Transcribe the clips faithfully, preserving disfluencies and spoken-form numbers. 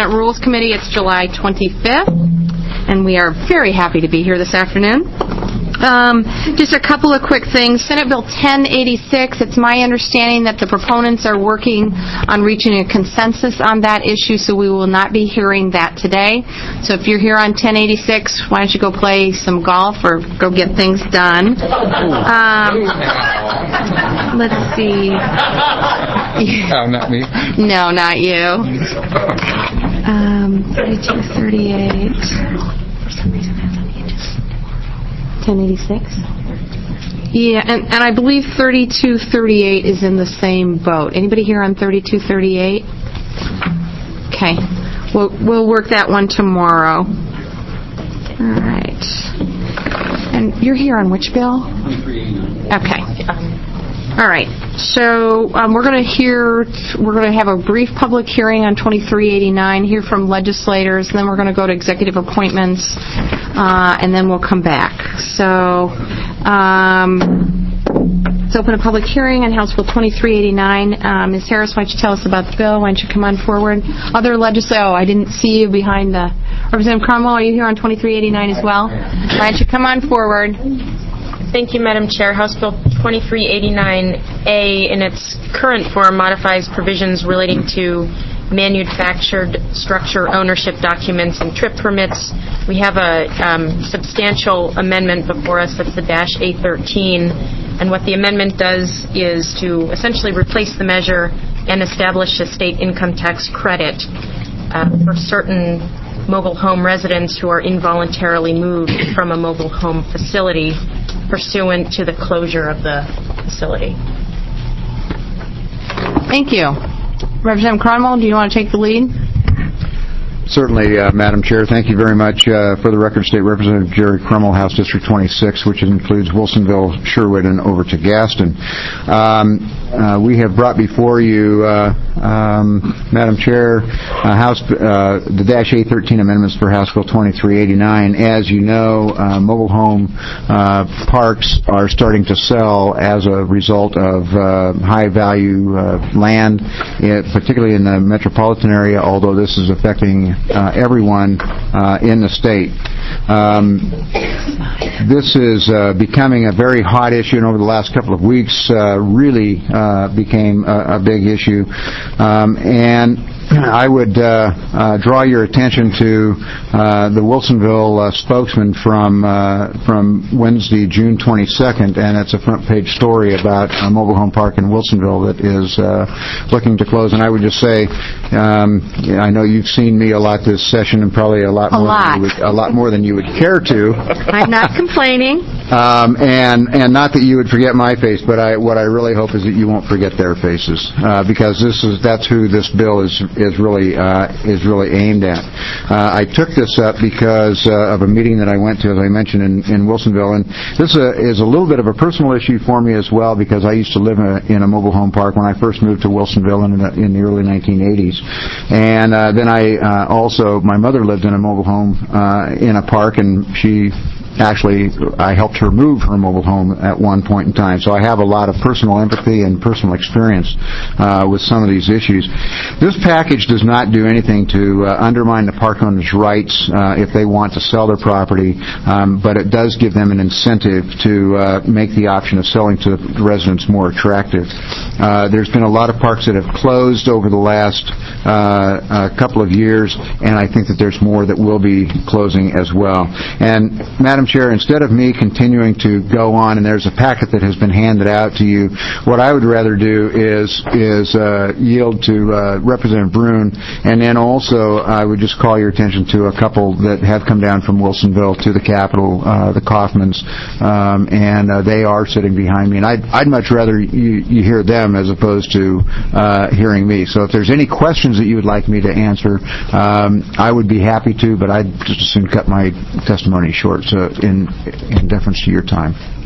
Senate Rules Committee. It's July twenty-fifth, and we are very happy to be here this afternoon. Um, just a couple of quick things. Senate Bill ten eighty-six, it's my understanding that the proponents are working on reaching a consensus on that issue, so we will not be hearing that today. So if you're here on ten eighty-six, why don't you go play some golf or go get things done. Um, let's see. Oh, not me. No, not you. Um, thirty-two thirty-eight. For some reason, that's on the edges. ten eighty-six? Yeah, and, and I believe thirty-two thirty-eight is in the same boat. Anybody here on thirty-two thirty-eight? Okay. We'll, we'll work that one tomorrow. All right. And you're here on which bill? Okay. All right. So um, we're going to hear, we're going to have a brief public hearing on twenty-three eighty-nine, hear from legislators, and then we're going to go to executive appointments, uh, and then we'll come back. So um, let's open a public hearing on House Bill twenty-three eighty-nine. Uh, Miz Harris, why don't you tell us about the bill? Why don't you come on forward? Other legislators, oh, I didn't see you behind the, Representative Cromwell, are you here on twenty-three eighty-nine as well? Why don't you come on forward? Thank you, Madam Chair. House Bill twenty-three eighty-nine A, in its current form, modifies provisions relating to manufactured structure ownership documents and trip permits. We have a um, substantial amendment before us. That's the dash A thirteen. And what the amendment does is to essentially replace the measure and establish a state income tax credit uh, for certain mobile home residents who are involuntarily moved from a mobile home facility pursuant to the closure of the facility. Thank you. Representative Cronwell, do you want to take the lead? Certainly, uh, Madam Chair. Thank you very much. Uh, for the record, State Representative Jerry Crummell, House District twenty-six, which includes Wilsonville, Sherwood, and over to Gaston. Um, uh, we have brought before you, uh, um, Madam Chair, uh, House uh, the dash A thirteen amendments for House Bill twenty-three eighty-nine. As you know, uh, mobile home uh, parks are starting to sell as a result of uh, high-value uh, land, it, particularly in the metropolitan area, although this is affecting Uh, everyone uh, in the state. Um, this is uh, becoming a very hot issue, and over the last couple of weeks uh, really uh, became a, a big issue. Um, and I would uh, uh, draw your attention to uh, the Wilsonville uh, spokesman from uh, from Wednesday, June twenty-second, and it's a front page story about a mobile home park in Wilsonville that is uh, looking to close. And I would just say, um, I know you've seen me a lot this session, and probably a lot a more lot. Than you would, a lot more than you would care to. I'm not complaining. Um, and and not that you would forget my face, but I what I really hope is that you won't forget their faces, uh, because this is that's who this bill is is really uh, is really aimed at. Uh, I took this up because uh, of a meeting that I went to, as I mentioned, in, in Wilsonville, and this uh, is a little bit of a personal issue for me as well, because I used to live in a, in a mobile home park when I first moved to Wilsonville in the, in the early nineteen eighties, and uh, then I uh, also my mother lived in a mobile home uh, in a park, and she. Actually, I helped her move her mobile home at one point in time, so I have a lot of personal empathy and personal experience uh, with some of these issues. This package does not do anything to uh, undermine the park owners' rights uh, if they want to sell their property, um, but it does give them an incentive to uh, make the option of selling to the residents more attractive. Uh, there's been a lot of parks that have closed over the last uh, uh, couple of years, and I think that there's more that will be closing as well. And Madam Chair, instead of me continuing to go on, and there's a packet that has been handed out to you, what I would rather do is is uh, yield to uh, Representative Brune, and then also I would just call your attention to a couple that have come down from Wilsonville to the Capitol, uh, the Kaufmans, um, and uh, they are sitting behind me, and I'd, I'd much rather you, you hear them as opposed to uh, hearing me. So if there's any questions that you would like me to answer, um, I would be happy to, but I'd just as soon cut my testimony short. So in, in deference to your time.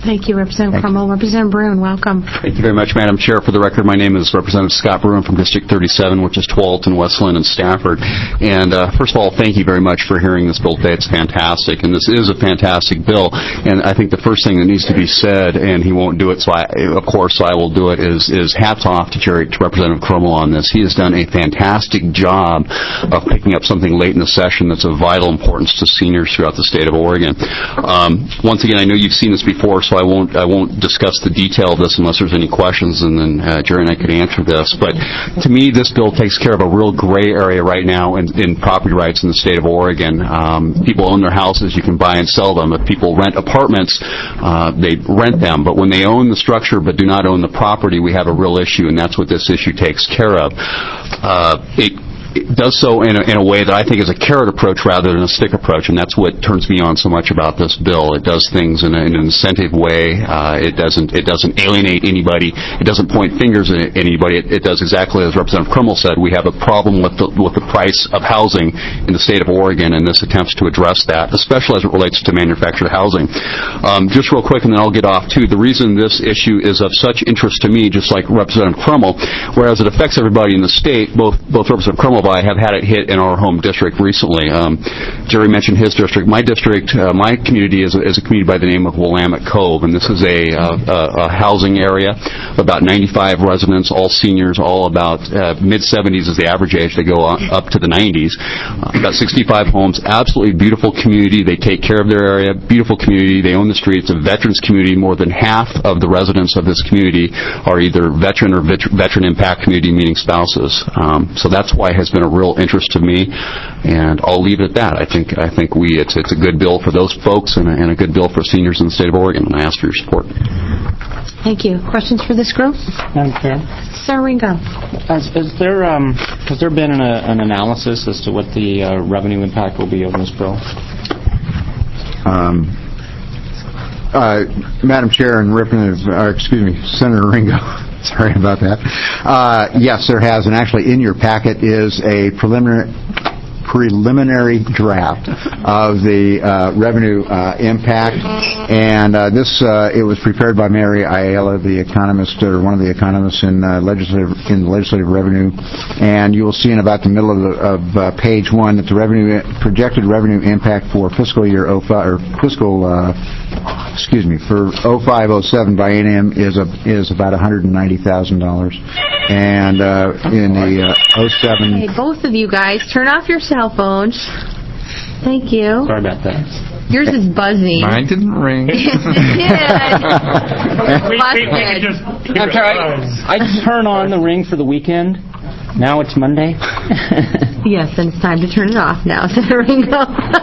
Thank you, Representative Thank Crummell. Representative Brune, welcome. Thank you very much, Madam Chair. For the record, my name is Representative Scott Brune from District thirty-seven, which is Tualatin, Westland, and Stafford. And uh, first of all, thank you very much for hearing this bill today. It's fantastic, and this is a fantastic bill. And I think the first thing that needs to be said, and he won't do it, so I, of course I will do it, is, is hats off to, Jerry, to Representative Crummell on this. He has done a fantastic job of picking up something late in the session that's of vital importance to seniors throughout the state of Oregon. Um, once again, I know you've seen this before, so I won't I won't discuss the detail of this unless there's any questions, and then uh, Jerry and I could answer this. But to me, this bill takes care of a real gray area right now in, in property rights in the state of Oregon. Um, people own their houses, you can buy and sell them. If people rent apartments, uh, they rent them. But when they own the structure but do not own the property, we have a real issue, and that's what this issue takes care of. Uh, it It does so in a, in a way that I think is a carrot approach rather than a stick approach, and that's what turns me on so much about this bill. It does things in, a, in an incentive way. Uh, it doesn't it doesn't alienate anybody. It doesn't point fingers at anybody. It, it does exactly as Representative Crummell said. We have a problem with the with the price of housing in the state of Oregon, and this attempts to address that, especially as it relates to manufactured housing. Um, just real quick, and then I'll get off too. The reason this issue is of such interest to me, just like Representative Crummell, whereas it affects everybody in the state, both both Representative Crummell I have had it hit in our home district recently. Um, Jerry mentioned his district. My district, uh, my community is a, is a community by the name of Willamette Cove, and this is a, uh, a, a housing area of about ninety-five residents, all seniors, all about uh, mid-seventies is the average age. They go on, up to the nineties. Uh, about sixty-five homes. Absolutely beautiful community. They take care of their area. Beautiful community. They own the streets. A veterans community. More than half of the residents of this community are either veteran or vet- veteran impact community, meaning spouses. Um, so that's why it has been a real interest to me, and I'll leave it at that. I think I think we it's it's a good bill for those folks and a, and a good bill for seniors in the state of Oregon, and I ask for your support. Thank you. Questions for this group? Madam Chair, Sir Ringo. has, is there um, has there been an, uh, an analysis as to what the uh, revenue impact will be of this bill? Um, uh, Madam Chair and Representative, uh, excuse me, Senator Ringo. Sorry about that. Uh, yes, there has, and actually in your packet is a preliminary preliminary draft of the uh, revenue uh, impact, and uh, this uh, it was prepared by Mary Ayala, the economist, or one of the economists in uh, legislative in legislative revenue, and you will see in about the middle of, the, of uh, page one that the revenue projected revenue impact for fiscal year oh five or fiscal uh, excuse me for oh five oh seven biennium is a is about one hundred ninety thousand dollars, and uh, in the uh, oh seven. Hey, both of you guys, turn off your cell phones. Thank you. Sorry about that. Yours is buzzing. Mine didn't ring. Yes, it did. Busted. I'm sorry. I, I turn on the ring for the weekend. Now it's Monday. Yes, and it's time to turn it off now, Senator Ringo.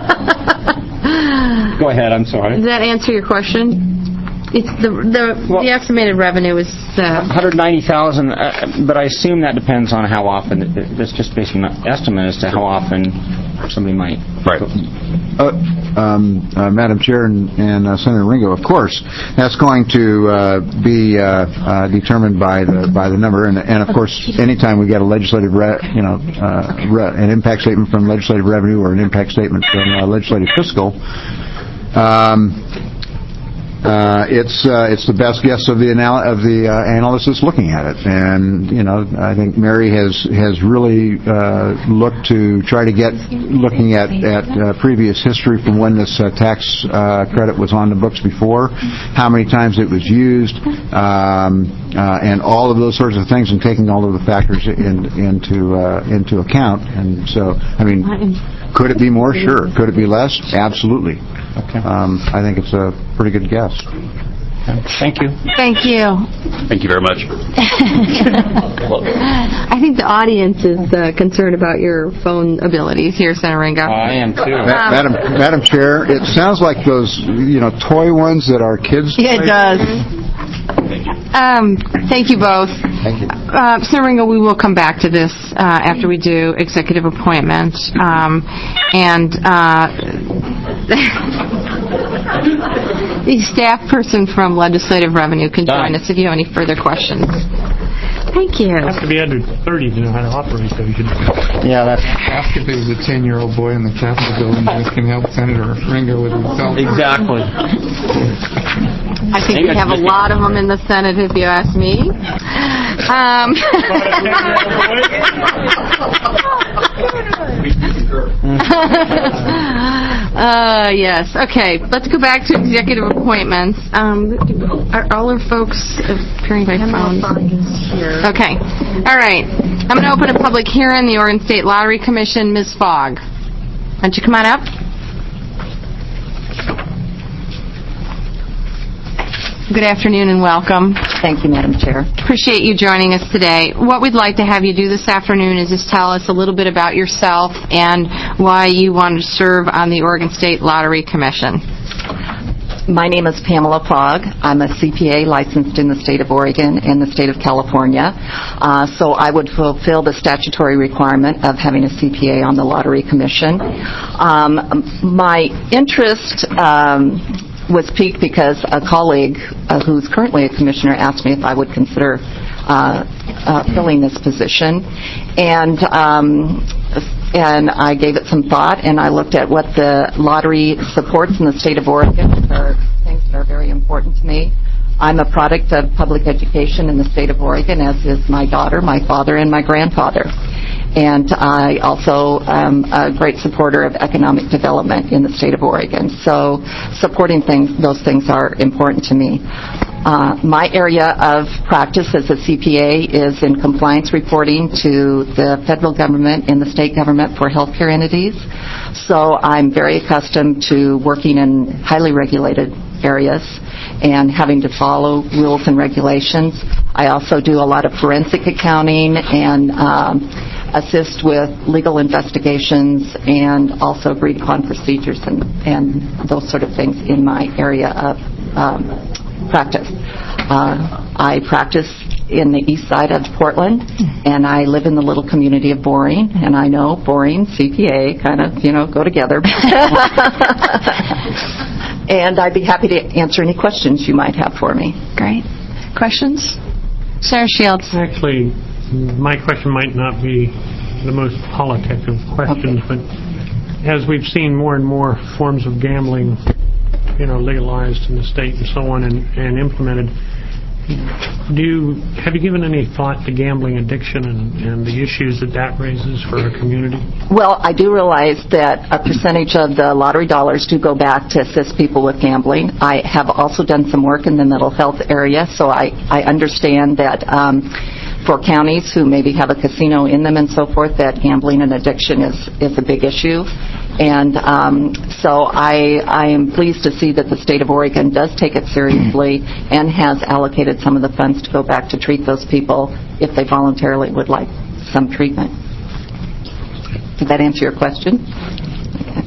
Go ahead. I'm sorry. Does that answer your question? It's the the, Well, the estimated revenue is uh, one hundred ninety thousand, uh, but I assume that depends on how often. That's just based on an estimate as to how often somebody might. Right. Uh, um, uh, Madam Chair and, and uh, Senator Ringo, of course, that's going to uh, be uh, uh, determined by the by the number, and, and of course, anytime we get a legislative, re, you know, uh, re, an impact statement from legislative revenue or an impact statement from uh, legislative fiscal. Um, Uh, it's uh, it's the best guess of the anal- of the uh, analyst that's looking at it, and you know I think Mary has has really uh, looked to try to get looking at at uh, previous history from when this uh, tax uh, credit was on the books before, how many times it was used, um, uh, and all of those sorts of things, and taking all of the factors in, into uh, into account. And so, I mean, could it be more? Sure. Could it be less? Absolutely. Okay. Um, I think it's a pretty good guess. Okay. Thank you. Thank you. Thank you very much. I think the audience is uh, concerned about your phone abilities here, Senator Ringo. I am too. Ma- Madam, Madam Chair, it sounds like those, you know, toy ones that our kids. Yeah, it does. Um, thank you both. Thank you. Uh, Senator Ringo, we will come back to this uh, after we do executive appointment. Um, and uh, the staff person from Legislative Revenue can join Done. us if you have any further questions. Thank you. You have to be under thirty to know how to operate those. You know. Yeah, that's Ask if it was a ten-year-old boy in the Capitol building who can help Senator Ringo with his cell phone. exactly. I think we have a lot of them in the Senate, if you ask me. Um, uh, yes. Okay. Let's go back to executive appointments. Um, are all our folks appearing by phone? Okay. All right. I'm going to open a public hearing. The Oregon State Lottery Commission. Miz Fogg, why don't you come on up? Good afternoon and welcome. Thank you, Madam Chair. Appreciate you joining us today. What we'd like to have you do this afternoon is just tell us a little bit about yourself and why you want to serve on the Oregon State Lottery Commission. My name is Pamela Fogg. I'm a C P A licensed in the state of Oregon and the state of California. Uh, so I would fulfill the statutory requirement of having a C P A on the Lottery Commission. Um, my interest um, was piqued because a colleague uh, who's currently a commissioner asked me if I would consider uh, uh, filling this position. And um, and I gave it some thought, and I looked at what the lottery supports in the state of Oregon, which are things that are very important to me. I'm a product of public education in the state of Oregon, as is my daughter, my father, and my grandfather. And I also am a great supporter of economic development in the state of Oregon. So supporting things, those things are important to me. Uh, my area of practice as a C P A is in compliance reporting to the federal government and the state government for healthcare entities. So I'm very accustomed to working in highly regulated areas and having to follow rules and regulations. I also do a lot of forensic accounting and um, assist with legal investigations and also agreed upon procedures and, and those sort of things in my area of um, practice. Uh, I practice in the east side of Portland, and I live in the little community of Boring, and I know Boring, C P A, kind of, you know, go together. And I'd be happy to answer any questions you might have for me. Great. Questions? Sarah Shields. Actually, my question might not be the most politic of questions, Okay. but as we've seen more and more forms of gambling, you know, legalized in the state and so on and, and implemented, do you, have you given any thought to gambling addiction and, and the issues that that raises for our community? Well, I do realize that a percentage of the lottery dollars do go back to assist people with gambling. I have also done some work in the mental health area, so I, I understand that um, for counties who maybe have a casino in them and so forth, that gambling and addiction is, is a big issue. And um, so I, I am pleased to see that the state of Oregon does take it seriously and has allocated some of the funds to go back to treat those people if they voluntarily would like some treatment. Did that answer your question? Okay.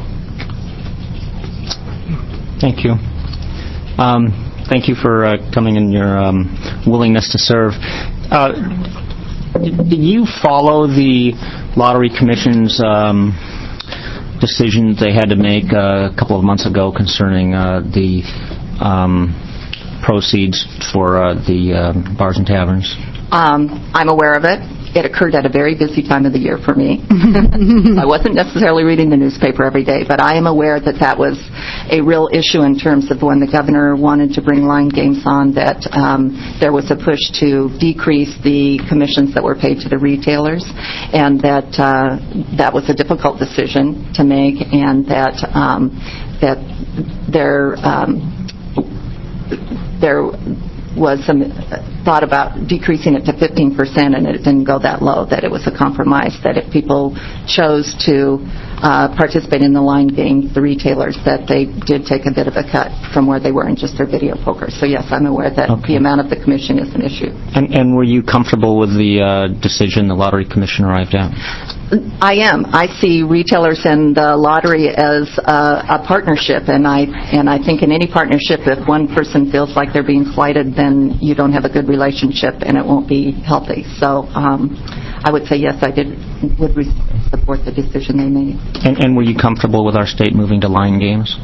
Thank you. Um, thank you for uh, coming and your um, willingness to serve. Uh, did you follow the Lottery Commission's um, decision they had to make uh, a couple of months ago concerning uh, the um, proceeds for uh, the uh, bars and taverns? Um, I'm aware of it. It occurred at a very busy time of the year for me. I wasn't necessarily reading the newspaper every day, but I am aware that that was a real issue in terms of when the governor wanted to bring line games on, that um, there was a push to decrease the commissions that were paid to the retailers, and that uh, that was a difficult decision to make, and that um, that there um, there was some thought about decreasing it to fifteen percent, and it didn't go that low, that it was a compromise, that if people chose to uh, participate in the line games, the retailers, that they did take a bit of a cut from where they were in just their video poker. So yes, I'm aware that Okay. the amount of the commission is an issue. And, and were you comfortable with the uh, decision the Lottery Commission arrived at? I am. I see retailers and the lottery as a, a partnership, and I and I think in any partnership, if one person feels like they're being slighted, then you don't have a good relationship, and it won't be healthy. So um, I would say yes, I did would re- support the decision they made. And, and were you comfortable with our state moving to line games?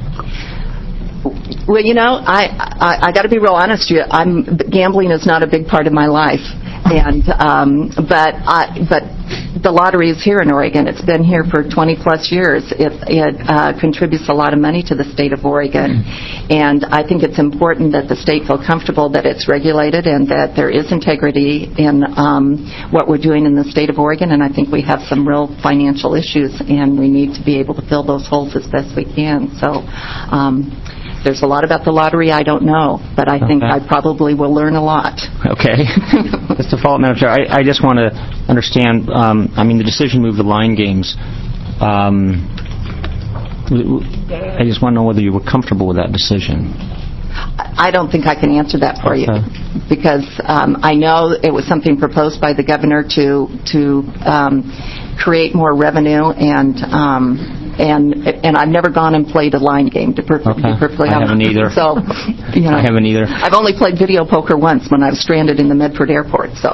Well, you know, I I, I got to be real honest with you. I'm gambling is not a big part of my life. and um, but I, but the lottery is here in Oregon. It's been here for twenty plus years. It, it uh, contributes a lot of money to the state of Oregon, and I think it's important that the state feel comfortable that it's regulated and that there is integrity in um, what we're doing in the state of Oregon. And I think we have some real financial issues, and we need to be able to fill those holes as best we can. So. Um, There's a lot about the lottery I don't know, but I think Okay. I probably will learn a lot. Okay. Just to follow up, Madam Chair, I, I just want to understand, um, I mean, the decision moved to line games. Um, w- w- I just want to know whether you were comfortable with that decision. I don't think I can answer that for Okay. you, because um, I know it was something proposed by the governor to to um, create more revenue, and um, and and I've never gone and played a line game, to per- Okay. be perfectly I honest. haven't either. So, you know, I haven't either. I've only played video poker once when I was stranded in the Medford airport. So.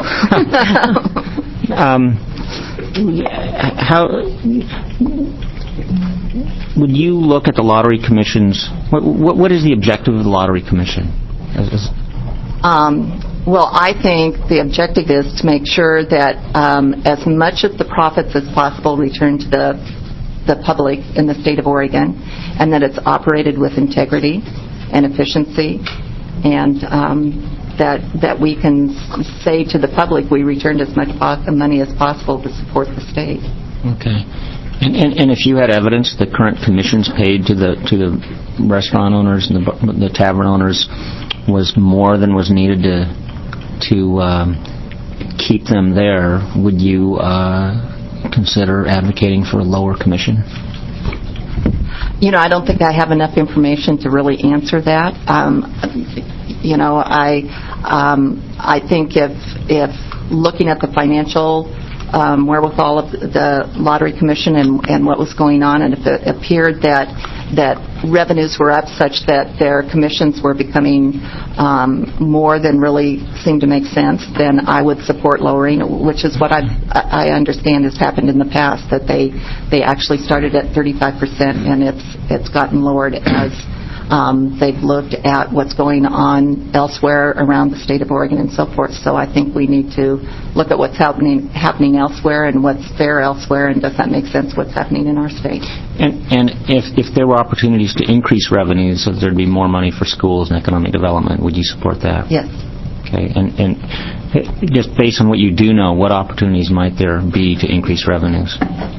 um, how would you look at the Lottery Commission's, what, what, what is the objective of the Lottery Commission? Is- is- Um, well, I think the objective is to make sure that um, as much of the profits as possible return to the the public in the state of Oregon, and that it's operated with integrity and efficiency, and um, that that we can s- say to the public we returned as much po- money as possible to support the state. Okay. And, and, and if you had evidence that current commissions paid to the to the restaurant owners and the, bu- the tavern owners was more than was needed to to um, keep them there, would you uh, consider advocating for a lower commission? You know, I don't think I have enough information to really answer that. Um, you know, I um, I think if if looking at the financial um, wherewithal of the Lottery Commission and, and what was going on, and if it appeared that that revenues were up such that their commissions were becoming um, more than really seemed to make sense, then I would support lowering, which is what I've, I understand has happened in the past, that they they actually started at thirty-five percent and it's it's gotten lowered as um, they've looked at what's going on elsewhere around the state of Oregon and so forth. So I think we need to look at what's happening happening elsewhere and what's fair elsewhere, and does that make sense what's happening in our state. And, and if, if there were opportunities to increase revenues so that there'd be more money for schools and economic development, would you support that? Yes. Okay. And, and just based on what you do know, what opportunities might there be to increase revenues?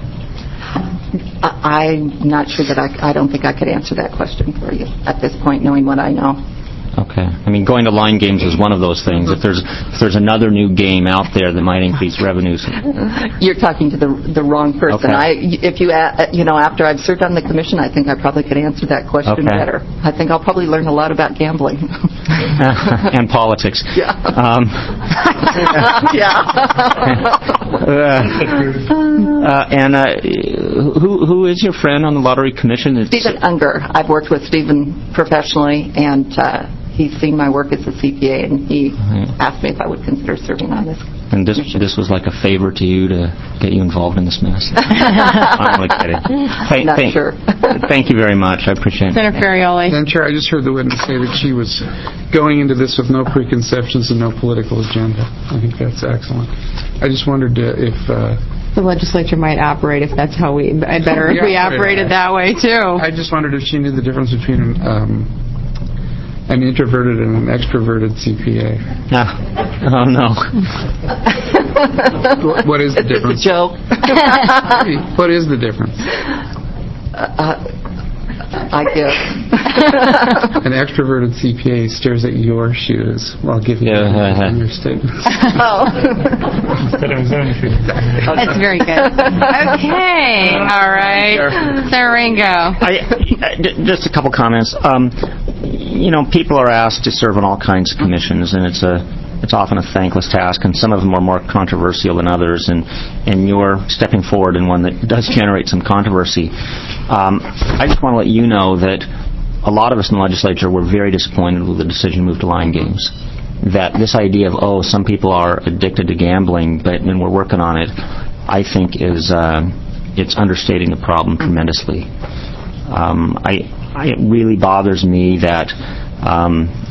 I- I'm not sure that I, I don't think I could answer that question for you at this point, knowing what I know. Okay. I mean, going to line games is one of those things. If there's if there's another new game out there that might increase revenues. You're talking to the the wrong person. Okay. I, if you, a- you know, after I've served on the commission, I think I probably could answer that question Okay. better. I think I'll probably learn a lot about gambling. And politics. Yeah. Um, yeah. uh, uh, and uh, who who is your friend on the Lottery Commission? It's- Stephen Unger. I've worked with Stephen professionally, and uh, he's seen my work as a C P A, and he asked me if I would consider serving on this. And this this was like a favor to you to get you involved in this mess. I'm only kidding. Thank, Not thank, sure. thank you very much. I appreciate it. Senator Ferrioli. Madam Chair, I just heard the witness say that she was going into this with no preconceptions and no political agenda. I think that's excellent. I just wondered uh, if... Uh, The legislature might operate if that's how we, I better if Yeah, we right. operated that way, too. I just wondered if she knew the difference between um, an introverted and an extroverted C P A. Ah, oh, no. What- what is the Is this difference? a joke? What is the difference? uh, I guess. An extroverted C P A stares at your shoes while giving Yeah. you your statements. Oh. Instead of his own shoes. That's very good. Okay. All right. Senator Ringo. I, I- j- just a couple comments. Um, you know, people are asked to serve on all kinds of commissions, and it's a it's often a thankless task, and some of them are more controversial than others, and, and you're stepping forward in one that does generate some controversy. Um, I just want to let you know that a lot of us in the legislature were very disappointed with the decision to move to line games. That this idea of, oh, some people are addicted to gambling, but and we're working on it, I think is uh, it's understating the problem tremendously. Um, I, I, it really bothers me that um,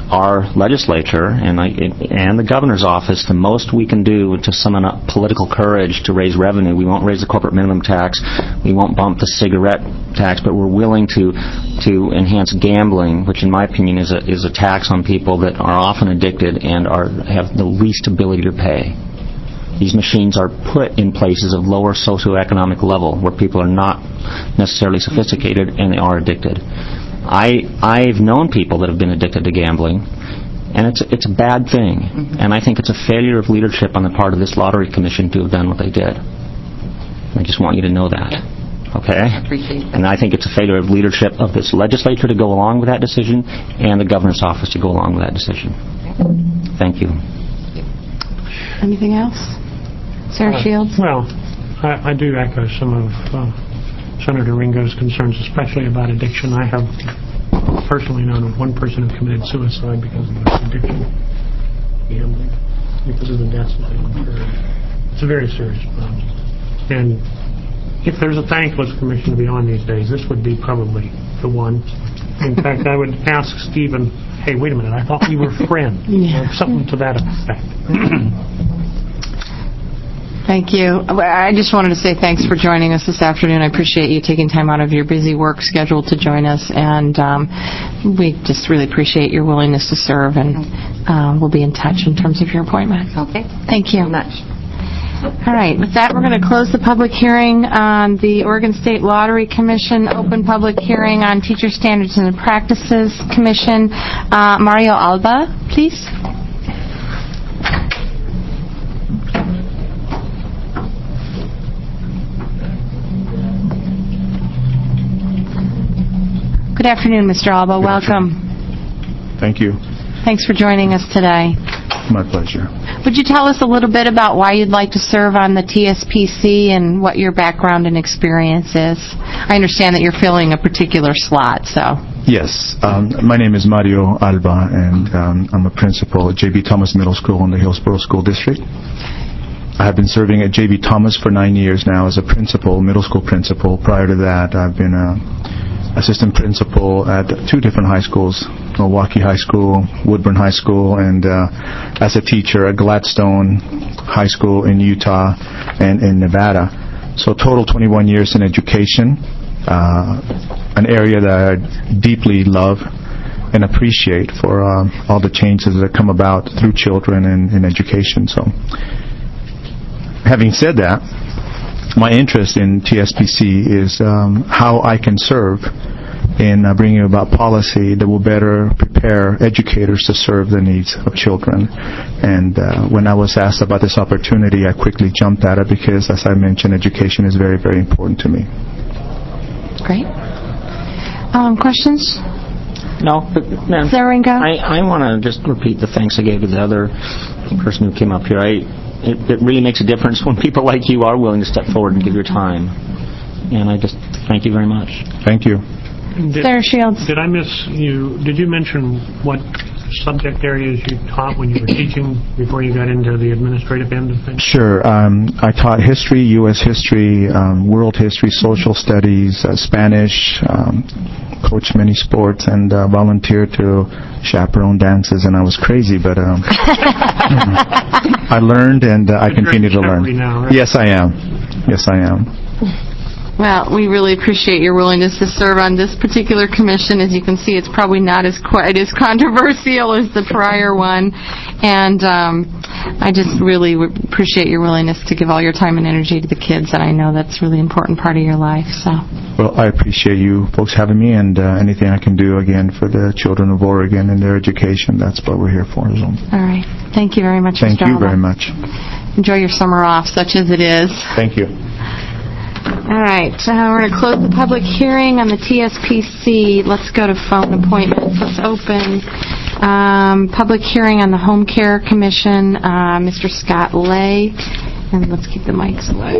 our legislature and I, and the governor's office, the most we can do to summon up political courage to raise revenue. We won't raise the corporate minimum tax. We won't bump the cigarette tax, but we're willing to to enhance gambling, which in my opinion is a is a tax on people that are often addicted and are have the least ability to pay. These machines are put in places of lower socioeconomic level where people are not necessarily sophisticated and they are addicted. I, I've known people that have been addicted to gambling, and it's, it's a bad thing. Mm-hmm. And I think it's a failure of leadership on the part of this Lottery Commission to have done what they did. I just want you to know that. Okay? I appreciate that. And I think it's a failure of leadership of this legislature to go along with that decision and the governor's office to go along with that decision. Thank you. Anything else? Sarah Uh, Shields? Well, I, I do echo some of uh, Senator Ringo's concerns, especially about addiction. I have personally known of one person who committed suicide because of this addiction, gambling, because of the deaths that they incurred. It's a very serious problem. And if there's a thankless commission to be on these days, this would be probably the one. In fact, I would ask Stephen, hey, wait a minute, I thought we were friends. Yeah. Or something to that effect. Thank you. I just wanted to say thanks for joining us this afternoon. I appreciate you taking time out of your busy work schedule to join us, and um, we just really appreciate your willingness to serve, and uh, we'll be in touch in terms of your appointment. Okay. Thank you. Very much. All right. With that, we're going to close the public hearing on the Oregon State Lottery Commission, open public hearing on Teacher Standards and Practices Commission. Uh, Mario Alba, please. Good afternoon, Mister Alba. Welcome. Thank you. Thanks for joining us today. My pleasure. Would you tell us a little bit about why you'd like to serve on the T S P C and what your background and experience is? I understand that you're filling a particular slot, so. Yes. Um, my name is Mario Alba, and um, I'm a principal at J B. Thomas Middle School in the Hillsborough School District. I have been serving at J B. Thomas for nine years now as a principal, middle school principal. Prior to that, I've been a assistant principal at two different high schools, Milwaukee High School, Woodburn High School, and uh, as a teacher at Gladstone High School in Utah and in Nevada. So total twenty-one years in education, uh, an area that I deeply love and appreciate for uh, all the changes that come about through children and in education. So having said that, my interest in T S P C is um, how I can serve in uh, bringing about policy that will better prepare educators to serve the needs of children. And uh, when I was asked about this opportunity, I quickly jumped at it because, as I mentioned, education is very, very important to me. Great. Um, questions? No, but, ma'am, Sarah Ringo? I, I want to just repeat the thanks I gave to the other person who came up here. I, it, it really makes a difference when people like you are willing to step forward and give your time. And I just thank you very much. Thank you. Did, Sarah Shields. Did I miss you? Did you mention what subject areas you taught when you were teaching before you got into the administrative end of things? Sure. Um, I taught history, U S history, um, world history, social studies, uh, Spanish, um, coached many sports, and uh, volunteered to chaperone dances, and I was crazy, but um, I learned, and uh, I continue to learn. Now, right? Yes, I am. Yes, I am. Well, we really appreciate your willingness to serve on this particular commission. As you can see, it's probably not as quite as controversial as the prior one. And um, I just really w- appreciate your willingness to give all your time and energy to the kids, and I know that's a really important part of your life. So. Well, I appreciate you folks having me, and uh, anything I can do, again, for the children of Oregon and their education, that's what we're here for. So. All right. Thank you very much, Thank Mister you Alba. very much. Enjoy your summer off, such as it is. Thank you. All right, uh, we're going to close the public hearing on the T S P C. Let's go to phone appointments. Let's open um, public hearing on the Home Care Commission, uh, Mister Scott Lay. And let's keep the mics away.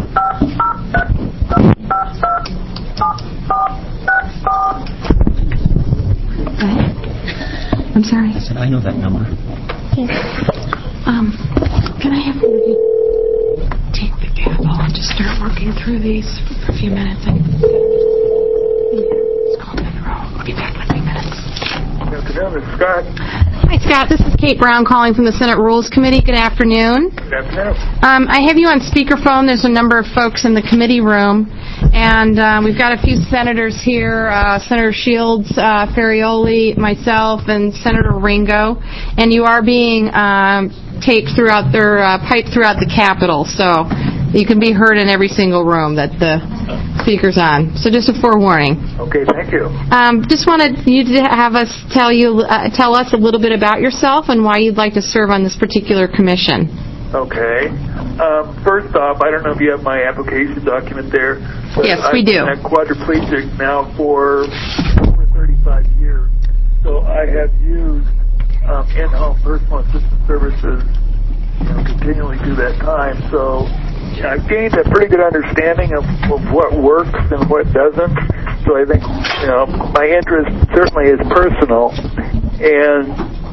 Go ahead. I'm sorry. I said, I know that number. Yes. Um, can I have one of you take the gavel and just start working through these for a few minutes? I Let's call them in a row. I'll be back in a few minutes. afternoon. This is Scott. Hi, Scott. This is Kate Brown calling from the Senate Rules Committee. Good afternoon. Good afternoon. Um, I have you on speakerphone. There's a number of folks in the committee room, and uh, we've got a few senators here, uh, Senator Shields, uh, Ferrioli, myself, and Senator Ringo, and you are being um, taped throughout their uh, piped throughout the Capitol, so you can be heard in every single room that the speaker's on. So just a forewarning. Okay, thank you. Um, just wanted you to have us tell you uh, tell us a little bit about yourself and why you'd like to serve on this particular commission. Okay. Um, first off, I don't know if you have my application document there. But Yes, we I've do. been a quadriplegic now for over thirty-five years. So I have used um, in-home personal assistance services, you know, continually through that time. So I've gained a pretty good understanding of, of what works and what doesn't. So I think, you know, my interest certainly is personal. And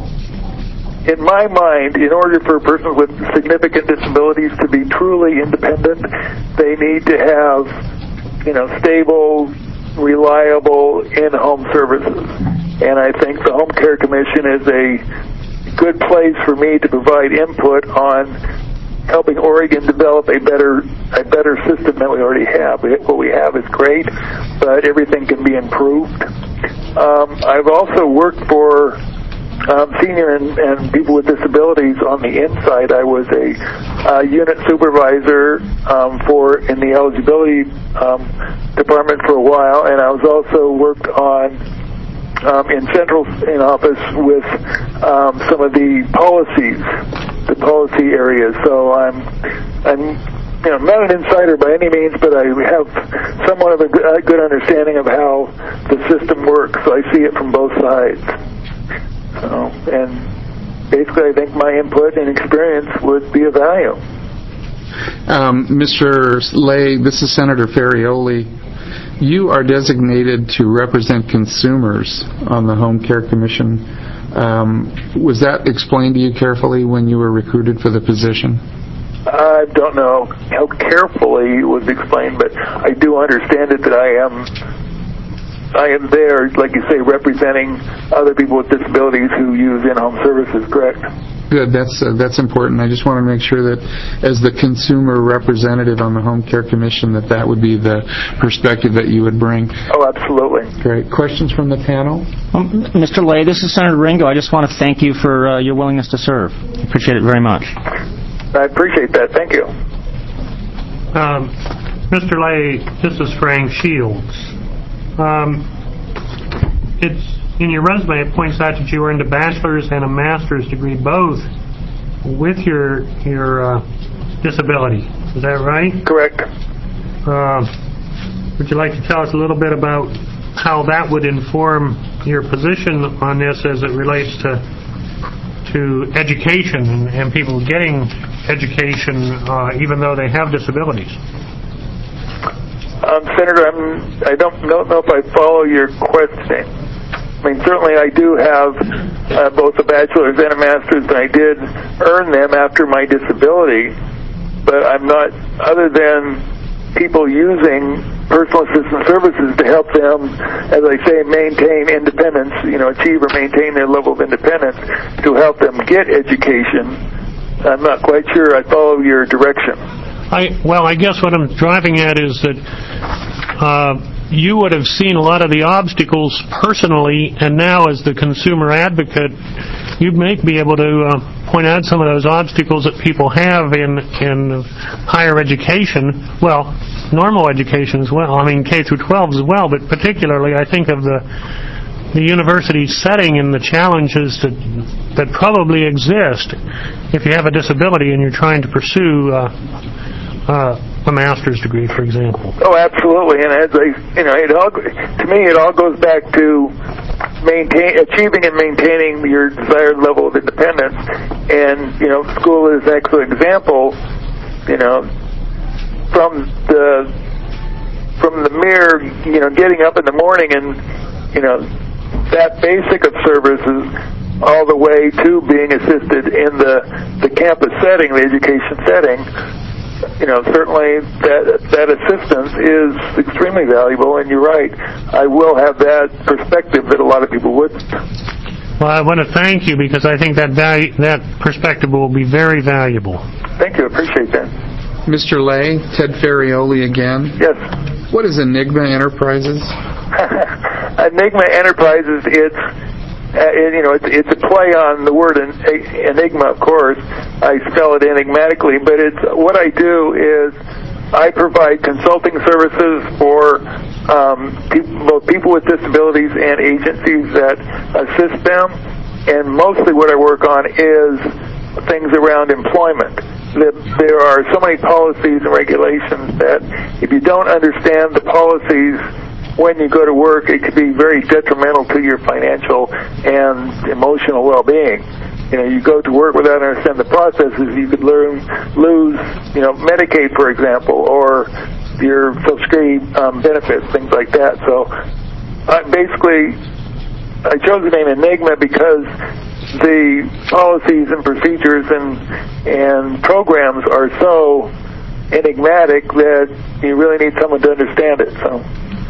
in my mind, in order for persons with significant disabilities to be truly independent, they need to have, you know, stable, reliable in-home services. And I think the Home Care Commission is a good place for me to provide input on helping Oregon develop a better a better system than we already have. What we have is great, but everything can be improved. Um, I've also worked for um, senior and, and people with disabilities on the inside. I was a uh, unit supervisor um, for in the eligibility um, department for a while, and I was also worked on Um, in central in office with um, some of the policies, the policy areas. So I'm, I'm, you know, not an insider by any means, but I have somewhat of a good, a good understanding of how the system works. So I see it from both sides. So, and basically, I think my input and experience would be of value. Um, Mister Lay, this is Senator Ferrioli. You are designated to represent consumers on the Home Care Commission. Um, was that explained to you carefully when you were recruited for the position? I don't know how carefully it was explained, but I do understand it that I am I am there, like you say, representing other people with disabilities who use in-home services, correct? Good. That's uh, that's important. I just want to make sure that as the consumer representative on the Home Care Commission, that that would be the perspective that you would bring. Oh, absolutely. Great. Questions from the panel? Um, Mister Lay, this is Senator Ringo. I just want to thank you for uh, your willingness to serve. I appreciate it very much. I appreciate that. Thank you. Um, Mister Lay, this is Frank Shields. Um, it's in your resume, it points out that you earned a bachelor's and a master's degree, both with your your uh, disability. Is that right? Correct. Uh, would you like to tell us a little bit about how that would inform your position on this as it relates to to education and, and people getting education uh, even though they have disabilities? Um, Senator, I'm, I don't know, know if I follow your question. I mean, certainly I do have uh, both a bachelor's and a master's, and I did earn them after my disability, but I'm not, other than people using personal assistance services to help them, as I say, maintain independence, you know, achieve or maintain their level of independence, to help them get education. I'm not quite sure I follow your direction. I, well, I guess what I'm driving at is that uh, you would have seen a lot of the obstacles personally, and now as the consumer advocate, you may be able to uh, point out some of those obstacles that people have in in higher education. Well, normal education as well. I mean, K through twelve as well, but particularly I think of the the university setting and the challenges that that probably exist if you have a disability and you're trying to pursue uh, uh, a master's degree, for example. Oh, absolutely. And as I, you know, it all, to me, it all goes back to maintain, achieving and maintaining your desired level of independence. And, you know, school is an excellent example, you know, from the, from the mere, you know, getting up in the morning and, you know, that basic of services all the way to being assisted in the, the campus setting, the education setting. You know, certainly that that assistance is extremely valuable, and you're right. I will have that perspective that a lot of people wouldn't. Well, I want to thank you because I think that value, that perspective will be very valuable. Thank you. Appreciate that. Mister Lay, Ted Ferrioli again. Yes. What is Enigma Enterprises? Enigma Enterprises, it's, uh, it, you know, it's, it's a play on the word en- enigma, of course. I spell it enigmatically, but it's what I do is I provide consulting services for um, people, both people with disabilities and agencies that assist them, and mostly what I work on is things around employment. There are so many policies and regulations that if you don't understand the policies when you go to work, it could be very detrimental to your financial and emotional well-being. You know, you go to work without understanding the processes, you could learn, lose, you know, Medicaid, for example, or your Social Security um, benefits, things like that. So, I basically, I chose the name Enigma because the policies and procedures and and programs are so enigmatic that you really need someone to understand it. So.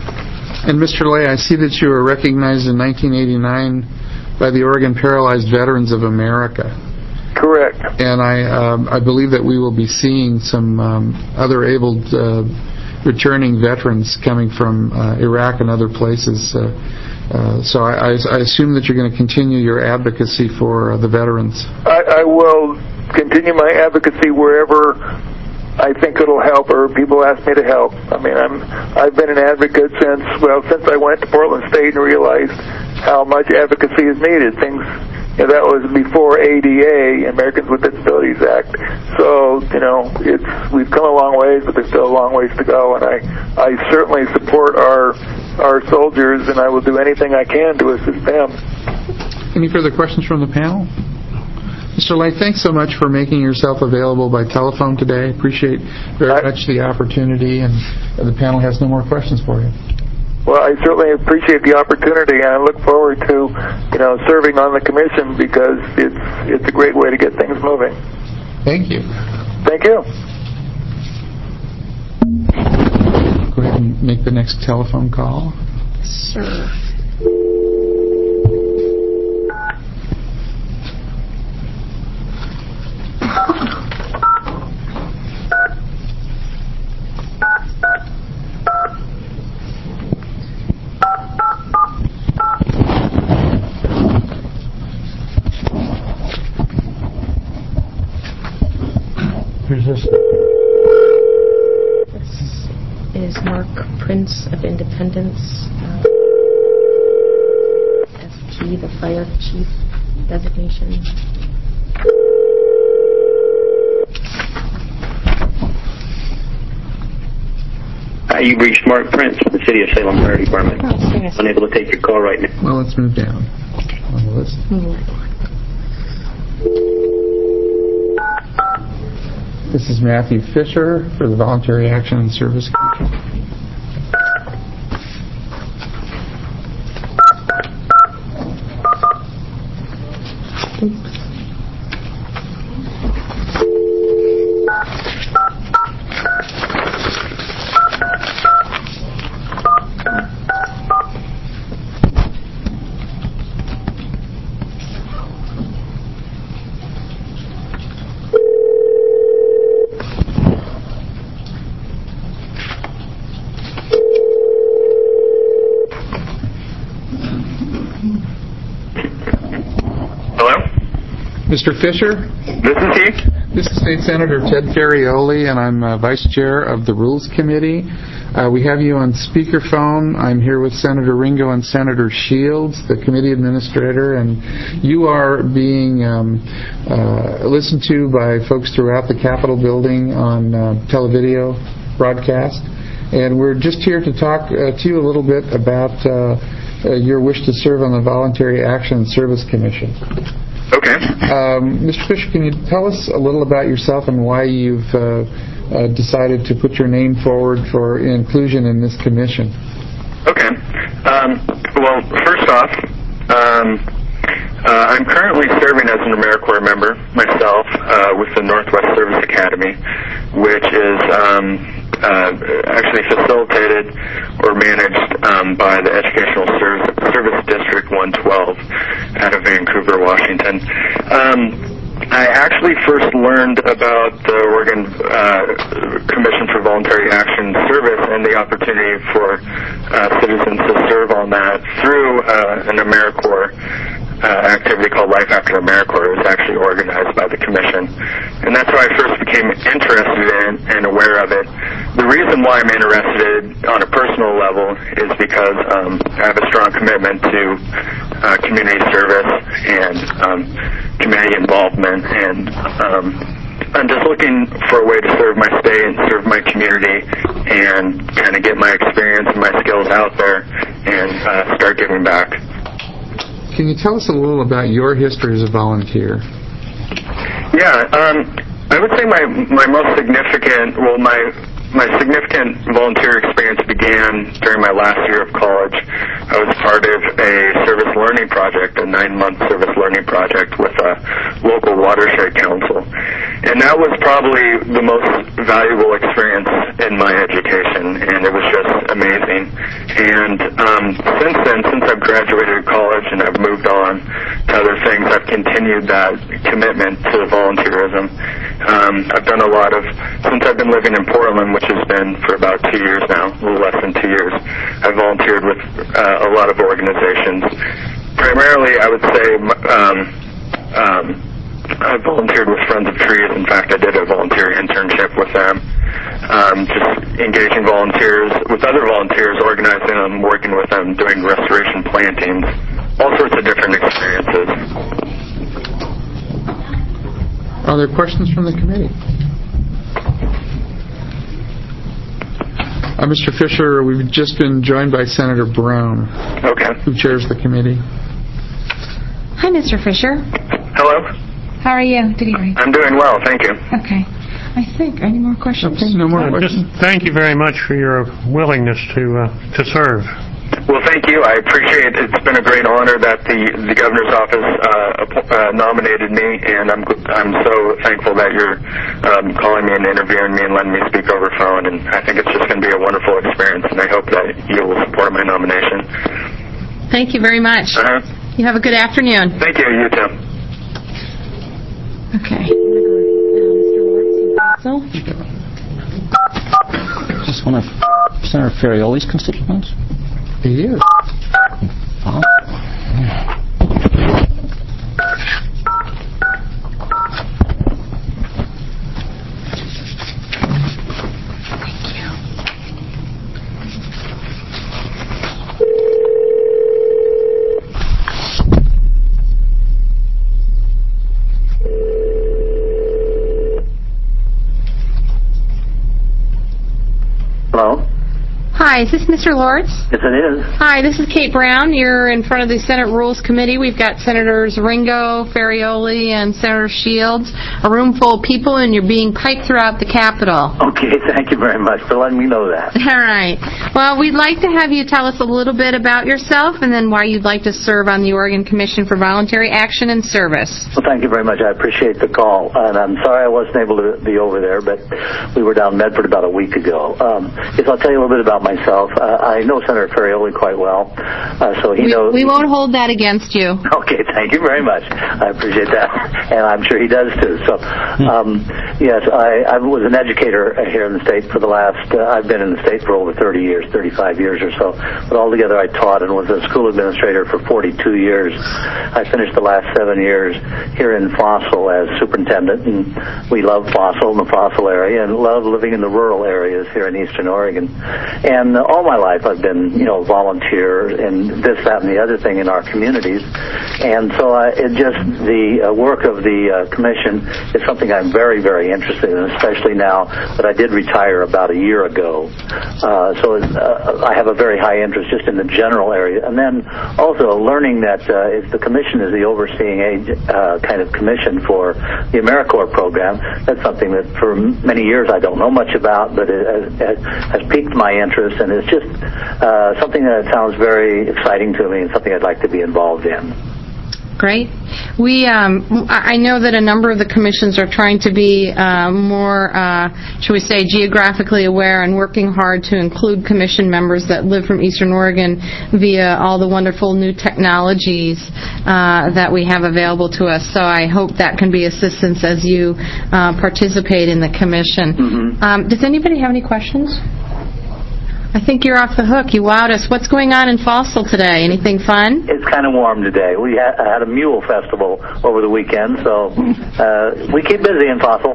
And Mister Lay, I see that you were recognized in nineteen eighty-nine by the Oregon Paralyzed Veterans of America. Correct. And I um, I believe that we will be seeing some um, other able uh, returning veterans coming from uh, Iraq and other places. Uh, uh, so I, I assume that you're going to continue your advocacy for uh, the veterans. I, I will continue my advocacy wherever I think it'll help, or people ask me to help. I mean, I'm I've been an advocate since well since I went to Portland State and realized how much advocacy is needed. Things you know, that was before A D A, Americans with Disabilities Act. So you know, it's we've come a long ways, but there's still a long ways to go. And I I certainly support our our soldiers, and I will do anything I can to assist them. Any further questions from the panel? Mister Lay, thanks so much for making yourself available by telephone today. Appreciate very I, much the opportunity, and the panel has no more questions for you. Well, I certainly appreciate the opportunity, and I look forward to, you know, serving on the commission because it's it's a great way to get things moving. Thank you. Thank you. Go ahead and make the next telephone call. Sure. Who's this? This is Mark Prince of Independence, uh, S P, the fire chief designation. Uh, you've reached Mark Prince of the City of Salem Fire Department. Oh, Unable to take your call right now. Well, let's move down on the list. This is Matthew Fisher for the Voluntary Action and Service Commission. Mister Fisher? This is he. This is State Senator Ted Ferrioli, and I'm uh, Vice Chair of the Rules Committee. Uh, we have you on speakerphone. I'm here with Senator Ringo and Senator Shields, the committee administrator, and you are being um, uh, listened to by folks throughout the Capitol building on uh, televideo broadcast. And we're just here to talk uh, to you a little bit about uh, uh, your wish to serve on the Voluntary Action and Service Commission. Okay. Um, Mister Fisher, can you tell us a little about yourself and why you've uh, uh, decided to put your name forward for inclusion in this commission? Okay. Um, well, first off, um, uh, I'm currently serving as an AmeriCorps member myself uh, with the Northwest Service Academy, which is um, uh, actually facilitated or managed um, by the Educational Service, Service District one twelve out of Vancouver, Washington. Um, I actually first learned about the Oregon uh, Commission for Voluntary Action Service and the opportunity for uh, citizens to serve on that through uh, an AmeriCorps uh, activity called Life After AmeriCorps. It was actually organized by the Commission. And that's how I first became interested in and aware of it. The reason why I'm interested on a personal level is because um, I have a strong commitment to uh, community service and um, community involvement, and um, I'm just looking for a way to serve my state and serve my community and kind of get my experience and my skills out there and uh, start giving back. Can you tell us a little about your history as a volunteer? Yeah, um, I would say my my most significant, well, my my significant volunteer experience began during my last year of college. I was part of a service learning project, a nine-month service learning project with a local watershed council. And that was probably the most valuable experience in my education, and it was just amazing. And um, since then, since I've graduated college and I've moved on to other things, I've continued that commitment to volunteerism. Um, I've done a lot of, since I've been living in Portland, which has been for about two years now, a little less than two years, I've volunteered with uh, a lot of organizations. Primarily, I would say um, um, I volunteered with Friends of Trees. In fact, I did a volunteer internship with them, um, just engaging volunteers with other volunteers, organizing them, working with them, doing restoration plantings, all sorts of different experiences. Are there questions from the committee? Uh, Mister Fisher, we've just been joined by Senator Brown, okay, who chairs the committee. Hi, Mister Fisher. Hello. How are you? Did he read? I'm doing well, thank you. Okay. I think. Any more questions? Okay, no more Uh, questions. just thank you very much for your willingness to uh, to serve. Well, thank you. I appreciate it. It's been a great honor that the the governor's office uh, uh, nominated me, and I'm I'm so thankful that you're um, calling me and interviewing me and letting me speak over phone. And I think it's just going to be a wonderful experience, and I hope that you will support my nomination. Thank you very much. Uh-huh. You have a good afternoon. Thank you. You too. Okay. So, Just one of Senator Ferrioli's constituents? He is. Oh. Hello? hi, is this Mister Lords? Yes, it is. Hi, this is Kate Brown. You're in front of the Senate Rules Committee. We've got Senators Ringo, Ferrioli, and Senator Shields, a room full of people, and you're being piped throughout the Capitol. Okay, thank you very much for letting me know that. All right. Well, we'd like to have you tell us a little bit about yourself and then why you'd like to serve on the Oregon Commission for Voluntary Action and Service. Well, thank you very much. I appreciate the call. And I'm sorry I wasn't able to be over there, but we were down in Medford about a week ago. Um, yes, I'll tell you a little bit about myself. Uh, I know Senator Ferrioli quite well, uh, so he we, knows... We won't hold that against you. Okay, thank you very much. I appreciate that, and I'm sure he does too. So, um, yes, I, I was an educator here in the state for the last, uh, I've been in the state for over thirty years, thirty-five years or so, but altogether I taught and was a school administrator for forty-two years. I finished the last seven years here in Fossil as superintendent, and we love Fossil and the Fossil area, and love living in the rural areas here in eastern Oregon. And uh, all my life I've been, you know, volunteer and this, that, and the other thing in our communities. And so I, it just, the uh, work of the uh, commission is something I'm very, very interested in, especially now that I did retire about a year ago. Uh, so uh, I have a very high interest just in the general area. And then also learning that uh, if the commission is the overseeing age, uh, kind of commission for the AmeriCorps program, that's something that for many years I don't know much about, but it has, has piqued my interest, and it's just uh, something that sounds very exciting to me and something I'd like to be involved in. Great. We, um, I I know that a number of the commissions are trying to be uh, more, uh, shall we say, geographically aware and working hard to include commission members that live from Eastern Oregon via all the wonderful new technologies uh, that we have available to us. So I hope that can be assistance as you uh, participate in the commission. Mm-hmm. Um, does anybody have any questions? I think you're off the hook. You wowed us. What's going on in Fossil today? Anything fun? It's kind of warm today. We had, had a mule festival over the weekend, so uh, we keep busy in Fossil.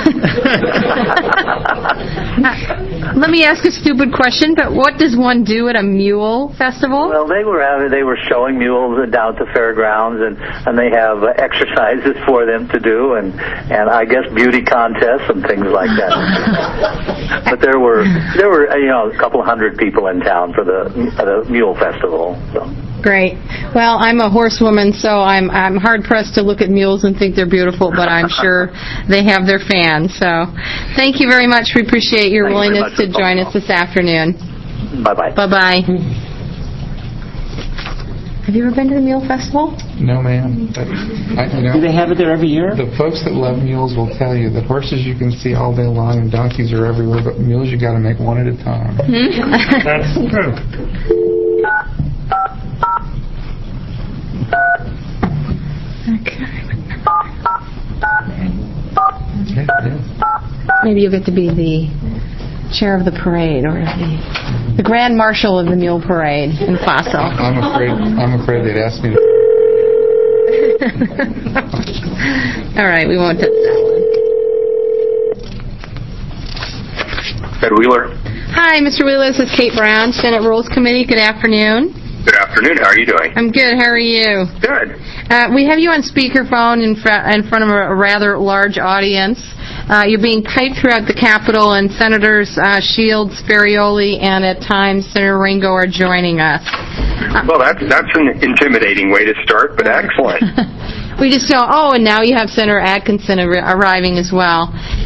uh, let me ask a stupid question, but what does one do at a mule festival? Well, they were having, they were showing mules down to fairgrounds, and, and they have uh, exercises for them to do, and, and I guess beauty contests and things like that. But there were there were you know a couple hundred people in town for the uh, the mule festival. So. Great. Well, I'm a horsewoman, so I'm I'm hard pressed to look at mules and think they're beautiful, but I'm sure they have their fans. So, thank you very much. We appreciate your Thank willingness you to join us this afternoon. Bye bye. Bye bye. Have you ever been to the Mule Festival? No, ma'am. But, I, you know, Do they have it there every year? The folks that love mules will tell you that horses you can see all day long and donkeys are everywhere, but mules you got to make one at a time. That's true. Okay. Maybe you'll get to be the chair of the parade or the, the grand marshal of the mule parade in Fossil. I'm afraid. I'm afraid they'd ask me to. All right, we won't touch that one. Ed Wheeler. Hi, Mister Wheeler. This is Kate Brown, Senate Rules Committee. Good afternoon. Good afternoon. How are you doing? I'm good. How are you? Good. Uh, we have you on speakerphone in, fr- in front of a rather large audience. Uh, you're being piped throughout the Capitol, and Senators uh, Shields, Ferrioli, and at times Senator Ringo are joining us. Uh, Well, that's that's an intimidating way to start, but excellent. we just don't. Oh, and now you have Senator Atkinson ar- arriving as well.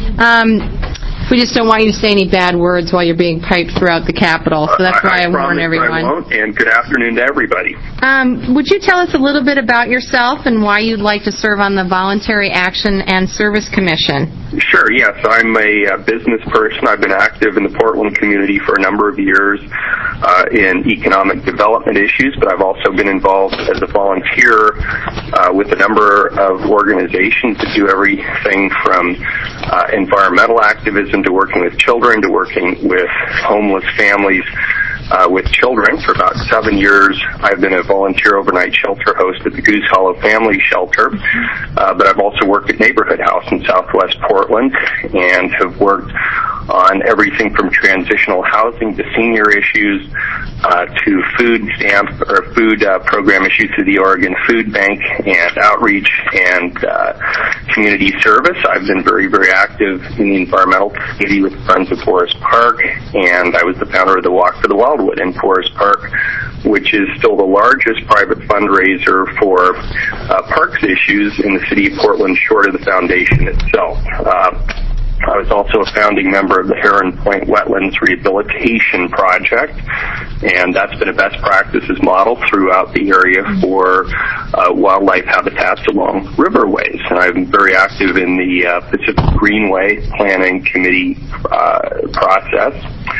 Um, we just don't want you to say any bad words while you're being piped throughout the Capitol, so that's why I, I, I warn everyone. I won't, and good afternoon to everybody. Um, would you tell us a little bit about yourself and why you'd like to serve on the Voluntary Action and Service Commission? Sure, yes. I'm a uh, business person. I've been active in the Portland community for a number of years uh, in economic development issues, but I've also been involved as a volunteer uh, with a number of organizations that do everything from uh, environmental activism to working with children to working with homeless families. Uh, with children. For about seven years, I've been a volunteer overnight shelter host at the Goose Hollow Family Shelter, uh, but I've also worked at Neighborhood House in Southwest Portland and have worked on everything from transitional housing to senior issues uh, to food stamp or food uh, program issues through the Oregon Food Bank and outreach and uh, community service. I've been very, very active in the environmental community with Friends of Forest Park, and I was the founder of the Walk for the Wildwood in Forest Park, which is still the largest private fundraiser for uh, parks issues in the city of Portland, short of the foundation itself. Uh, I was also a founding member of the Heron Point Wetlands Rehabilitation Project, and that's been a best practices model throughout the area for uh, wildlife habitats along riverways. And I'm very active in the uh, Pacific Greenway Planning Committee uh, process,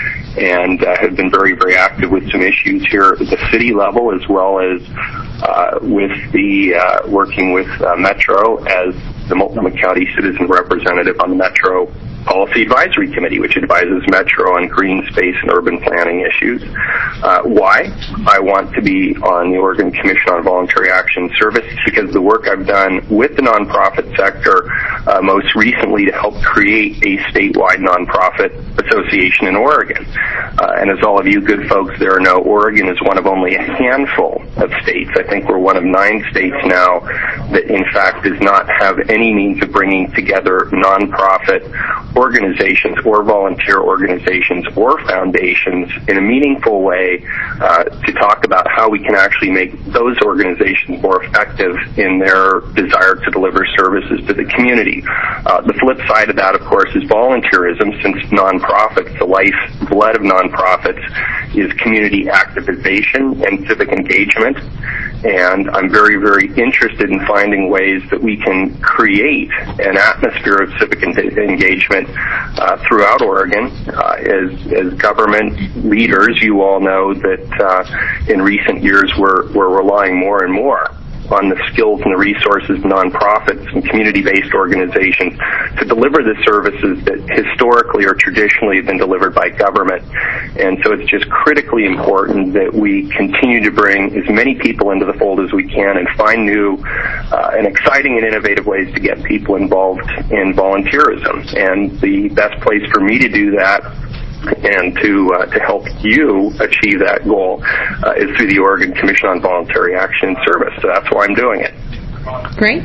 and uh, have been very, very active with some issues here at the city level, as well as uh, with the uh, working with uh, Metro as the Multnomah County Citizen Representative on the Metro Policy Advisory Committee, which advises Metro on green space and urban planning issues. Uh, why? I want to be on the Oregon Commission on Voluntary Action Service because the work I've done with the nonprofit sector, uh, most recently to help create a statewide nonprofit association in Oregon. Uh, and as all of you good folks there know, Oregon is one of only a handful of states. I think we're one of nine states now that in fact does not have any means of bringing together nonprofit organizations or volunteer organizations or foundations in a meaningful way uh, to talk about how we can actually make those organizations more effective in their desire to deliver services to the community. Uh, the flip side of that, of course, is volunteerism, since nonprofits, the lifeblood of nonprofits, is community activization and civic engagement. and I'm very, very interested in finding ways that we can create an atmosphere of civic en- engagement uh, throughout Oregon. Uh, as, as government leaders, you all know that uh, in recent years we're, we're relying more and more on the skills and the resources of nonprofits and community-based organizations to deliver the services that historically or traditionally have been delivered by government. And so it's just critically important that we continue to bring as many people into the fold as we can and find new uh, and exciting and innovative ways to get people involved in volunteerism. And the best place for me to do that and to uh, to help you achieve that goal uh, is through the Oregon Commission on Voluntary Action and Service. So that's why I'm doing it. Great.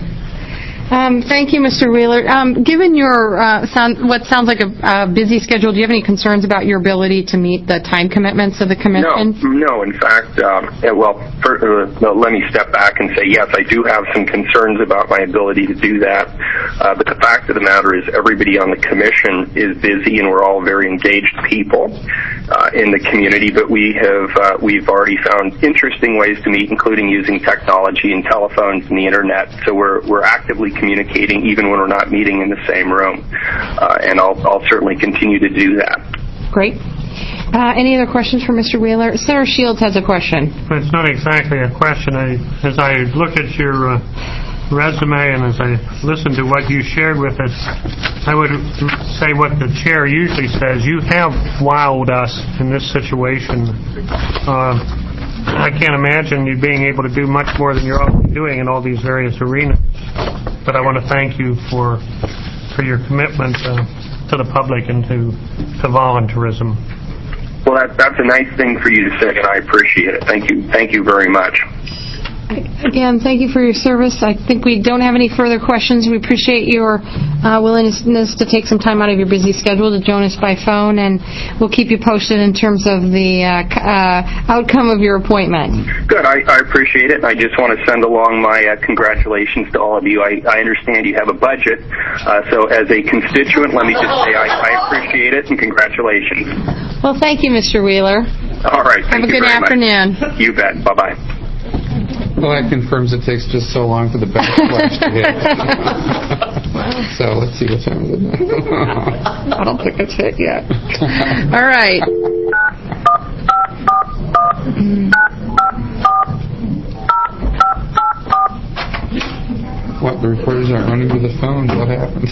Um, thank you, Mister Wheeler. Um, given your uh, sound, what sounds like a, a busy schedule, do you have any concerns about your ability to meet the time commitments of the commission? No, no. In fact, um, well, for, uh, no, let me step back and say, yes, I do have some concerns about my ability to do that. Uh, but the fact of the matter is everybody on the commission is busy, and we're all very engaged people uh, in the community. But we have uh, we've already found interesting ways to meet, including using technology and telephones and the internet. So we're we're actively communicating even when we're not meeting in the same room. Uh, and I'll, I'll certainly continue to do that. Great. Uh, any other questions for Mister Wheeler? Senator Shields has a question. It's not exactly a question. I, as I look at your uh, resume and as I listen to what you shared with us, I would say what the chair usually says. You have wowed us in this situation. Uh, I can't imagine you being able to do much more than you're already doing in all these various arenas. But I want to thank you for for your commitment uh, to the public and to, to volunteerism. Well, that, that's a nice thing for you to say, and I appreciate it. Thank you. Thank you very much. Again, thank you for your service. I think we don't have any further questions. We appreciate your uh, willingness to take some time out of your busy schedule to join us by phone, and we'll keep you posted in terms of the uh, uh, outcome of your appointment. Good. I, I appreciate it. I just want to send along my uh, congratulations to all of you. I, I understand you have a budget, uh, so as a constituent, let me just say I, I appreciate it, and congratulations. Well, thank you, Mister Wheeler. All right. Thank have a you good very afternoon. Much. You bet. Bye-bye. Well, that confirms it takes just so long for the backflash to hit. So let's see what's happening. I don't think it's hit yet. All right. What, the reporters aren't running to the phones? What happened?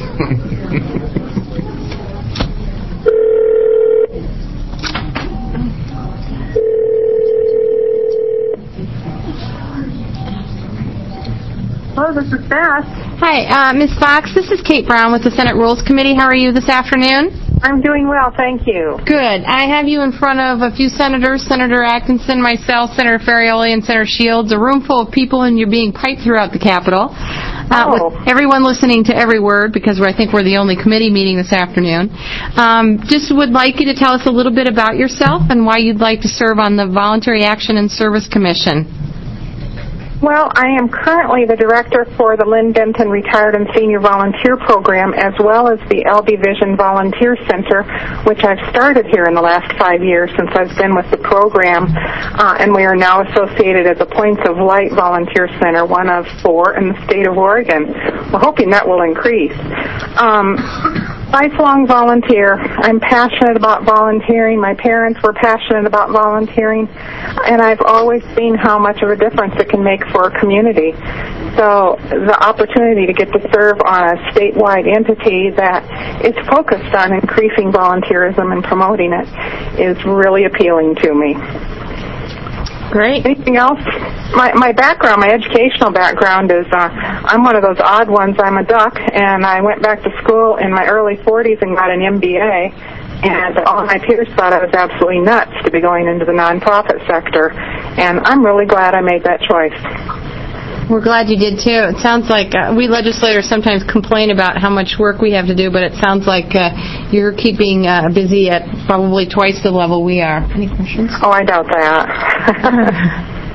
Hello, this is Beth. Hi, uh, Miz Fox. This is Kate Brown with the Senate Rules Committee. How are you this afternoon? I'm doing well, thank you. Good. I have you in front of a few senators, Senator Atkinson, myself, Senator Ferrioli, and Senator Shields, a room full of people, and you're being piped throughout the Capitol. Uh, oh. With everyone listening to every word, because I think we're the only committee meeting this afternoon. Um, just would like you to tell us a little bit about yourself and why you'd like to serve on the Voluntary Action and Service Commission. Well, I am currently the director for the Lynn Denton Retired and Senior Volunteer Program, as well as the L B Vision Volunteer Center, which I've started here in the last five years since I've been with the program, uh, and we are now associated as a Points of Light Volunteer Center, one of four in the state of Oregon. We're hoping that will increase. Um, lifelong volunteer. I'm passionate about volunteering. My parents were passionate about volunteering, and I've always seen how much of a difference it can make for a community. So the opportunity to get to serve on a statewide entity that is focused on increasing volunteerism and promoting it is really appealing to me. Great. Anything else? My my background, my educational background is uh, I'm one of those odd ones. I'm a duck, and I went back to school in my early forties and got an M B A. And all my peers thought I was absolutely nuts to be going into the nonprofit sector, and I'm really glad I made that choice. We're glad you did, too. It sounds like uh, we legislators sometimes complain about how much work we have to do, but it sounds like uh, you're keeping uh, busy at probably twice the level we are. Any questions? Oh, I doubt that.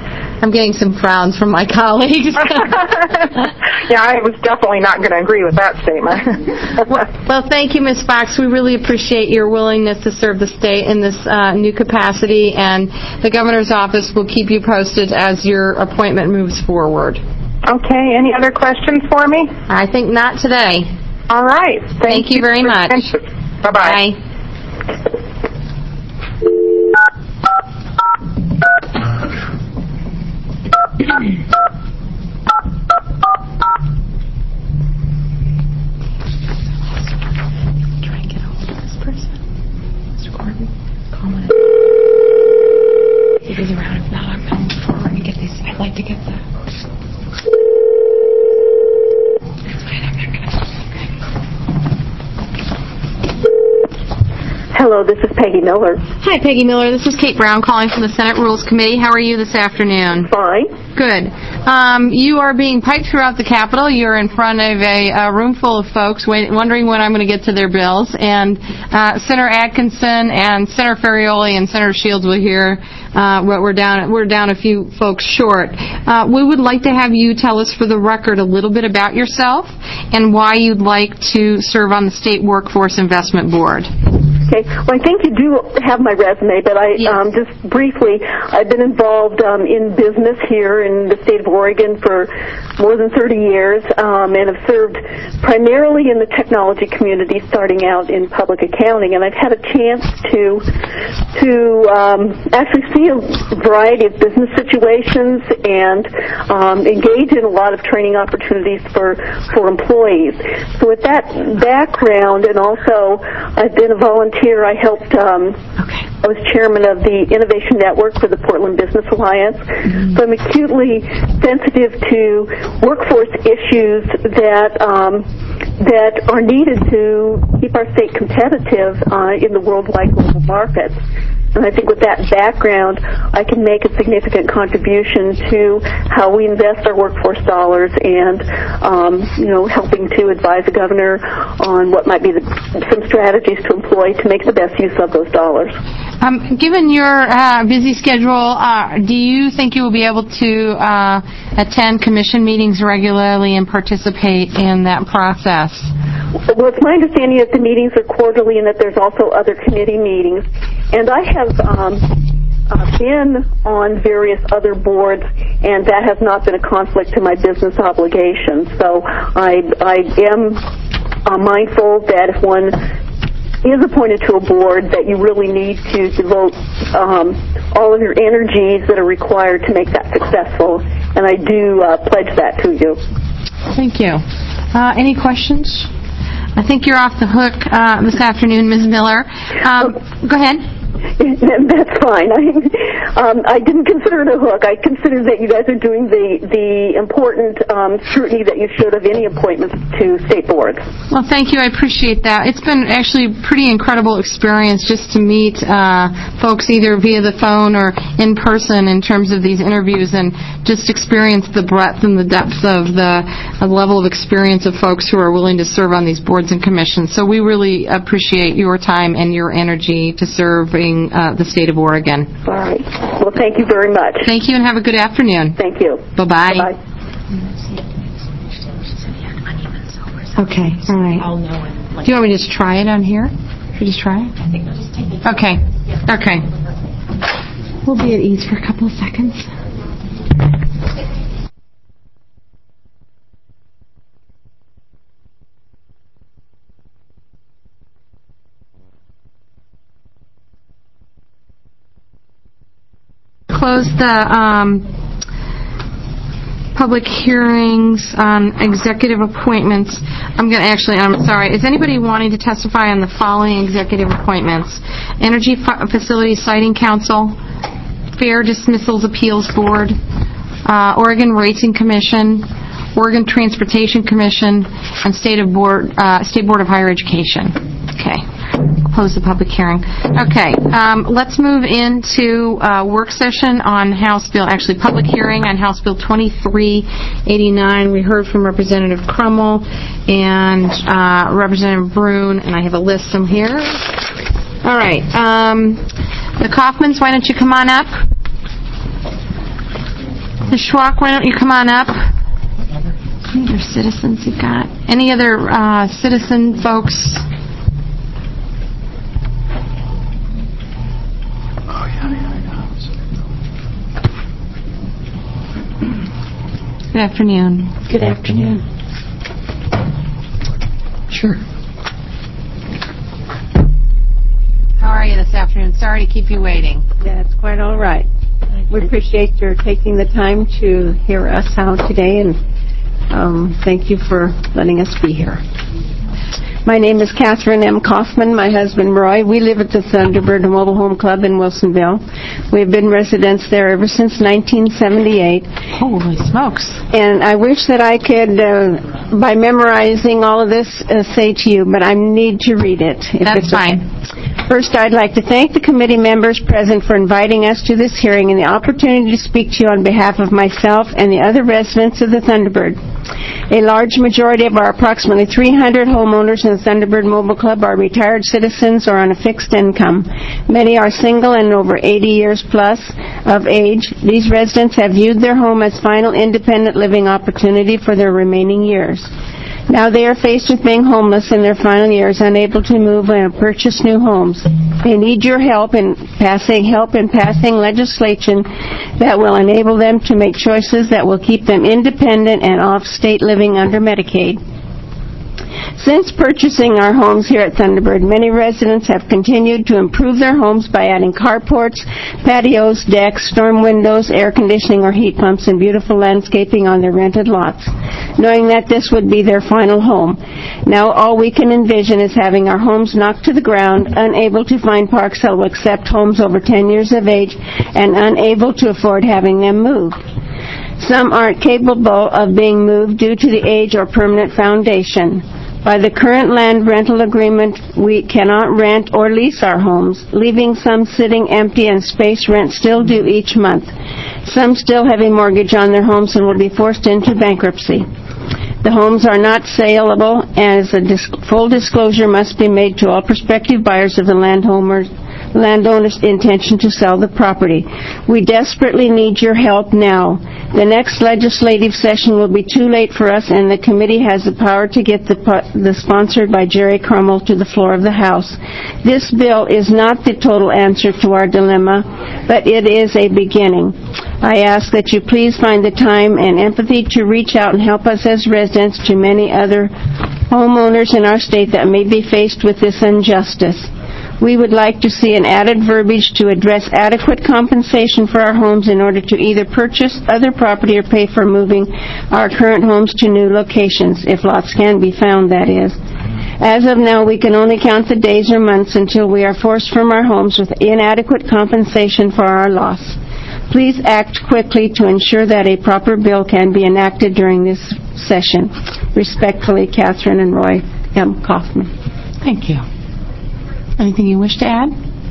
I'm getting some frowns from my colleagues. Yeah, I was definitely not going to agree with that statement. well, well, thank you, Miz Fox. We really appreciate your willingness to serve the state in this uh, new capacity, and the governor's office will keep you posted as your appointment moves forward. Okay, any other questions for me? I think not today. All right. Thank, thank you, you very much. Bye-bye. Bye. Try and get a hold of this person. Mister Gordon, call him. If he's around, if not, I'm going to move forward and get these. I'd like to get the... Hello, this is Peggy Miller. Hi, Peggy Miller. This is Kate Brown calling from the Senate Rules Committee. How are you this afternoon? Fine. Good. Um, you are being piped throughout the Capitol. You're in front of a, a room full of folks wait, wondering when I'm going to get to their bills. And uh, Senator Atkinson and Senator Ferrioli and Senator Shields will hear uh, what we're down. We're down a few folks short. Uh, we would like to have you tell us, for the record, a little bit about yourself and why you'd like to serve on the State Workforce Investment Board. Okay. Well, I think you do have my resume, but I yes. um, just briefly, I've been involved um, in business here in the state of Oregon for more than thirty years, um, and have served primarily in the technology community, starting out in public accounting. And I've had a chance to to um, actually see a variety of business situations and um, engage in a lot of training opportunities for for employees. So with that background, and also I've been a volunteer. I helped, um, okay. I was chairman of the Innovation Network for the Portland Business Alliance. Mm-hmm. So I'm acutely sensitive to workforce issues that um, that are needed to keep our state competitive uh, in the worldwide global markets. And I think with that background, I can make a significant contribution to how we invest our workforce dollars and, um, you know, helping to advise the governor on what might be the, some strategies to employ to make the best use of those dollars. Um, given your uh, busy schedule, uh, do you think you will be able to uh, attend commission meetings regularly and participate in that process? Well, it's my understanding that the meetings are quarterly and that there's also other committee meetings. And I have um, uh, been on various other boards, and that has not been a conflict to my business obligations. So I, I am uh, mindful that if one is appointed to a board, that you really need to devote um, all of your energies that are required to make that successful. And I do uh, pledge that to you. Thank you. Uh, any questions? I think you're off the hook uh, this afternoon, Miz Miller. Um, go ahead. That's fine. I, um, I didn't consider it a hook. I consider that you guys are doing the the important um, scrutiny that you should of any appointments to state boards. Well, thank you. I appreciate that. It's been actually a pretty incredible experience just to meet uh, folks either via the phone or in person in terms of these interviews, and just experience the breadth and the depth of the, the level of experience of folks who are willing to serve on these boards and commissions. So we really appreciate your time and your energy to serving uh, the state of Oregon. All right. Well, thank you very much. Thank you, and have a good afternoon. Thank you. Bye-bye. Bye-bye. Okay, all right. I'll know it. Do you want me to just try it on here? Should we just try it? I think I'll just take it. Okay. Okay. We'll be at ease for a couple of seconds. Close the um, public hearings on executive appointments. I'm going to actually, I'm sorry, is anybody wanting to testify on the following executive appointments? Energy F- Facility Siting Council, Fair Dismissals Appeals Board, uh, Oregon Racing Commission, Oregon Transportation Commission, and State of Board, uh, State Board of Higher Education. Okay. Close the public hearing. Okay. Um, let's move into uh, work session on House Bill, actually public hearing on House Bill twenty-three eighty-nine. We heard from Representative Crummell and uh, Representative Brune, and I have a list of them here. All right. Um, the Kaufmans, why don't you come on up? Miz Schwak, why don't you come on up? Any other citizens you've got? Any other uh, citizen folks? Oh, yeah, yeah, yeah. Good afternoon. Good afternoon. Sure. How are you this afternoon? Sorry to keep you waiting. Yeah, it's quite all right. We appreciate your taking the time to hear us out today, and um, thank you for letting us be here. My name is Catherine M. Kaufman. My husband, Roy. We live at the Thunderbird Mobile Home Club in Wilsonville. We've been residents there ever since nineteen seventy-eight. Holy smokes. And I wish that I could, uh, by memorizing all of this, uh, say to you, but I need to read it. If That's it's fine. Okay. First, I'd like to thank the committee members present for inviting us to this hearing and the opportunity to speak to you on behalf of myself and the other residents of the Thunderbird. A large majority of our approximately three hundred homeowners in the Thunderbird Mobile Club are retired citizens or on a fixed income. Many are single and over eighty years plus of age. These residents have viewed their home as final independent living opportunity for their remaining years. Now they are faced with being homeless in their final years, unable to move and purchase new homes. They need your help in passing help in passing legislation that will enable them to make choices that will keep them independent and off state living under Medicaid. Since purchasing our homes here at Thunderbird, many residents have continued to improve their homes by adding carports, patios, decks, storm windows, air conditioning or heat pumps, and beautiful landscaping on their rented lots, knowing that this would be their final home. Now all we can envision is having our homes knocked to the ground, unable to find parks that will accept homes over ten years of age, and unable to afford having them moved. Some aren't capable of being moved due to the age or permanent foundation. By the current land rental agreement, we cannot rent or lease our homes, leaving some sitting empty and space rent still due each month. Some still have a mortgage on their homes and will be forced into bankruptcy. The homes are not saleable, as a dis- full disclosure must be made to all prospective buyers of the landowner's landowner's intention to sell the property. We desperately need your help now. The next legislative session will be too late for us, and the committee has the power to get the, the sponsored by Jerry Crummell to the floor of the House. This bill is not the total answer to our dilemma, but it is a beginning. I ask that you please find the time and empathy to reach out and help us as residents to many other homeowners in our state that may be faced with this injustice. We would like to see an added verbiage to address adequate compensation for our homes in order to either purchase other property or pay for moving our current homes to new locations, if lots can be found, that is. As of now, we can only count the days or months until we are forced from our homes with inadequate compensation for our loss. Please act quickly to ensure that a proper bill can be enacted during this session. Respectfully, Catherine and Roy M. Kaufman. Thank you. Anything you wish to add?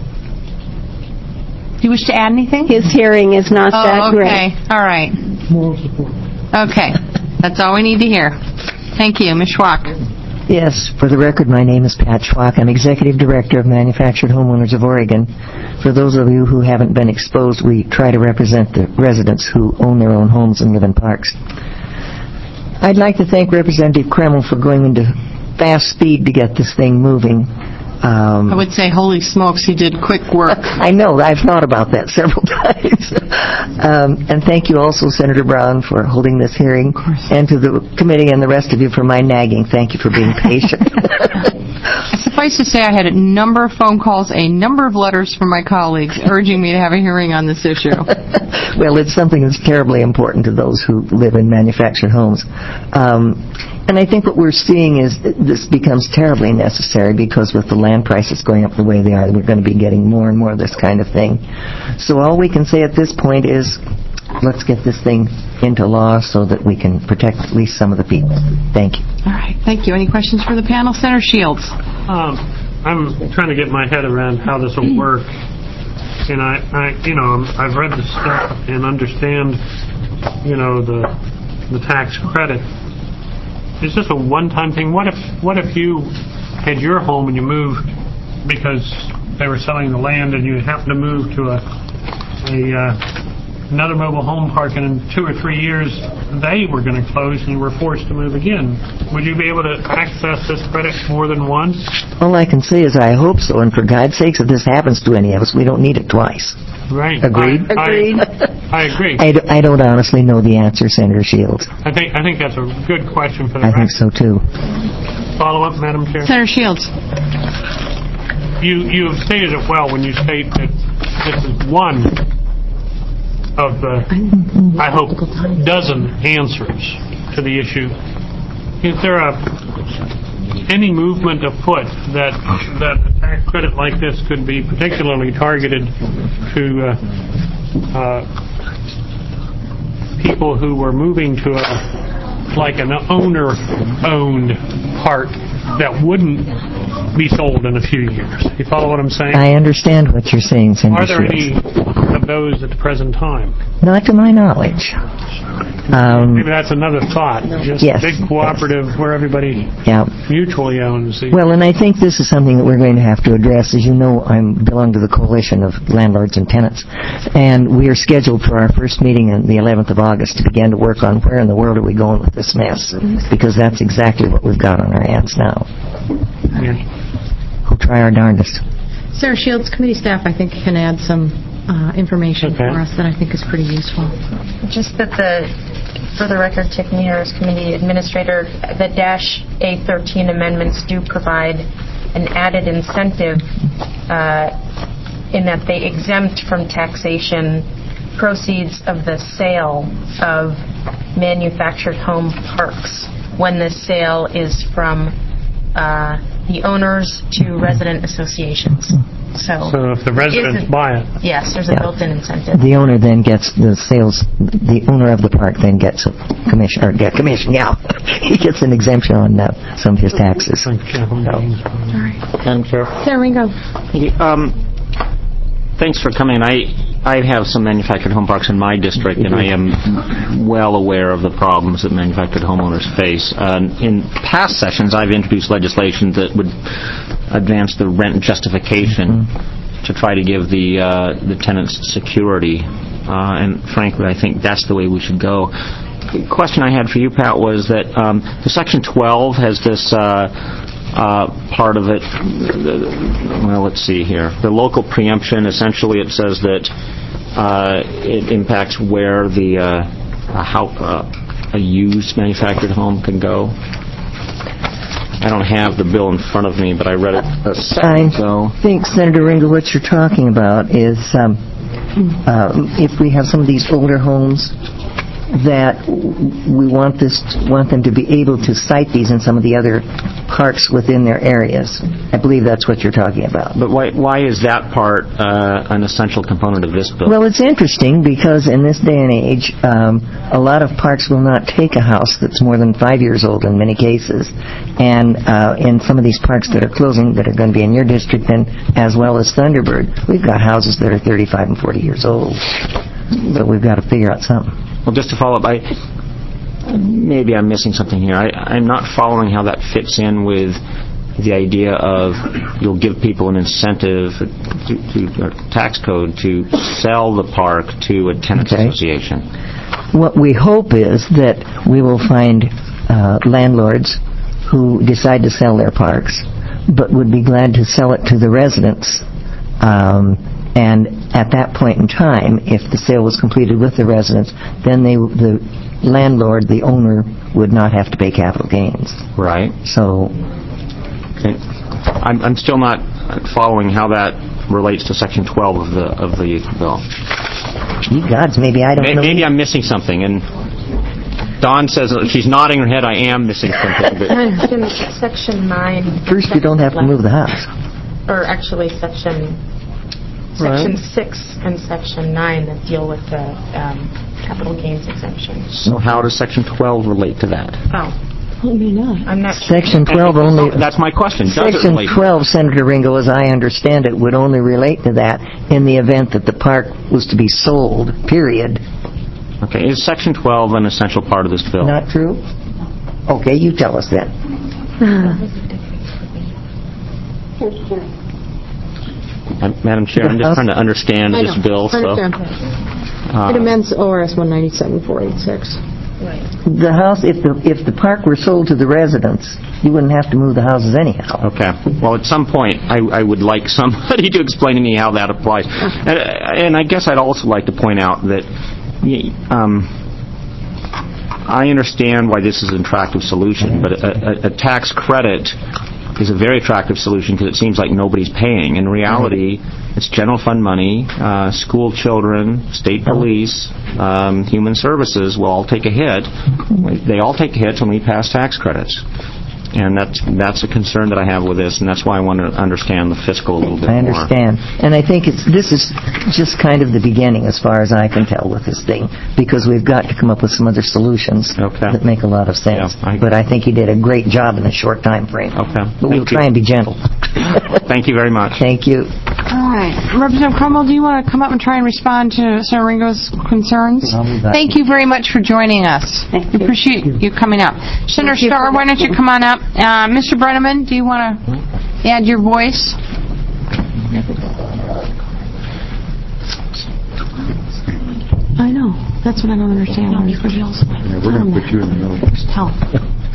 Do you wish to add anything? His hearing is not oh, that okay. great. All right. Moral support. Okay. That's all we need to hear. Thank you. Miz Schwak. Yes, for the record, my name is Pat Schwak. I'm Executive Director of Manufactured Homeowners of Oregon. For those of you who haven't been exposed, we try to represent the residents who own their own homes and live in parks. I'd like to thank Representative Kreml for going into fast speed to get this thing moving. Um, I would say, holy smokes, he did quick work. I know. I've thought about that several times. um, and thank you also, Senator Brown, for holding this hearing. And to the committee and the rest of you for my nagging. Thank you for being patient. Suffice to say, I had a number of phone calls, a number of letters from my colleagues urging me to have a hearing on this issue. Well, it's something that's terribly important to those who live in manufactured homes. Um, And I think what we're seeing is this becomes terribly necessary because with the land prices going up the way they are, we're going to be getting more and more of this kind of thing. So all we can say at this point is let's get this thing into law so that we can protect at least some of the people. Thank you. All right. Thank you. Any questions for the panel? Senator Shields. Um, I'm trying to get my head around how this will work. And I, I, you know, I've read the stuff and understand, you know, the the tax credit. Is this a one-time thing? What if what if you had your home and you moved because they were selling the land and you happened to move to a, a uh, another mobile home park, and in two or three years they were going to close and you were forced to move again, would you be able to access this credit more than once? All I can say is I hope so, and for God's sakes, if this happens to any of us, we don't need it twice. Right. Agreed? I, Agreed. I, I agree. I, d- I don't honestly know the answer, Senator Shields. I think I think that's a good question for the I think so, too. Follow up, Madam Chair. Senator Shields. You you have stated it well when you state that this is one of the, I hope, dozen answers to the issue. Is there a any movement afoot that that a tax credit like this could be particularly targeted to uh, uh, people who were moving to a like an owner-owned park that wouldn't be sold in a few years? You follow what I'm saying? I understand what you're saying, Senator Are there Shields. any of those at the present time? Not to my knowledge. Um, Maybe that's another thought. Just yes, a big cooperative yes. where everybody Yeah. mutually owns. The Well, and I think this is something that we're going to have to address. As you know, I belong to the Coalition of Landlords and Tenants, and we are scheduled for our first meeting on the eleventh of August to begin to work on where in the world are we going with this mess, because that's exactly what we've got on our hands now. Yeah. We'll try our darndest. Senator Shields, committee staff, I think, can add some uh, information Okay. for us that I think is pretty useful. Just that the, for the record, Tiffany Harris, Committee Administrator, the Dash A thirteen amendments do provide an added incentive uh, in that they exempt from taxation proceeds of the sale of manufactured home parks when the sale is from uh, the owners to resident associations. So, So if the residents isn't- buy it. yes, there's a Yeah. built-in incentive. The owner then gets the sales. The owner of the park then gets a commission, or get commission. Yeah, he gets an exemption on uh, some of his taxes. So. Madam Chair. Senator Ringo. Um, thanks for coming. I I have some manufactured home parks in my district, and I am well aware of the problems that manufactured homeowners face. Uh, in past sessions, I've introduced legislation that would advance the rent justification mm-hmm. to try to give the uh, the tenants security, uh, and frankly, I think that's the way we should go. The question I had for you, Pat, was that um, the Section twelve has this. Uh, Uh, part of it, well, let's see here. The local preemption, essentially it says that uh, it impacts where the uh, how uh, a used manufactured home can go. I don't have the bill in front of me, but I read it a second ago. I think, Senator Ringo, what you're talking about is um, uh, if we have some of these older homes that we want this want them to be able to site these in some of the other parks within their areas. I believe that's what you're talking about. But why why is that part uh, an essential component of this bill? Well, it's interesting because in this day and age, um, a lot of parks will not take a house that's more than five years old in many cases. And uh, in some of these parks that are closing, that are going to be in your district, and as well as Thunderbird, we've got houses that are thirty-five and forty years old. So we've got to figure out something. Well, just to follow up, I, maybe I'm missing something here. I, I'm not following how that fits in with the idea of you'll give people an incentive to, to or tax code to sell the park to a tenants Okay. association. What we hope is that we will find uh, landlords who decide to sell their parks, but would be glad to sell it to the residents. Um, And at that point in time, if the sale was completed with the residents, then they, the landlord, the owner, would not have to pay capital gains. Right. So, okay. I'm, I'm still not following how that relates to Section twelve of the of the bill. Ye gods, maybe I don't Maybe, know. maybe I'm missing something. And Dawn says she's nodding her head. I am missing something. But In Section nine. First, you don't have to move the house. Or actually, Section Section six and Section nine that deal with the um, capital gains exemption. so how does Section twelve relate to that? Oh, Maybe not. I'm not sure. Section twelve only... That's my question. Does it Section relate? twelve, Senator Ringo, as I understand it, would only relate to that in the event that the park was to be sold, period. Okay. Is Section twelve an essential part of this bill? Not true? Okay, you tell us then. Uh, Madam Chair, I'm just trying to understand I this know. bill. So. Understand. Uh, It amends O R S one ninety-seven four eighty-six. The house, if the if the park were sold to the residents, you wouldn't have to move the houses anyhow. Okay. Well, at some point, I, I would like somebody to explain to me how that applies. And, and I guess I'd also like to point out that um, I understand why this is an attractive solution, but a, a, a tax credit is a very attractive solution because it seems like nobody's paying. In reality, it's general fund money, uh, school children, state police, um, human services will all take a hit. They all take hits when we pass tax credits. And that's that's a concern that I have with this, and that's why I want to understand the fiscal a little bit more. I understand. And I think it's this is just kind of the beginning as far as I can tell with this thing, because we've got to come up with some other solutions okay. that make a lot of sense. Yeah, I, but I think you did a great job in a short time frame. Okay. But we'll try and be gentle. Thank you very much. Thank you. All right. Representative Crummell, do you want to come up and try and respond to Senator Ringo's concerns? Thank you very much for joining us. Thank we appreciate you coming up. Senator Starr, why don't you come on up? Uh, Mister Brenneman, do you want to add your voice? I know. That's what I don't understand. Yeah, we're going to put you in the middle. Tell him.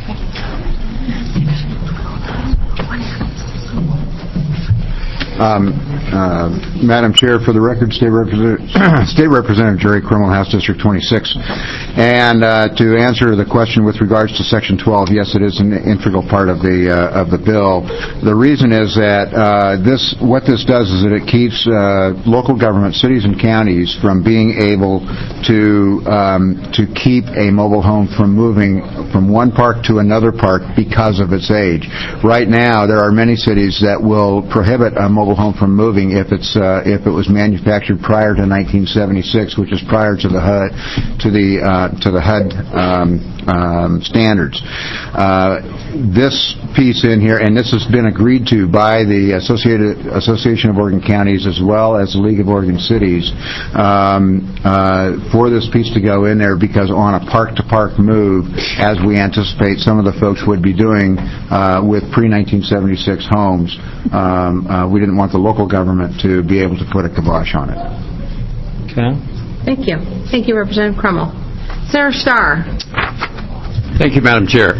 Um, uh, Madam Chair, for the record, State Representative, State Representative Jerry Crummell, House District twenty-six. And uh, to answer the question with regards to Section twelve, yes, it is an integral part of the uh, of the bill. The reason is that uh, this, what this does is that it keeps uh, local government, cities and counties, from being able to um, to keep a mobile home from moving from one park to another park because of its age. Right now, there are many cities that will prohibit a mobile home from moving if it's uh, if it was manufactured prior to nineteen seventy-six, which is prior to the H U D to the uh, to the H U D um, um, standards. Uh, this piece in here, and this has been agreed to by the Associated Association of Oregon Counties as well as the League of Oregon Cities, um, uh, for this piece to go in there, because on a park-to-park move, as we anticipate some of the folks would be doing uh, with pre nineteen seventy-six homes, um, uh, we didn't want the local government to be able to put a kibosh on it. Okay. Thank you. Thank you, Representative Crummell. Senator Starr. Thank you, Madam Chair.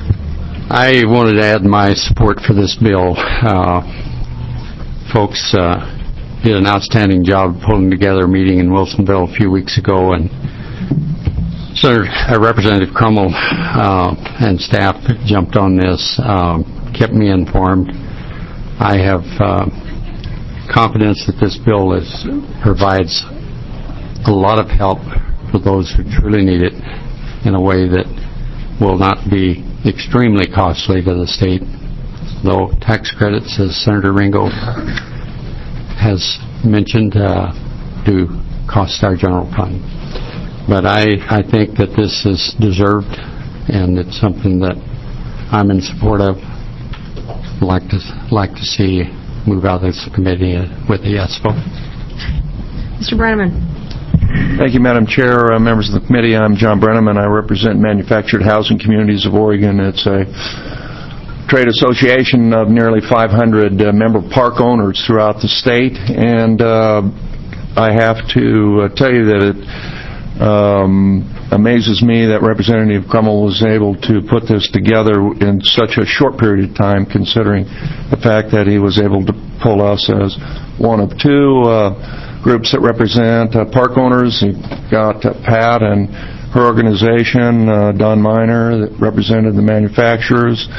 I wanted to add my support for this bill. Uh, folks uh, did an outstanding job pulling together a meeting in Wilsonville a few weeks ago, and Senator uh, Representative Crummell uh, and staff jumped on this, uh, kept me informed. I have uh, confidence that this bill is, provides a lot of help for those who truly need it in a way that will not be extremely costly to the state, though tax credits, as Senator Ringo has mentioned, uh, do cost our general fund. But I, I think that this is deserved, and it's something that I'm in support of. I'd like to, like to see move out of this committee with a yes vote. Mister Brenneman. Thank you, Madam Chair. Uh, members of the committee, I'm John Brenneman. I represent Manufactured Housing Communities of Oregon. It's a trade association of nearly five hundred uh, member park owners throughout the state, and uh, I have to uh, tell you that it um, amazes me that Representative Crummell was able to put this together in such a short period of time, considering the fact that he was able to pull us as one of two uh, groups that represent uh, park owners. He got uh, Pat and her organization, uh, Don Miner, that represented the manufacturers,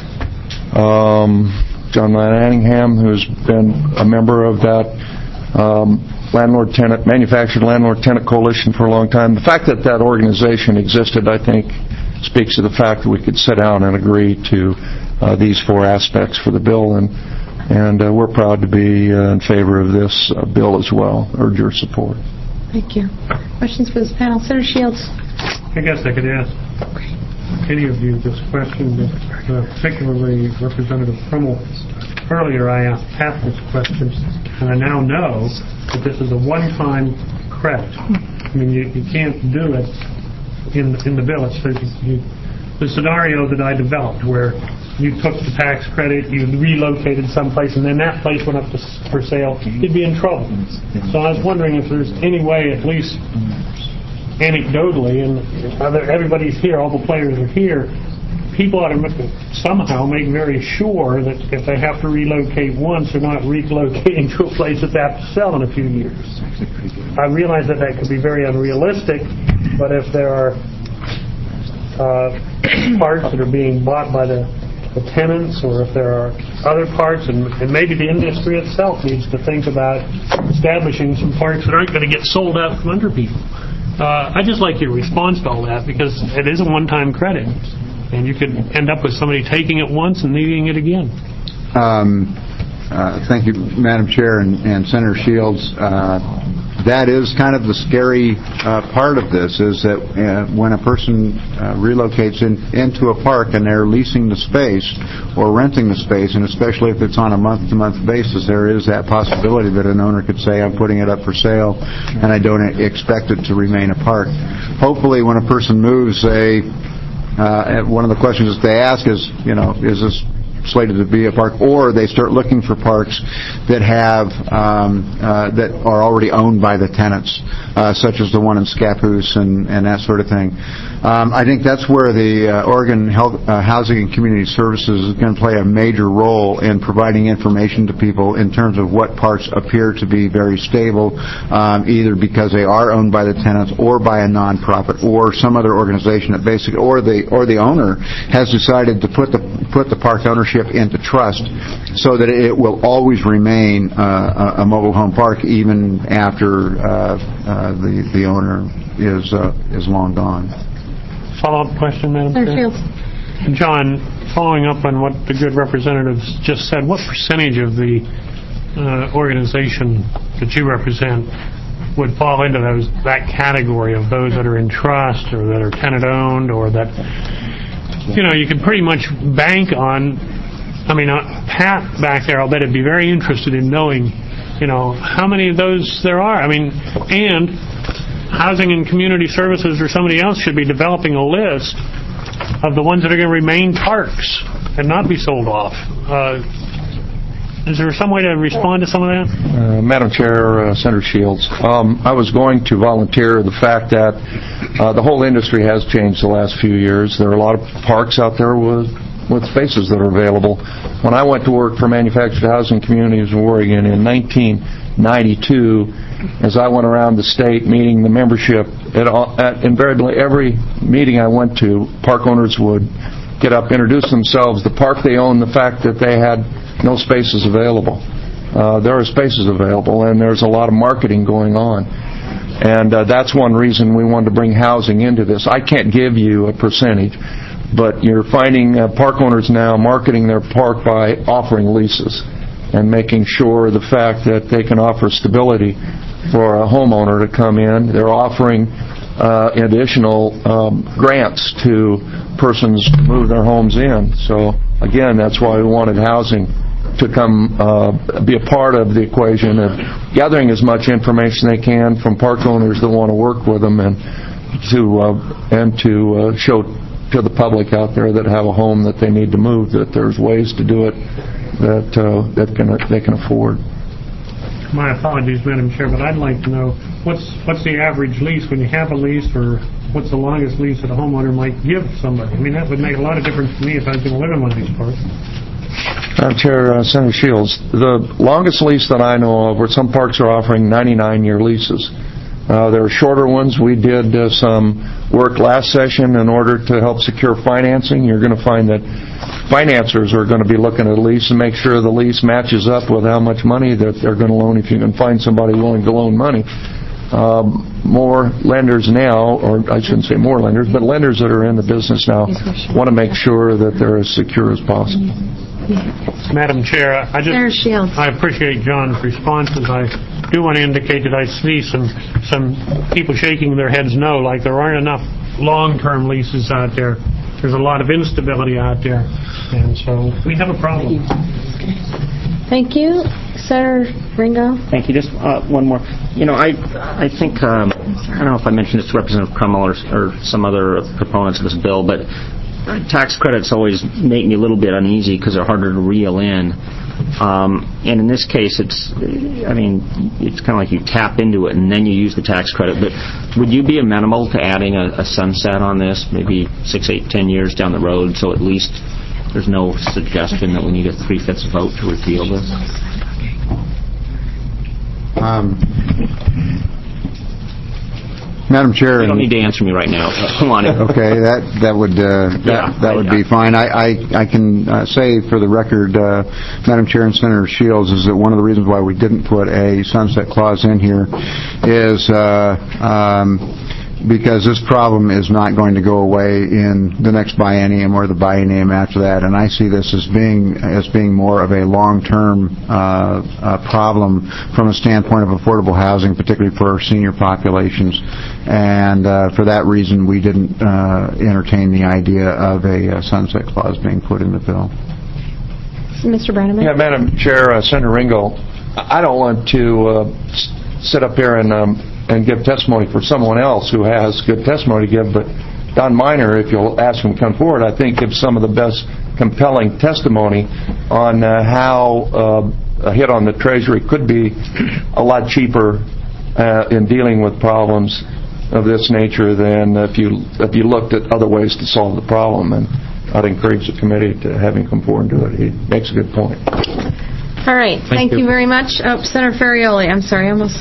um, John Lanningham, who's been a member of that um, landlord-tenant, manufactured landlord-tenant coalition for a long time. The fact that that organization existed, I think, speaks to the fact that we could sit down and agree to uh, these four aspects for the bill, and And uh, we're proud to be uh, in favor of this uh, bill as well. Urge your support. Thank you. Questions for this panel? Senator Shields. I guess I could ask any of you this question, but uh, particularly Representative Crummell. Earlier I asked Pat this question, and I now know that this is a one-time credit. I mean, you, you can't do it in, in the bill. It's the, you, the scenario that I developed where you took the tax credit, you relocated someplace, and then that place went up to, for sale, you'd be in trouble. So I was wondering if there's any way, at least anecdotally, and other, everybody's here, all the players are here, people ought to somehow make very sure that if they have to relocate once, they're not relocating to a place that they have to sell in a few years. I realize that that could be very unrealistic, but if there are uh, parts that are being bought by the the tenants, or if there are other parts, and, and maybe the industry itself needs to think about establishing some parts that aren't going to get sold out from under people. Uh, I just like your response to all that, because it is a one-time credit, and you could end up with somebody taking it once and needing it again. Um, uh, thank you, Madam Chair and, and Senator Shields. Uh, that is kind of the scary uh, part of this, is that uh, when a person uh, relocates in, into a park and they're leasing the space or renting the space, and especially if it's on a month-to-month basis, there is that possibility that an owner could say, I'm putting it up for sale and I don't expect it to remain a park. Hopefully when a person moves, they, uh, one of the questions that they ask is, you know, is this slated to be a park, or they start looking for parks that have um, uh, that are already owned by the tenants, uh, such as the one in Scappoose and, and that sort of thing. Um, I think that's where the uh, Oregon Health, uh, Housing and Community Services is going to play a major role in providing information to people in terms of what parks appear to be very stable, um, either because they are owned by the tenants or by a nonprofit or some other organization that basically, or the or the owner has decided to put the put the park ownership into trust, so that it will always remain uh, a, a mobile home park even after uh, uh, the the owner is uh, is long gone. Follow-up question, Madam Chair. John, following up on what the good representatives just said, what percentage of the uh, organization that you represent would fall into those that category of those that are in trust or that are tenant-owned, or that, you know, you can pretty much bank on? I mean, uh, Pat back there, I'll bet he'd be very interested in knowing, you know, how many of those there are. I mean, and Housing and Community Services or somebody else should be developing a list of the ones that are going to remain parks and not be sold off. Uh, is there some way to respond to some of that? Uh, Madam Chair, uh, Senator Shields, um, I was going to volunteer the fact that uh, the whole industry has changed the last few years. There are a lot of parks out there with with spaces that are available. When I went to work for Manufactured Housing Communities of Oregon in nineteen ninety-two, as I went around the state meeting the membership, at, all, at invariably every meeting I went to, park owners would get up, introduce themselves, the park they owned, the fact that they had no spaces available. Uh, there are spaces available, and there's a lot of marketing going on. And uh, that's one reason we wanted to bring housing into this. I can't give you a percentage, but you're finding uh, park owners now marketing their park by offering leases and making sure the fact that they can offer stability for a homeowner to come in. They're offering uh, additional um, grants to persons to move their homes in. So, again, that's why we wanted housing to come uh, be a part of the equation of gathering as much information they can from park owners that want to work with them, and to uh, and to uh, show to the public out there that have a home that they need to move that there's ways to do it that uh, that can they can afford. My apologies, Madam Chair, but I'd like to know what's what's the average lease when you have a lease, or what's the longest lease that a homeowner might give somebody? I mean, that would make a lot of difference to me if I was going to live in one of these parks. Madam Chair, uh, Senator Shields, the longest lease that I know of, where some parks are offering ninety-nine year leases. Uh, there are shorter ones. We did uh, some work last session in order to help secure financing. You're going to find that financiers are going to be looking at a lease and make sure the lease matches up with how much money that they're going to loan, if you can find somebody willing to loan money. Um, more lenders now, or I shouldn't say more lenders, but lenders that are in the business now want to make sure that they're as secure as possible. Madam Chair, I just I appreciate John's responses. I do want to indicate that I see some some people shaking their heads no, like there aren't enough long-term leases out there. There's a lot of instability out there, and so we have a problem. Thank you. Senator Ringo? Thank you. Just uh, one more. You know, I I think, um, I don't know if I mentioned this to Representative Crummell or, or some other proponents of this bill, but tax credits always make me a little bit uneasy because they're harder to reel in. Um, and in this case, it's, I mean, it's kind of like you tap into it and then you use the tax credit. But would you be amenable to adding a, a sunset on this, maybe six, eight, ten years down the road, so at least there's no suggestion that we need a three-fifths vote to repeal this? Um, Madam Chair, you don't need to answer me right now. Come on. Okay, that that would uh, that Yeah, that would I- be fine. I I, I can uh, say for the record, uh, Madam Chair and Senator Shields, is that one of the reasons why we didn't put a sunset clause in here is uh, um, because this problem is not going to go away in the next biennium or the biennium after that, and I see this as being as being more of a long-term uh, uh, problem from a standpoint of affordable housing, particularly for our senior populations. And uh, for that reason, we didn't uh, entertain the idea of a uh, sunset clause being put in the bill. Mister Brannaman? Yeah, Madam Chair, uh, Senator Ringgold, I don't want to uh, s- sit up here and um, and give testimony for someone else who has good testimony to give, but Don Miner, if you'll ask him to come forward, I think gives some of the best compelling testimony on uh, how uh, a hit on the Treasury could be a lot cheaper uh, in dealing with problems of this nature than if you if you looked at other ways to solve the problem. And I'd encourage the committee to have him come forward and do it. He makes a good point. All right. Thank, you. you very much. Oh, Senator Ferrioli, I'm sorry, I almost...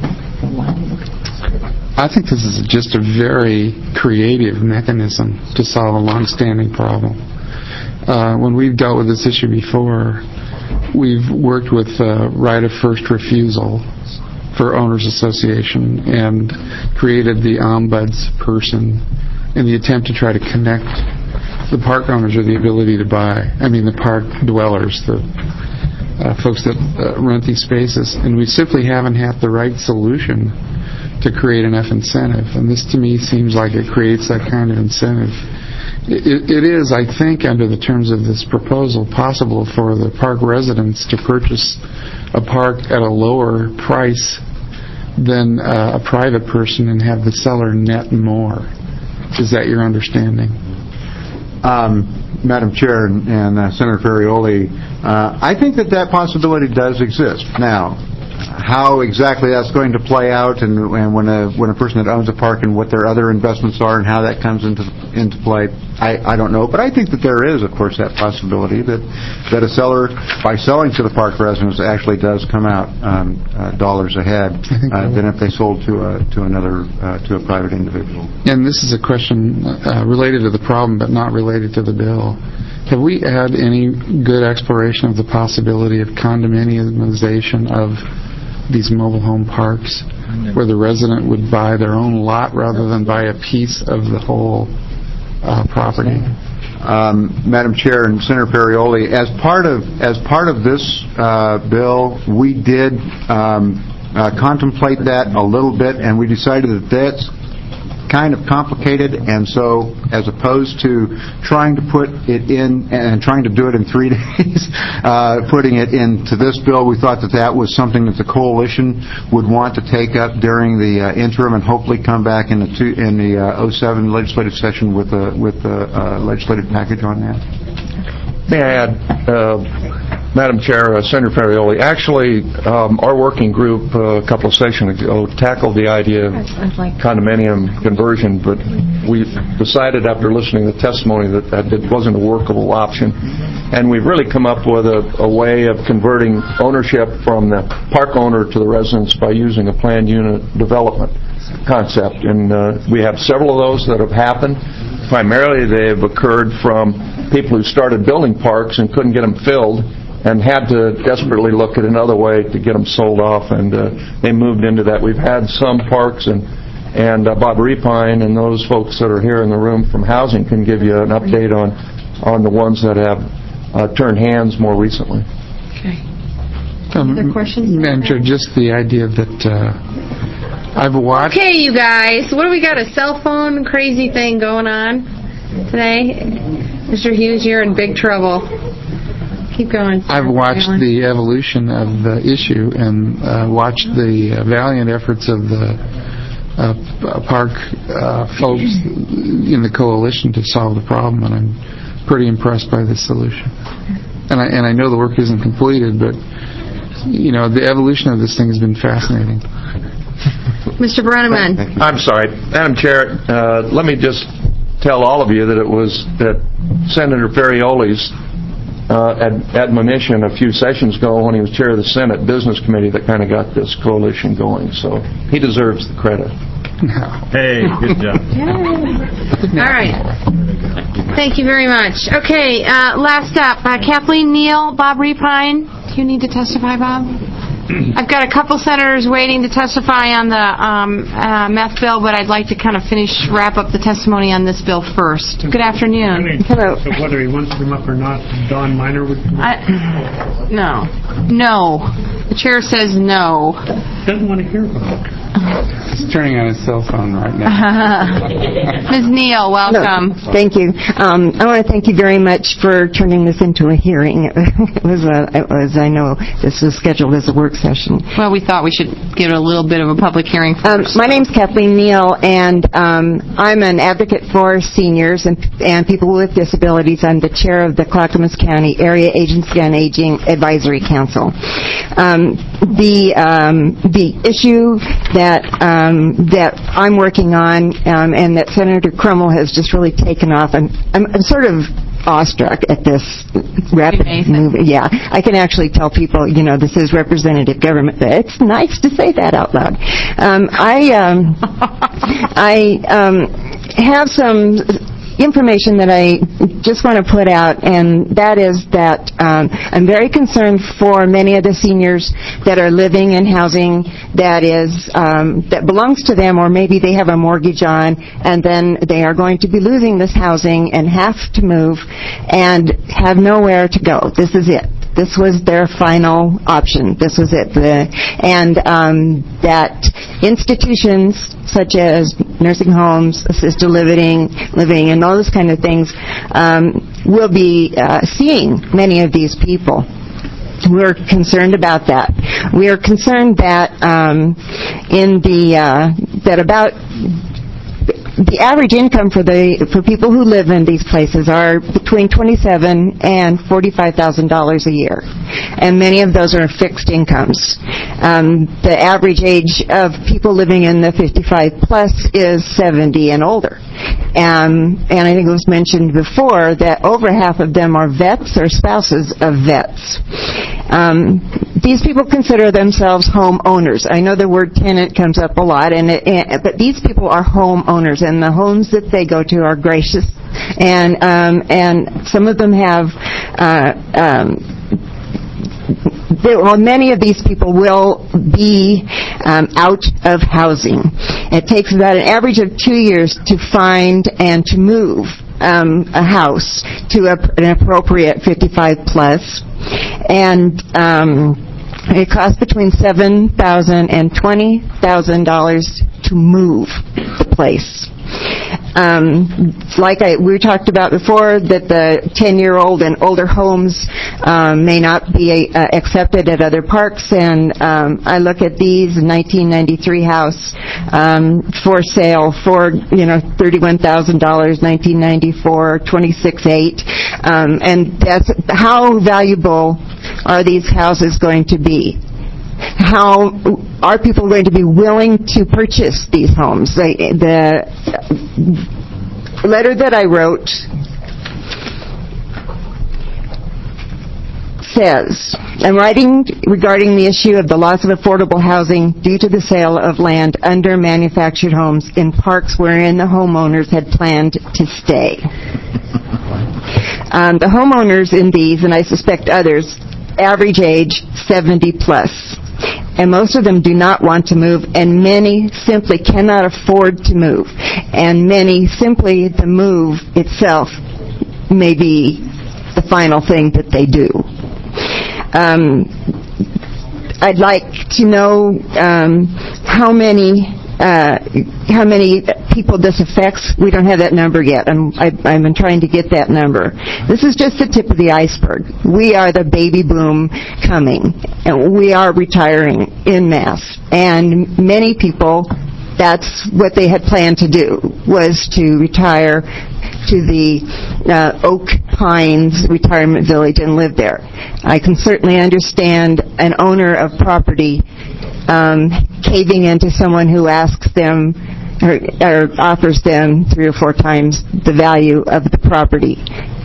I think this is just a very creative mechanism to solve a long-standing problem. Uh, when we've dealt with this issue before, we've worked with uh, right of first refusal for Owners Association and created the ombuds person in the attempt to try to connect the park owners with the ability to buy, I mean the park dwellers, the uh, folks that uh, rent these spaces, and we simply haven't had the right solution to create enough incentive. And this to me seems like it creates that kind of incentive. It, it is, I think, under the terms of this proposal, possible for the park residents to purchase a park at a lower price than uh, a private person and have the seller net more. Is that your understanding? Um, Madam Chair and, and uh, Senator Ferrioli, uh, I think that that possibility does exist. Now, how exactly that's going to play out, and, and when a when a person that owns a park and what their other investments are, and how that comes into into play, I, I don't know. But I think that there is, of course, that possibility that that a seller, by selling to the park residents, actually does come out um, uh, dollars ahead uh, than if they sold to a to another uh, to a private individual. And this is a question uh, related to the problem, but not related to the bill. Have we had any good exploration of the possibility of condominiumization of these mobile home parks, where the resident would buy their own lot rather than buy a piece of the whole uh, property? Um, Madam Chair and Senator Ferrioli, as part of as part of this uh, bill, we did um, uh, contemplate that a little bit, and we decided that that's kind of complicated, and so as opposed to trying to put it in and trying to do it in three days, uh, putting it into this bill, we thought that that was something that the coalition would want to take up during the uh, interim and hopefully come back in the two, in the uh, oh seven legislative session with a with a uh, legislative package on that. May I add, uh, Madam Chair, uh, Senator Ferrioli, actually, um, our working group uh, a couple of sessions ago tackled the idea of condominium conversion, but we decided after listening to the testimony that that wasn't a workable option. And we've really come up with a, a way of converting ownership from the park owner to the residents by using a planned unit development concept. And uh, we have several of those that have happened. Primarily, they have occurred from people who started building parks and couldn't get them filled and had to desperately look at another way to get them sold off, and uh, they moved into that. We've had some parks, and and uh, Bob Repine and those folks that are here in the room from housing can give you an update on, on the ones that have uh, turned hands more recently. Okay. Um, Other questions? Madam Chair, just the idea that uh, I've watched... Okay, you guys, what do we got, a cell phone crazy thing going on today? Mister Hughes, you're in big trouble. Keep going. I've watched the evolution of the issue and uh, watched the uh, valiant efforts of the uh, park uh, folks in the coalition to solve the problem, and I'm pretty impressed by this solution. And I, and I know the work isn't completed, but, you know, the evolution of this thing has been fascinating. Mister Brenneman. I'm sorry. Madam Chair, uh, let me just tell all of you that it was that Senator Ferrioli's uh, ad- admonition a few sessions ago when he was chair of the Senate Business Committee that kind of got this coalition going. So he deserves the credit. Hey, good job. All right. Thank you very much. Okay, uh, last up, uh, Kathleen Neal, Bob Repine. Do you need to testify, Bob? I've got a couple senators waiting to testify on the um, uh, meth bill, but I'd like to kind of finish, wrap up the testimony on this bill first. Good afternoon. Hello. So whether he wants to come up or not, Don Miner would come up? I, no. No. The chair says no. Doesn't want to hear from him. He's turning on his cell phone right now. Miz Neal, welcome. No, thank you. Um, I want to thank you very much for turning this into a hearing. It was, a, it was, I know this was scheduled as a work session. Well, we thought we should give it a little bit of a public hearing first. Um, my name's Kathleen Neal, and um, I'm an advocate for seniors and, and people with disabilities. I'm the chair of the Clackamas County Area Agency on Aging Advisory Council. Um, the um, the issue that um, that I'm working on um, and that Senator Crummell has just really taken off, I'm, I'm, I'm sort of awestruck at this rapid movement. Yeah, I can actually tell people, you know, this is representative government. It's nice to say that out loud. Um, I um, I um, have some information that I just want to put out, and that is that um, I'm very concerned for many of the seniors that are living in housing that is um, that belongs to them, or maybe they have a mortgage on, and then they are going to be losing this housing and have to move and have nowhere to go. This is it. This was their final option. This was it. The, and um, that institutions such as nursing homes, assisted living, living, and all those kind of things um, will be uh, seeing many of these people. We're concerned about that. We are concerned that um, in the uh, that about the average income for the for people who live in these places are between twenty-seven and forty-five thousand dollars a year, and many of those are fixed incomes. Um, the average age of people living in the fifty-five plus is seventy and older, um, and I think it was mentioned before that over half of them are vets or spouses of vets. Um, these people consider themselves homeowners. I know the word tenant comes up a lot, and it, and, but these people are homeowners, and the homes that they go to are gracious, and um, and some of them have. Uh, um, There, well, many of these people will be um, out of housing. It takes about an average of two years to find and to move um, a house to a, an appropriate fifty-five plus, and um, it costs between seven thousand dollars and twenty thousand dollars to move the place. Um, like I, we talked about before, that the ten-year-old and older homes um, may not be uh, accepted at other parks, and um, I look at these nineteen ninety-three house um, for sale for you know thirty-one thousand dollars, nineteen ninety-four, twenty-six eight, um, and that's how valuable are these houses going to be? How are people going to be willing to purchase these homes? The, the letter that I wrote says, I'm writing regarding the issue of the loss of affordable housing due to the sale of land under manufactured homes in parks wherein the homeowners had planned to stay. Um, the homeowners in these, and I suspect others, average age seventy plus. And most of them do not want to move, and many simply cannot afford to move. And many simply, the move itself may be the final thing that they do. Um, I'd like to know um, how many uh, how many people this affects. We don't have that number yet. I'm, I, I've been trying to get that number. This is just the tip of the iceberg. We are the baby boom coming, and we are retiring en masse. And many people that's what they had planned to do, was to retire to the uh, Oak Pines Retirement Village and live there. I can certainly understand an owner of property um, caving into someone who asks them or, or offers them three or four times the value of the property.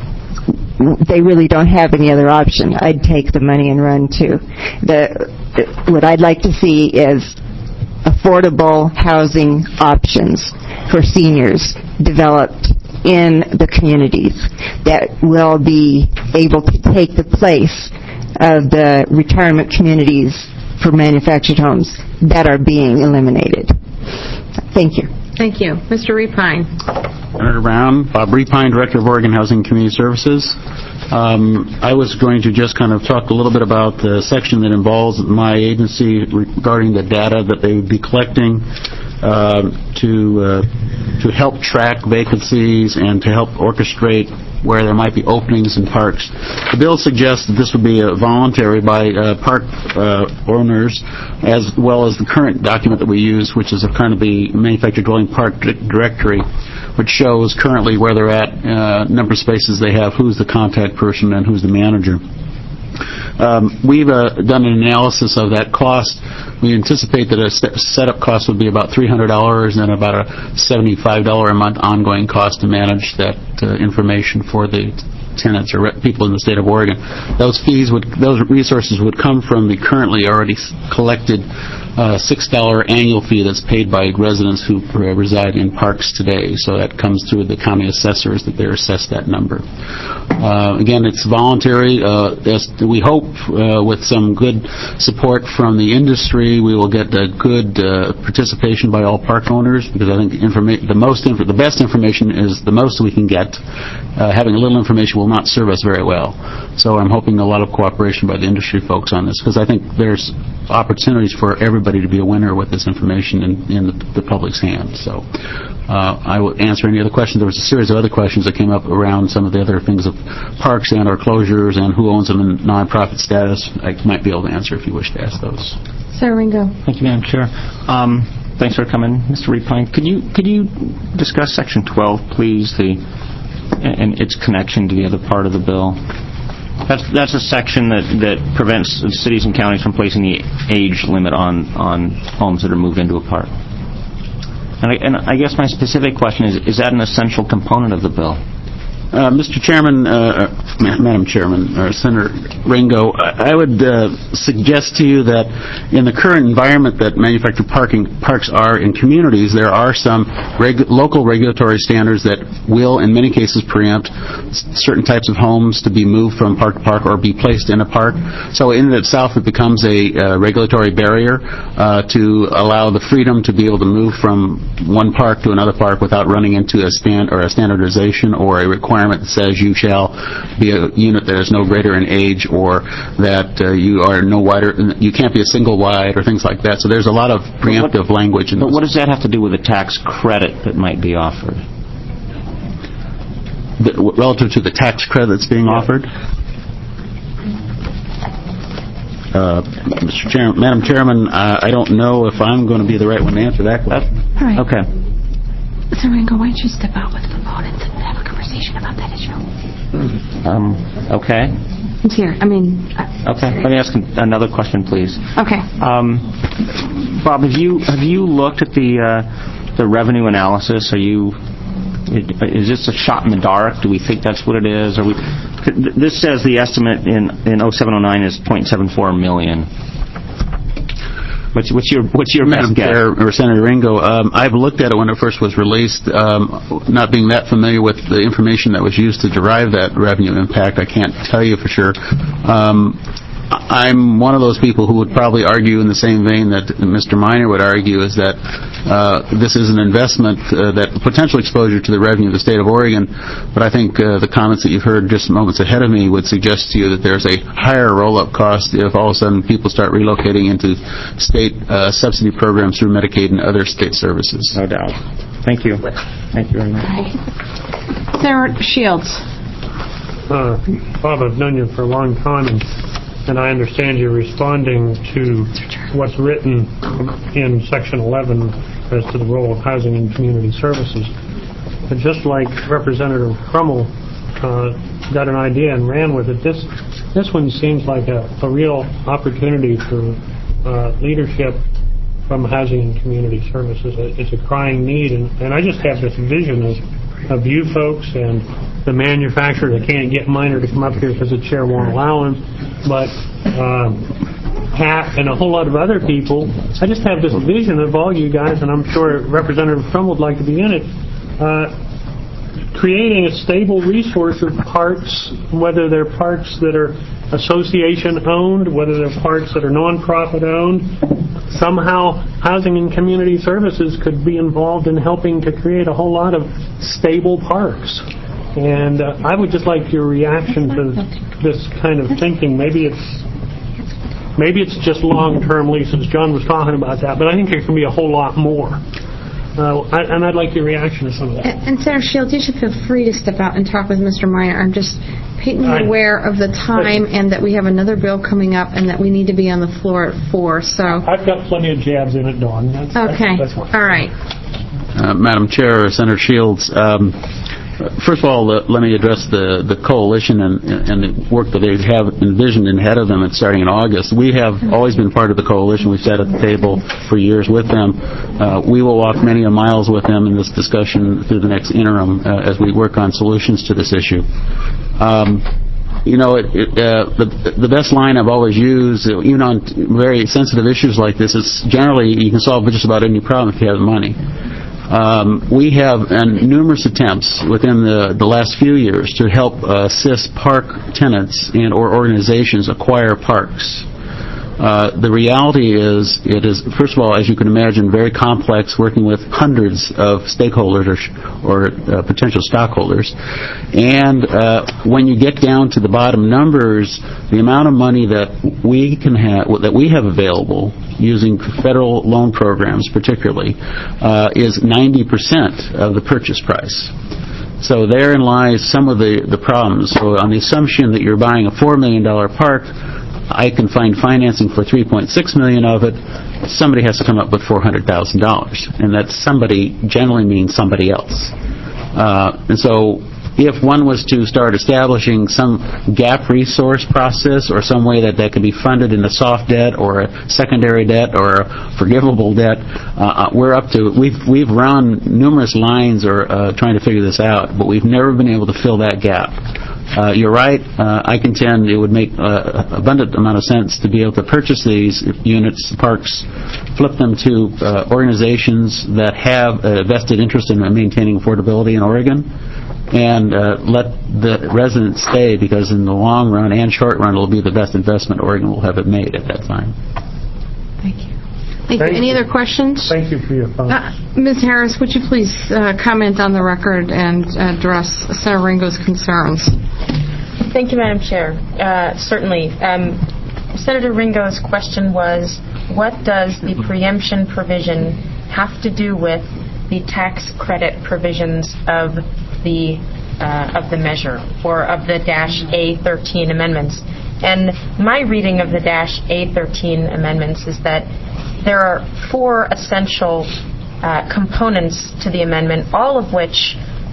They really don't have any other option. I'd take the money and run too. The, what I'd like to see is affordable housing options for seniors developed in the communities that will be able to take the place of the retirement communities for manufactured homes that are being eliminated. Thank you. Thank you. Mister Repine. Senator Brown, Bob Repine, Director of Oregon Housing and Community Services. Um, I was going to just kind of talk a little bit about the section that involves my agency regarding the data that they would be collecting uh, to uh, to help track vacancies and to help orchestrate where there might be openings in parks. The bill suggests that this would be uh, voluntary by uh, park uh, owners, as well as the current document that we use, which is a kind of the manufactured dwelling park directory, which shows currently where they're at, uh, number of spaces they have, who's the contact person, and who's the manager. Um, we've uh, done an analysis of that cost. We anticipate that a st- setup cost would be about three hundred dollars and about a seventy-five dollars a month ongoing cost to manage that uh, information for the tenants or re- people in the state of Oregon. Those fees would, those resources would come from the currently already collected uh, six dollars annual fee that's paid by residents who uh, reside in parks today. So that comes through the county assessors that they're assessed that number. Uh, again, it's voluntary. Uh, we hope uh, with some good support from the industry, we will get a good uh, participation by all park owners, because I think informa- the most, inf- the best information is the most we can get. Uh, having a little information will not serve us very well. So I'm hoping a lot of cooperation by the industry folks on this, because I think there's opportunities for everybody to be a winner with this information in, in the, the public's hands. So uh, I will answer any other questions. There was a series of other questions that came up around some of the other things of parks and our closures and who owns them in nonprofit status. I might be able to answer if you wish to ask those. Senator Ringo. Thank you, Madam Chair. Um, thanks for coming, Mister Repine. Could you could you discuss Section twelve, please, the and its connection to the other part of the bill? That's that's a section that, that prevents cities and counties from placing the age limit on, on homes that are moved into a park. And I, and I guess my specific question is, is that an essential component of the bill? Uh, Mister Chairman, uh, Ma- Madam Chairman, or Senator Ringo, I, I would uh, suggest to you that in the current environment that manufactured parking parks are in communities, there are some reg- local regulatory standards that will, in many cases, preempt s- certain types of homes to be moved from park to park or be placed in a park. So in and of itself, it becomes a uh, regulatory barrier uh, to allow the freedom to be able to move from one park to another park without running into a stand or a standardization or a requirement that says you shall be a unit that is no greater in age, or that uh, you are no wider, you can't be a single wide, or things like that. So there's a lot of preemptive what, language in But what does that have to do with the tax credit that might be offered? The, relative to the tax credit that's being yeah. offered? Uh, Mister Chairman, Madam Chairman, uh, I don't know if I'm going to be the right one to answer that question. All right. Okay. So Ringo, why don't you step out with the proponents and have a conversation about that issue? Um, okay. It's here. I mean... Uh, okay. Let me ask another question, please. Okay. Um, Bob, have you have you looked at the uh, the revenue analysis? Are you... Is this a shot in the dark? Do we think that's what it is? Are we? This says the estimate in in oh seven oh nine is zero point seven four million. What's, what's your what's your Madam best guess? Chair, or Senator Ringo, um, I've looked at it when it first was released. Um, not being that familiar with the information that was used to derive that revenue impact, I can't tell you for sure. Um, I'm one of those people who would probably argue in the same vein that Mister Minor would argue, is that uh, this is an investment uh, that potential exposure to the revenue of the state of Oregon, but I think uh, the comments that you've heard just moments ahead of me would suggest to you that there's a higher roll-up cost if all of a sudden people start relocating into state uh, subsidy programs through Medicaid and other state services. No doubt. Thank you. Thank you very much. Senator Shields. Uh, Bob, I've known you for a long time, and And I understand you're responding to what's written in Section eleven as to the role of housing and community services. But just like Representative Crummell uh, got an idea and ran with it, this this one seems like a, a real opportunity for uh, leadership from housing and community services. It's a crying need, and, and I just have this vision of, of you folks and the manufacturer that can't get Miner to come up here because the chair won't allow him, but uh, Pat and a whole lot of other people. I just have this vision of all you guys, and I'm sure Representative Crum would like to be in it, uh, creating a stable resource of parks, whether they're parks that are association-owned, whether they're parks that are non-profit owned. Somehow, Housing and Community Services could be involved in helping to create a whole lot of stable parks. And uh, I would just like your reaction to this kind of thinking. Maybe it's maybe it's just long-term leases. John was talking about that, but I think there can be a whole lot more. Uh, I, and I'd like your reaction to some of that. And, and Senator Shields, you should feel free to step out and talk with Mister Miner. I'm just painting you aware of the time and that we have another bill coming up and that we need to be on the floor at four. So I've got plenty of jabs in it, Dawn. That's, okay. That's, that's all right. Uh, Madam Chair, Senator Shields, um, first of all, uh, let me address the, the coalition and, and the work that they have envisioned and ahead of them and starting in August. We have always been part of the coalition. We've sat at the table for years with them. Uh, we will walk many a miles with them in this discussion through the next interim uh, as we work on solutions to this issue. Um, You know, it, it, uh, the, the best line I've always used, even on very sensitive issues like this, is generally you can solve just about any problem if you have the money. Um, we have and numerous attempts within the, the last few years to help uh, assist park tenants and or organizations acquire parks. Uh, the reality is, it is, first of all, as you can imagine, very complex, working with hundreds of stakeholders or, or uh, potential stockholders. And uh, when you get down to the bottom numbers, the amount of money that we can have, that we have available using federal loan programs, particularly, uh, is ninety percent of the purchase price. So therein lies some of the, the problems. So on the assumption that you're buying a four million dollars park, I can find financing for three point six million dollars of it. Somebody has to come up with four hundred thousand dollars, and that somebody generally means somebody else. Uh, and so if one was to start establishing some gap resource process or some way that that could be funded in a soft debt or a secondary debt or a forgivable debt, uh, we're up to, we've, we've run numerous lines or uh, trying to figure this out, but we've never been able to fill that gap. Uh, you're right. Uh, I contend it would make uh, abundant amount of sense to be able to purchase these units, parks, flip them to uh, organizations that have a vested interest in maintaining affordability in Oregon, and uh, let the residents stay, because in the long run and short run, it will be the best investment Oregon will have it made at that time. Thank you. Thank, Thank you. Any you. other questions? Thank you for your comments. Uh, Miz Harris, would you please uh, comment on the record and address Senator Ringo's concerns? Thank you, Madam Chair. Uh, certainly. Um, Senator Ringo's question was, what does the preemption provision have to do with the tax credit provisions of the uh, of the measure, or of the dash A thirteen amendments? And my reading of the dash A thirteen amendments is that there are four essential uh, components to the amendment, all of which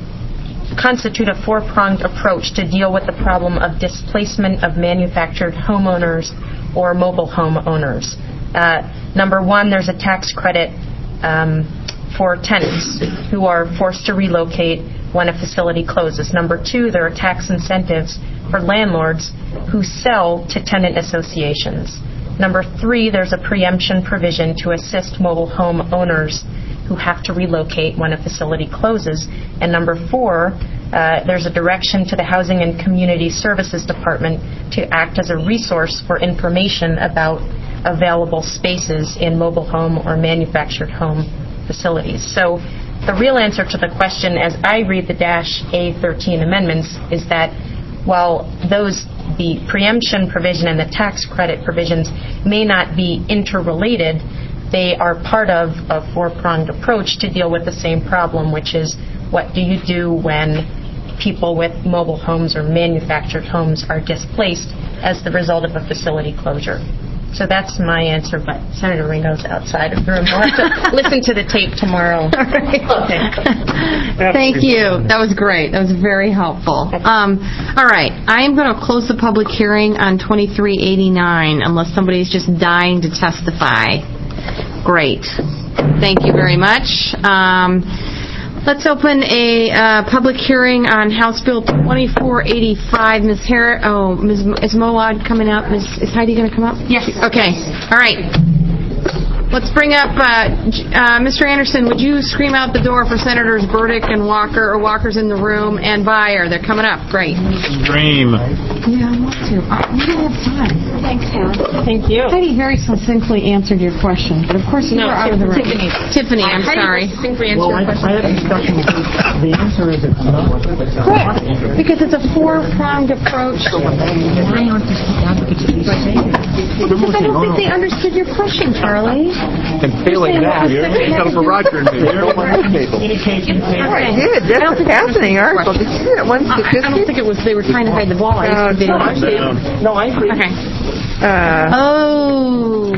constitute a four-pronged approach to deal with the problem of displacement of manufactured homeowners or mobile home owners. Uh, number one, there's a tax credit um, for tenants who are forced to relocate when a facility closes. Number two, there are tax incentives for landlords who sell to tenant associations. Number three, there's a preemption provision to assist mobile home owners who have to relocate when a facility closes. And number four, uh, there's a direction to the Housing and Community Services Department to act as a resource for information about available spaces in mobile home or manufactured home facilities. So the real answer to the question, as I read the dash A thirteen amendments, is that while those, the preemption provision and the tax credit provisions may not be interrelated, they are part of a four-pronged approach to deal with the same problem, which is, what do you do when people with mobile homes or manufactured homes are displaced as the result of a facility closure? So that's my answer, but Senator Reno's outside of the room. We'll have to listen to the tape tomorrow. Thank you. That was great. That was very helpful. Um, all right. I am going to close the public hearing on twenty-three eighty-nine unless somebody's just dying to testify. Great. Thank you very much. Um, let's open a uh, public hearing on House Bill twenty-four eighty-five. Miz Harris, oh, Miz is Moad coming up? Miz Is Heidi going to come up? Yes. Okay. All right. Let's bring up uh, uh, Mister Anderson. Would you scream out the door for Senators Burdick and Walker, or Walker's in the room, and Byer? They're coming up. Great. Dream. Yeah, I want to. Uh, we don't have time. Thanks, Helen. Thank you. Heidi very succinctly answered your question, but of course you No, were out of the room. Tiffany. Tiffany, I'm Heidi sorry. succinctly answered your question. I had a discussion with you. The answer is it's not. Correct, because it's a four-pronged approach. Why aren't the advocates of these saying it? Because I don't think they understood your question, Charlie. And failing that, come for Roger and me. All right, good. That's a fascinating article. Did you see that one statistic? I don't think it was they were trying to hide the ball. I just didn't understand. No, I agree. Okay. Uh, Oh.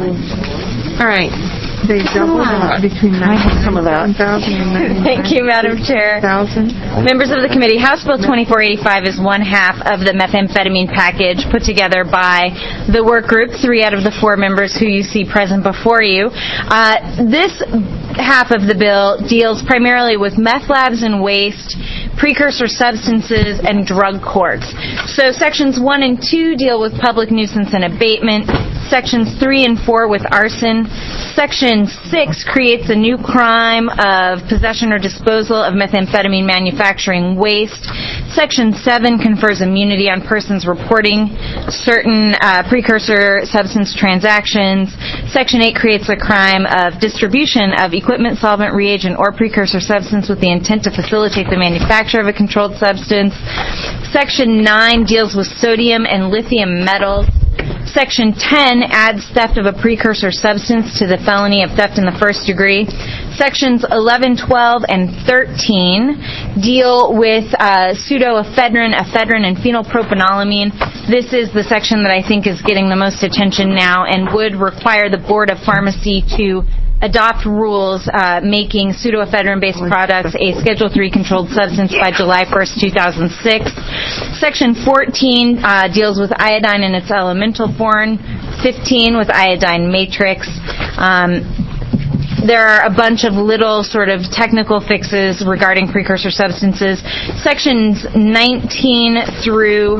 All right. They doubled that between nine some of that. thousand and nine Thank you, Madam Chair. thousand. Members of the committee, House Bill twenty-four eighty-five is one half of the methamphetamine package put together by the work group, three out of the four members who you see present before you. Uh, this half of the bill deals primarily with meth labs and waste, precursor substances, and drug courts. So sections one and two deal with public nuisance and abatement. Sections three and four with arson. Section six creates a new crime of possession or disposal of methamphetamine manufacturing waste. Section seven confers immunity on persons reporting certain uh, precursor substance transactions. Section eight creates a crime of distribution of equipment, solvent, reagent, or precursor substance with the intent to facilitate the manufacture of a controlled substance. Section nine deals with sodium and lithium metals. Section ten adds theft of a precursor substance to the felony of theft in the first degree. Sections eleven, twelve, and thirteen deal with uh, pseudoephedrine, ephedrine, and phenylpropanolamine. This is the section that I think is getting the most attention now and would require the Board of Pharmacy to adopt rules uh, making pseudoephedrine-based products a Schedule three controlled substance by July first, two thousand six. Section fourteen uh, deals with iodine in its elemental form, fifteen with iodine matrix. Um, There are a bunch of little sort of technical fixes regarding precursor substances. Sections nineteen through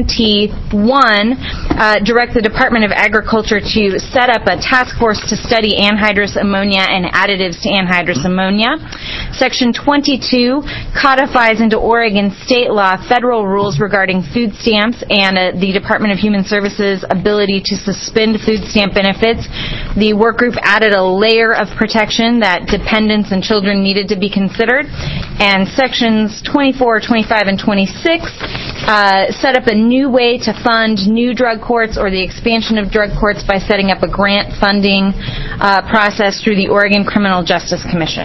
twenty-one uh, direct the Department of Agriculture to set up a task force to study anhydrous ammonia and additives to anhydrous ammonia. Section twenty-two codifies into Oregon state law federal rules regarding food stamps and uh, the Department of Human Services' ability to suspend food stamp benefits. The work group added a layer of protection that dependents and children needed to be considered. And sections twenty-four, twenty-five, and twenty-six uh, set up a new way to fund new drug courts or the expansion of drug courts by setting up a grant funding uh, process through the Oregon Criminal Justice Commission.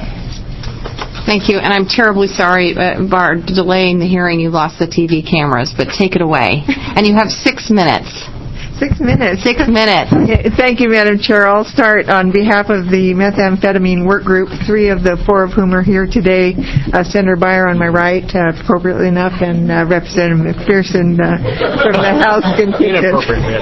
Thank you, and I'm terribly sorry, uh, Bard, delaying the hearing. You lost the T V cameras, but take it away. And you have six minutes. Six minutes. Six minutes. Thank you, Madam Chair. I'll start on behalf of the methamphetamine work group, three of the four of whom are here today. Uh, Senator Byer on my right, uh, appropriately enough, and uh, Representative McPherson uh, from the House contingent.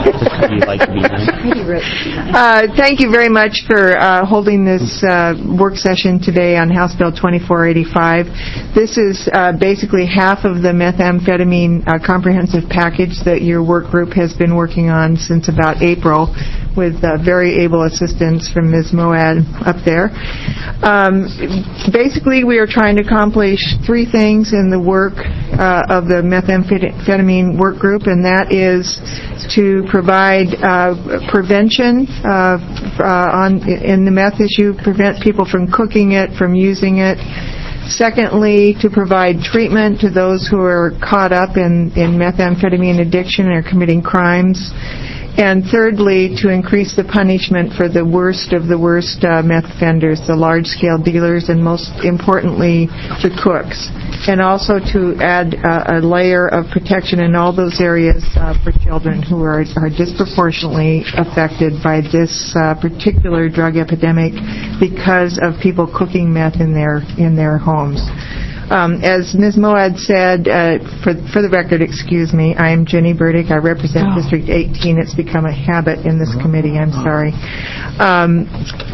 uh, thank you very much for uh, holding this uh, work session today on House Bill twenty-four eighty-five. This is uh, basically half of the methamphetamine uh, comprehensive package that your work group has been working on since about April, with uh, very able assistance from Miz Moad up there. Um, basically, we are trying to accomplish three things in the work uh, of the methamphetamine work group, and that is to provide uh, prevention uh, uh, on in the meth issue, prevent people from cooking it, from using it. Secondly, to provide treatment to those who are caught up in, in methamphetamine addiction and are committing crimes. And thirdly, to increase the punishment for the worst of the worst uh, meth offenders, the large-scale dealers, and most importantly, the cooks. And also to add uh, a layer of protection in all those areas uh, for children who are, are disproportionately affected by this uh, particular drug epidemic because of people cooking meth in their in their homes. Um, as Miz Moad said, uh, for, for the record, excuse me, I am Jenny Burdick. I represent oh. District eighteen. It's become a habit in this committee. I'm sorry. Um,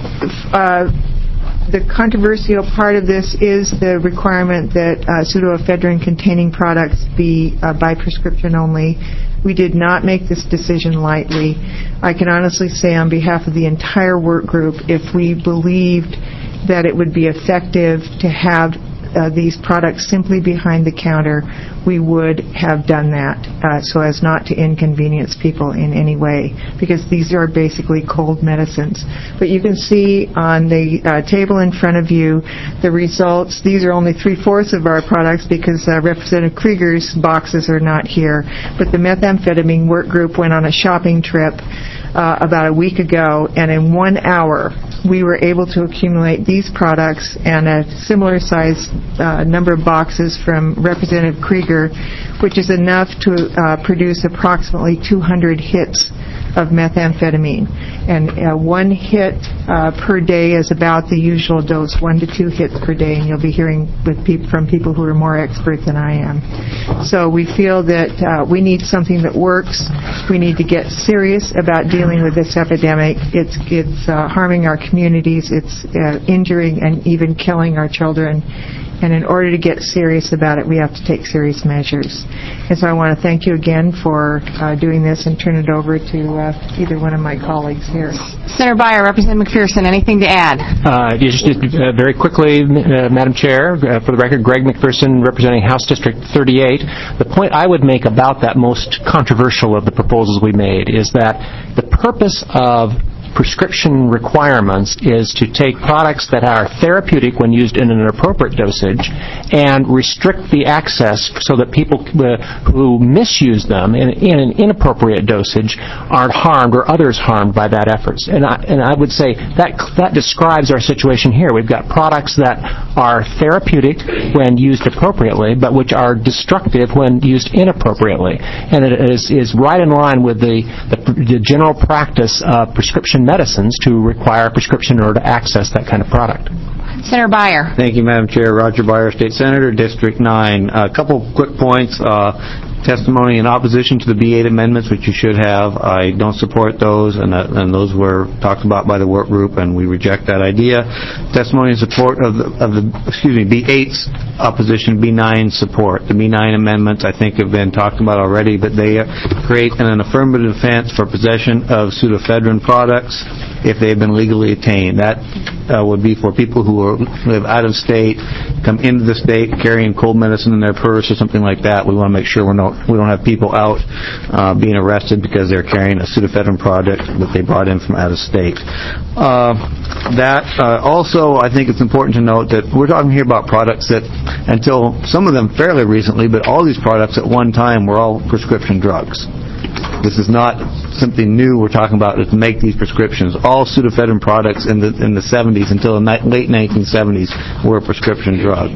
uh, the controversial part of this is the requirement that uh, pseudoephedrine-containing products be uh, by prescription only. We did not make this decision lightly. I can honestly say on behalf of the entire work group, if we believed that it would be effective to have Uh, these products simply behind the counter, we would have done that uh, so as not to inconvenience people in any way, because these are basically cold medicines. But you can see on the uh, table in front of you the results. These are only three-fourths of our products because uh, Representative Krieger's boxes are not here. But the methamphetamine work group went on a shopping trip uh, about a week ago, and in one hour we were able to accumulate these products and a similar size uh, number of boxes from Representative Krieger, which is enough to uh, produce approximately two hundred hits of methamphetamine. And uh, one hit uh, per day is about the usual dose, one to two hits per day, and you'll be hearing with peop- from people who are more expert than I am. So we feel that uh, we need something that works. We need to get serious about dealing with this epidemic. It's, it's uh, harming our communities. It's uh, injuring and even killing our children. And in order to get serious about it, we have to take serious measures. And so I want to thank you again for uh, doing this and turn it over to uh, either one of my colleagues here. Senator Beyer, Representative McPherson, anything to add? Uh, just, uh, very quickly, uh, Madam Chair, uh, for the record, Greg McPherson, representing House District thirty-eight. The point I would make about that most controversial of the proposals we made is that the purpose of prescription requirements is to take products that are therapeutic when used in an appropriate dosage and restrict the access so that people uh, who misuse them in, in an inappropriate dosage aren't harmed or others harmed by that efforts. And I, and I would say that that describes our situation here. We've got products that are therapeutic when used appropriately, but which are destructive when used inappropriately. And it is, is right in line with the, the, the general practice of prescription medicines to require prescription in order to access that kind of product. Senator Beyer. Thank you, Madam Chair. Roger Beyer, State Senator, District nine. A couple quick points. Uh, testimony in opposition to the B eight amendments, which you should have. I don't support those, and, uh, and those were talked about by the work group, and we reject that idea. Testimony in support of the, of the excuse me, B eight's opposition, B nine support. The B nine amendments, I think, have been talked about already, but they uh, create an, an affirmative defense for possession of pseudoephedrine products if they have been legally obtained. That uh, would be for people who are, live out of state, come into the state carrying cold medicine in their purse or something like that. We want to make sure we're not we don't have people out uh, being arrested because they're carrying a pseudoephedrine product that they brought in from out of state. Uh, that uh, also, I think it's important to note that we're talking here about products that, until some of them fairly recently, but all these products at one time were all prescription drugs. This is not something new we're talking about to make these prescriptions. All pseudoephedrine products in the in the seventies until the ni- late nineteen seventies were a prescription drug.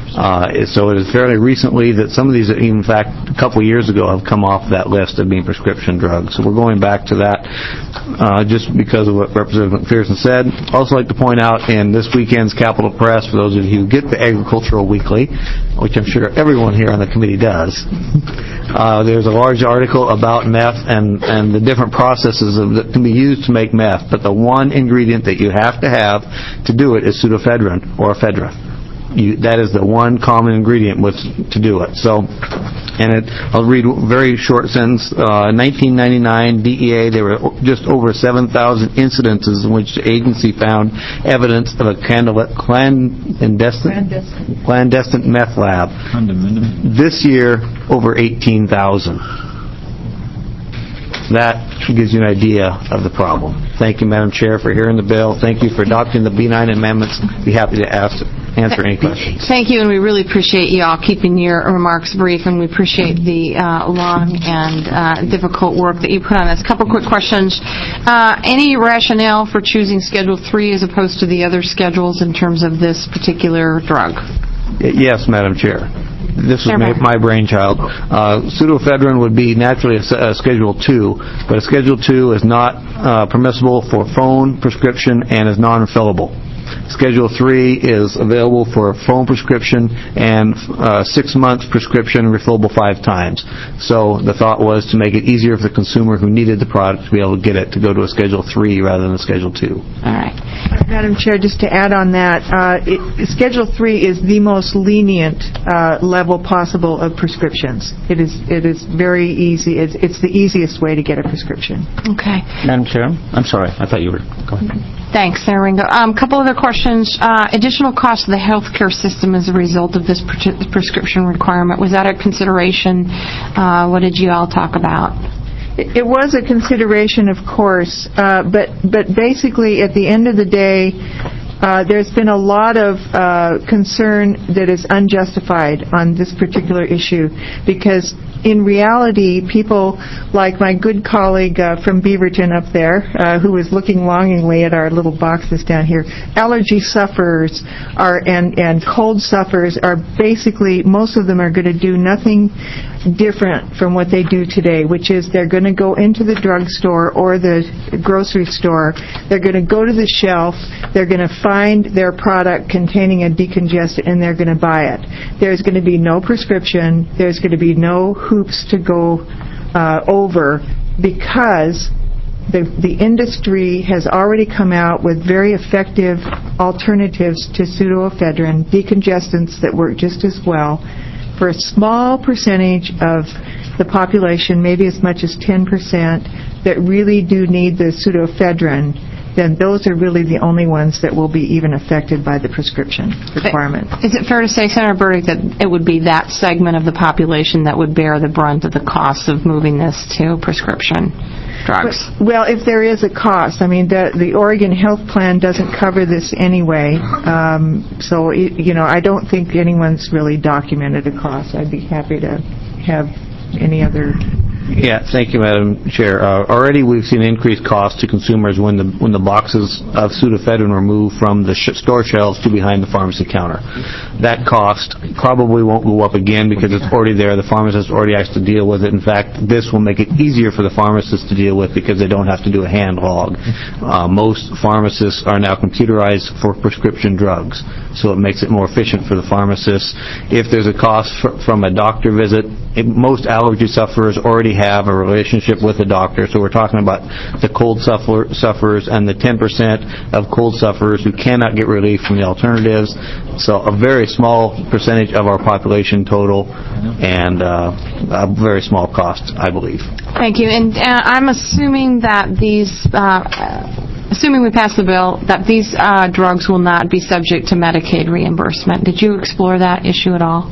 Uh, so it is fairly recently that some of these, in fact, a couple years ago, have come off that list of being prescription drugs. So we're going back to that uh, just because of what Representative McPherson said. Also like to point out in this weekend's Capitol Press, for those of you who get the Agricultural Weekly, which I'm sure everyone here on the committee does, uh, there's a large article about meth and, and the different processes of, that can be used to make meth. But the one ingredient that you have to have to do it is pseudoephedrine or ephedra. You, that is the one common ingredient with to do it. So, and it, I'll read a very short sentence. Uh, in nineteen ninety-nine, D E A, there were just over seven thousand incidences in which the agency found evidence of a clandestine, clandestine, clandestine meth lab. This year, over eighteen thousand. That gives you an idea of the problem. Thank you, Madam Chair, for hearing the bill. Thank you for adopting the B nine amendments. Be happy to ask, answer any questions. Thank you, and we really appreciate you all keeping your remarks brief, and we appreciate the uh, long and uh, difficult work that you put on this. A couple quick questions. Uh, any rationale for choosing Schedule three as opposed to the other schedules in terms of this particular drug? Yes, Madam Chair. This was my, my brainchild. Uh, pseudoephedrine would be naturally a, a Schedule two, but a Schedule two is not uh, permissible for phone prescription and is non-refillable. Schedule three is available for phone prescription and uh, six months prescription, refillable five times. So the thought was to make it easier for the consumer who needed the product to be able to get it, to go to a Schedule three rather than a Schedule two. All right. Madam Chair, just to add on that, uh, it, Schedule three is the most lenient uh, level possible of prescriptions. It is it is very easy. It's, it's the easiest way to get a prescription. Okay. Madam Chair, I'm sorry. I thought you were. Go ahead. Thanks, Senator Ringo. A um, couple other questions. Uh, additional cost of the healthcare system as a result of this pre- prescription requirement. Was that a consideration? Uh, what did you all talk about? It, it was a consideration, of course, uh, but but basically, at the end of the day, uh, there's been a lot of uh, concern that is unjustified on this particular issue because, in reality, people like my good colleague uh, from Beaverton up there, uh, who is looking longingly at our little boxes down here, allergy sufferers are and, and cold sufferers are basically, most of them are going to do nothing different from what they do today, which is they're going to go into the drugstore or the grocery store, they're going to go to the shelf, they're going to find their product containing a decongestant, and they're going to buy it. There's going to be no prescription, there's going to be no hoops to go uh, over because the the industry has already come out with very effective alternatives to pseudoephedrine, decongestants that work just as well for a small percentage of the population, maybe as much as ten percent, that really do need the pseudoephedrine. Then those are really the only ones that will be even affected by the prescription requirement. Is it fair to say, Senator Burdick, that it would be that segment of the population that would bear the brunt of the cost of moving this to prescription drugs? Well, if there is a cost, I mean, the, the Oregon Health Plan doesn't cover this anyway, um, so, it, you know, I don't think anyone's really documented a cost. I'd be happy to have any other... Yeah, thank you, Madam Chair. Uh, already we've seen increased costs to consumers when the when the boxes of pseudoephedrine were moved from the sh- store shelves to behind the pharmacy counter. That cost probably won't go up again because it's already there. The pharmacist already has to deal with it. In fact, this will make it easier for the pharmacist to deal with because they don't have to do a hand log. Uh, most pharmacists are now computerized for prescription drugs, so it makes it more efficient for the pharmacist. If there's a cost fr- from a doctor visit, it, most allergy sufferers already have a relationship with a doctor, so we're talking about the cold suffer- sufferers and the ten percent of cold sufferers who cannot get relief from the alternatives. So a very small percentage of our population total and uh, a very small cost, I believe. Thank you. And uh, I'm assuming that these, uh, assuming we pass the bill, that these uh, drugs will not be subject to Medicaid reimbursement. Did you explore that issue at all?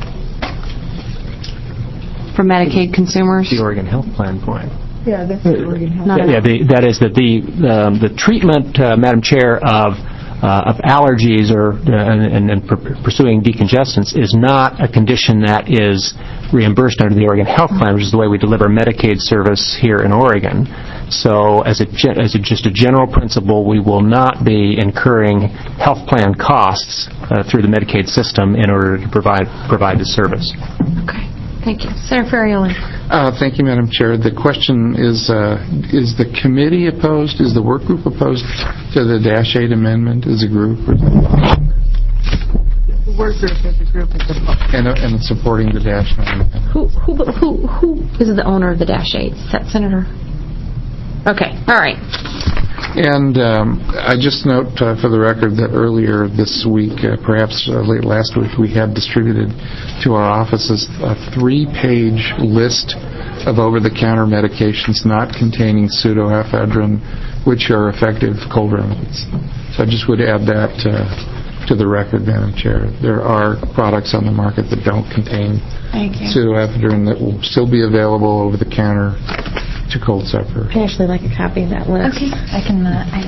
For Medicaid consumers? The Oregon Health Plan point. Yeah, that's the Oregon Health Plan. Yeah, the, that is that the um, the treatment, uh, Madam Chair, of uh, of allergies or uh, and, and pr- pursuing decongestants is not a condition that is reimbursed under the Oregon Health Plan, which is the way we deliver Medicaid service here in Oregon. So, as a as a, just a general principle, we will not be incurring health plan costs uh, through the Medicaid system in order to provide provide the service. Okay. Thank you. Senator Ferrioli. Uh, thank you, Madam Chair. The question is, uh, is the committee opposed, is the work group opposed to the Dash eight amendment as a group? Or the work group as a group is opposed. And, uh, and supporting the Dash nine amendment. Who, who, who, who is the owner of the Dash eight? Is that Senator? Okay. All right. And um, I just note uh, for the record that earlier this week, uh, perhaps uh, late last week, we had distributed to our offices a three-page list of over-the-counter medications not containing pseudoephedrine, which are effective cold remedies. So I just would add that uh, to the record, Madam Chair. There are products on the market that don't contain pseudoephedrine that will still be available over the counter to Cold Suffer. I'd actually like a copy of that list. Okay, I can, uh, I...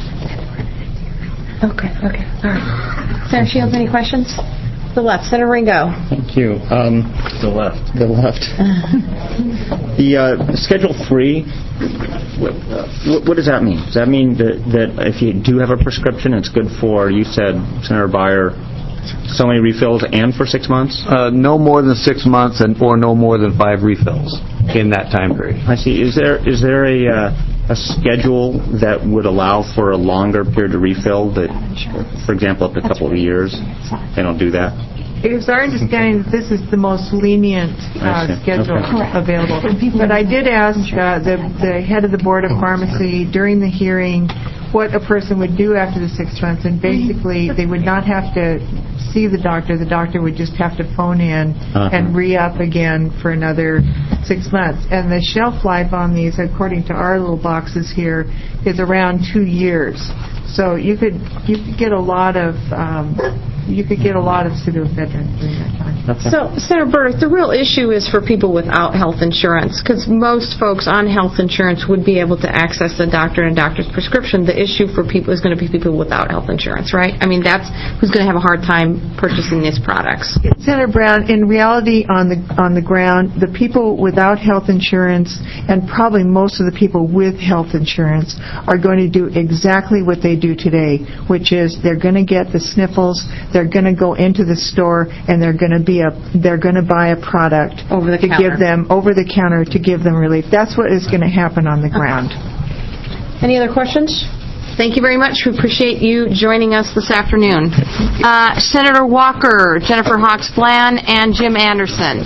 Okay, okay, all right. Senator Shields, any questions? The left, Senator Ringo. Thank you. Um, The left. The left. The uh, Schedule three, what, uh, what does that mean? Does that mean that, that if you do have a prescription, it's good for, you said, Senator Byer, so many refills and for six months? Uh, no more than six months and or no more than five refills in that time period. I see. Is there is there a uh, a schedule that would allow for a longer period to refill? That, for example, up to a couple of years, they don't do that. It is our understanding that this is the most lenient uh, schedule Okay. available. But I did ask uh, the, the head of the Board of Pharmacy during the hearing what a person would do after the six months, and basically they would not have to see the doctor. The doctor would just have to phone in Uh-huh. and re-up again for another six months. And the shelf life on these, according to our little boxes here, is around two years. So you could you could get a lot of um, you could get a lot of pseudoephedrine during that time. So, Senator Burdick, the real issue is for people without health insurance, because most folks on health insurance would be able to access the doctor and a doctor's prescription. The issue for people is going to be people without health insurance, right? I mean, that's who's going to have a hard time purchasing these products. Senator Brown, in reality, on the on the ground, the people without health insurance and probably most of the people with health insurance are going to do exactly what they do today, which is they're going to get the sniffles, they're going to go into the store, and they're going to be a they're going to buy a product over the to counter. give them over the counter to give them relief. That's what is going to happen on the ground. Any other questions? Thank you very much. We appreciate you joining us this afternoon. Uh, Senator Walker, Jennifer Hawks Bland, and Jim Anderson.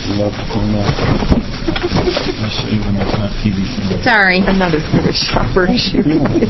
Sorry. Another shopper issue.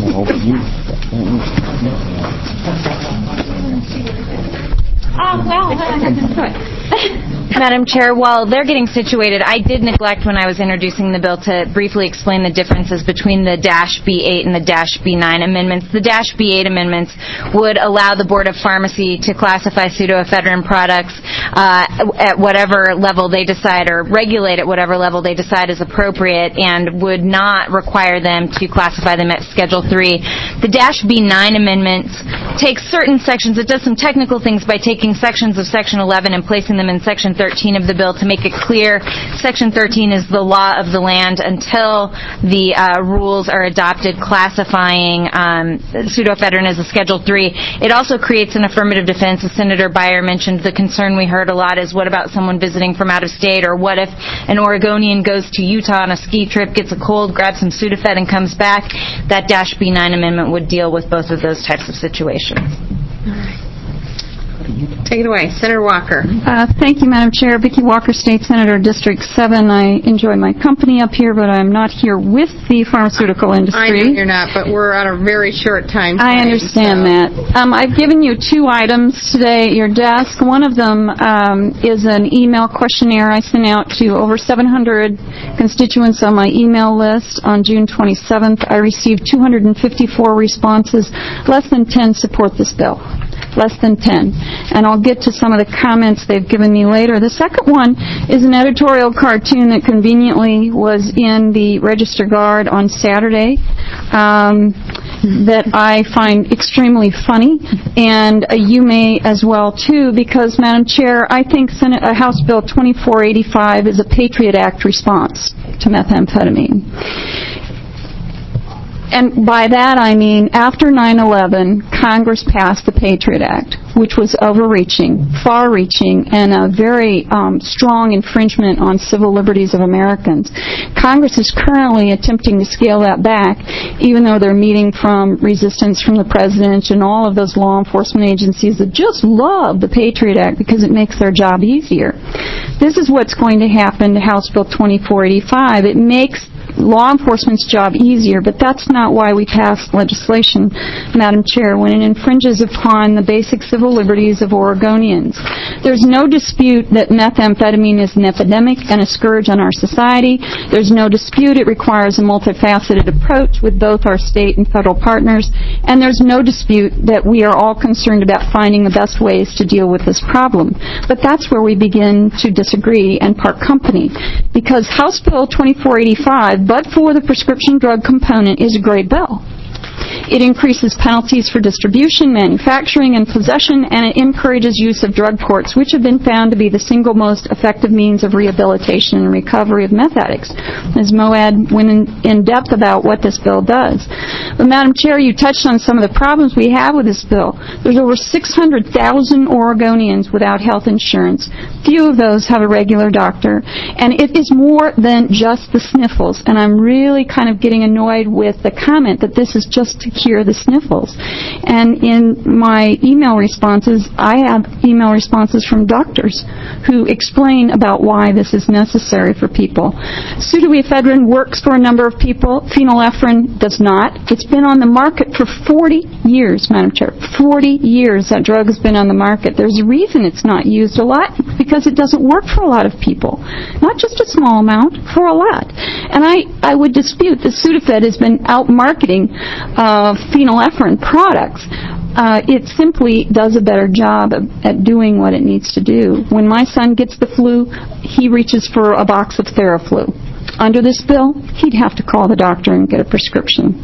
Oh, well, Madam Chair, while they're getting situated, I did neglect when I was introducing the bill to briefly explain the differences between the dash B eight and the dash B nine amendments. The dash B eight amendments would allow the Board of Pharmacy to classify pseudoephedrine products uh, at whatever level they decide, or regulate at whatever level they decide is appropriate, and would not require them to classify them at Schedule three. The dash B nine amendments takes certain sections, it does some technical things by taking sections of Section eleven and placing them in Section thirteen of the bill to make it clear Section thirteen is the law of the land until the uh, rules are adopted classifying um, pseudoephedrine as a Schedule three. It also creates an affirmative defense. As Senator Byer mentioned, the concern we heard a lot is what about someone visiting from out of state, or what if an Oregonian goes to Utah on a ski trip, gets a cold, grabs some Sudafed, and comes back? That dash B nine amendment would deal with both of those types of situations. Take it away. Senator Walker. Uh, thank you, Madam Chair. Vicki Walker, State Senator, District seven. I enjoy my company up here, but I'm not here with the pharmaceutical industry. I know you're not, but we're on a very short time frame. I understand so. that. Um, I've given you two items today at your desk. One of them um, is an email questionnaire I sent out to over seven hundred constituents on my email list on June twenty-seventh. I received two hundred fifty-four responses. Less than ten support this bill. Less than ten. And I'll get to some of the comments they've given me later. The second one is an editorial cartoon that conveniently was in the Register Guard on Saturday um, that I find extremely funny, and uh, you may as well too, because, Madam Chair, I think Senate, uh, House Bill twenty-four eighty-five is a Patriot Act response to methamphetamine. And by that I mean after nine eleven, Congress passed the Patriot Act, which was overreaching, far-reaching, and a very um, strong infringement on civil liberties of Americans. Congress is currently attempting to scale that back, even though they're meeting from resistance from the President and all of those law enforcement agencies that just love the Patriot Act because it makes their job easier. This is what's going to happen to House Bill twenty-four eighty-five. It makes law enforcement's job easier, but that's not why we passed legislation, Madam Chair, when it infringes upon the basic civil liberties of Oregonians. There's no dispute that methamphetamine is an epidemic and a scourge on our society. There's no dispute it requires a multifaceted approach with both our state and federal partners, and there's no dispute that we are all concerned about finding the best ways to deal with this problem. But that's where we begin to disagree and part company, because House Bill twenty-four eighty-five but for the prescription drug component, is a great bill. It increases penalties for distribution, manufacturing, and possession, and it encourages use of drug courts, which have been found to be the single most effective means of rehabilitation and recovery of meth addicts. Miz Moad went in, in depth about what this bill does. But, Madam Chair, you touched on some of the problems we have with this bill. There's over six hundred thousand Oregonians without health insurance. Few of those have a regular doctor, and it is more than just the sniffles. And I'm really kind of getting annoyed with the comment that this is just to cure the sniffles. And in my email responses, I have email responses from doctors who explain about why this is necessary for people. Pseudoephedrine works for a number of people. Phenylephrine does not. It's been on the market for forty years, Madam Chair. forty years that drug has been on the market. There's a reason it's not used a lot, because it doesn't work for a lot of people. Not just a small amount, for a lot. And I, I would dispute that Sudafed has been out marketing uh, phenylephrine products. Uh, it simply does a better job of, at doing what it needs to do. When my son gets the flu, he reaches for a box of Theraflu. Under this bill, he'd have to call the doctor and get a prescription.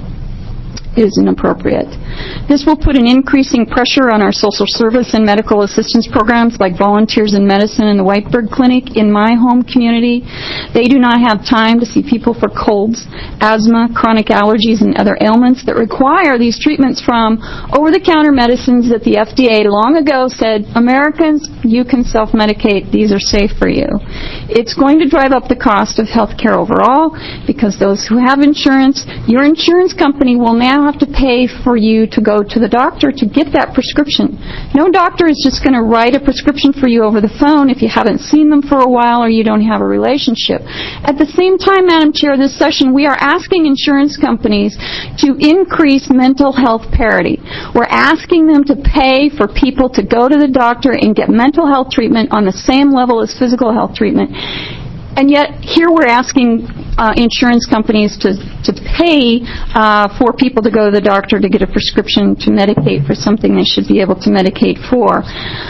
It is inappropriate. This will put an increasing pressure on our social service and medical assistance programs like Volunteers in Medicine and the Whiteberg Clinic in my home community. They do not have time to see people for colds, asthma, chronic allergies, and other ailments that require these treatments from over-the-counter medicines that the F D A long ago said, Americans, you can self-medicate. These are safe for you. It's going to drive up the cost of health care overall, because those who have insurance, your insurance company will now have to pay for you to go to the doctor to get that prescription. No doctor is just going to write a prescription for you over the phone if you haven't seen them for a while or you don't have a relationship. At the same time, Madam Chair, this session we are asking insurance companies to increase mental health parity. We're asking them to pay for people to go to the doctor and get mental health treatment on the same level as physical health treatment. And yet, here we're asking uh, insurance companies to, to pay uh, for people to go to the doctor to get a prescription to medicate for something they should be able to medicate for.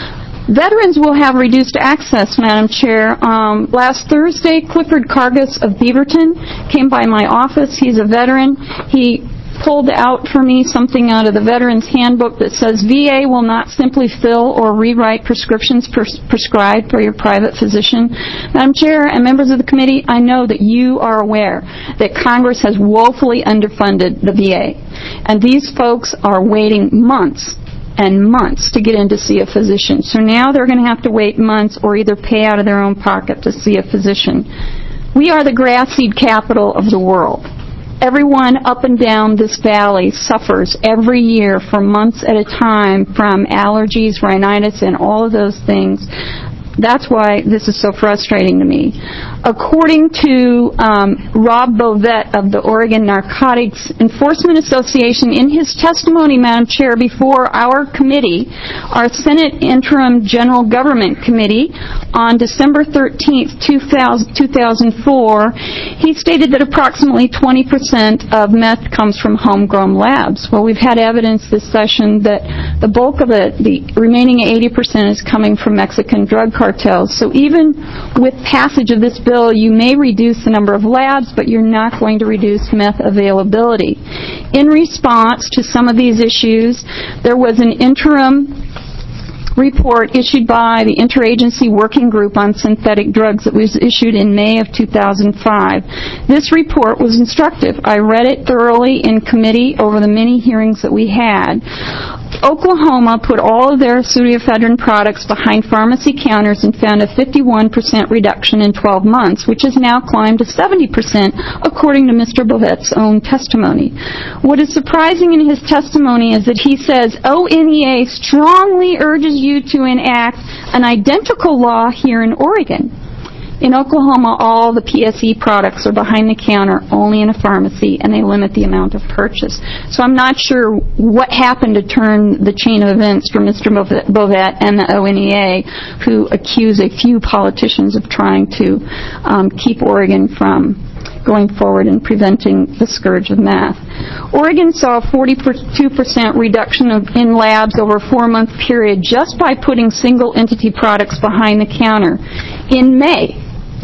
Veterans will have reduced access, Madam Chair. Um, last Thursday, Clifford Cargus of Beaverton came by my office. He's a veteran. He pulled out for me something out of the Veterans Handbook that says V A will not simply fill or rewrite prescriptions pres- prescribed for your private physician. Madam Chair and members of the committee, I know that you are aware that Congress has woefully underfunded the V A. And these folks are waiting months and months to get in to see a physician. So now they're going to have to wait months or either pay out of their own pocket to see a physician. We are the grass seed capital of the world. Everyone up and down this valley suffers every year for months at a time from allergies, rhinitis, and all of those things. That's why this is so frustrating to me. According to um, Rob Bovett of the Oregon Narcotics Enforcement Association, in his testimony, Madam Chair, before our committee, our Senate Interim General Government Committee, on December thirteenth, two thousand four, he stated that approximately twenty percent of meth comes from homegrown labs. Well, we've had evidence this session that the bulk of it, the remaining eighty percent, is coming from Mexican drug cartels. So even with passage of this bill, you may reduce the number of labs, but you're not going to reduce meth availability. In response to some of these issues, there was an interim report issued by the Interagency Working Group on Synthetic Drugs that was issued in May of two thousand five. This report was instructive. I read it thoroughly in committee over the many hearings that we had. Oklahoma put all of their pseudoephedrine products behind pharmacy counters and found a fifty-one percent reduction in twelve months, which has now climbed to seventy percent, according to Mister Bovett's own testimony. What is surprising in his testimony is that he says O N E A strongly urges you to enact an identical law here in Oregon. In Oklahoma, all the P S E products are behind the counter, only in a pharmacy, and they limit the amount of purchase. So I'm not sure what happened to turn the chain of events for Mister Bovett and the O N E A, who accuse a few politicians of trying to um, keep Oregon from going forward and preventing the scourge of meth. Oregon saw a forty-two percent reduction of, in labs over a four-month period just by putting single-entity products behind the counter. In May,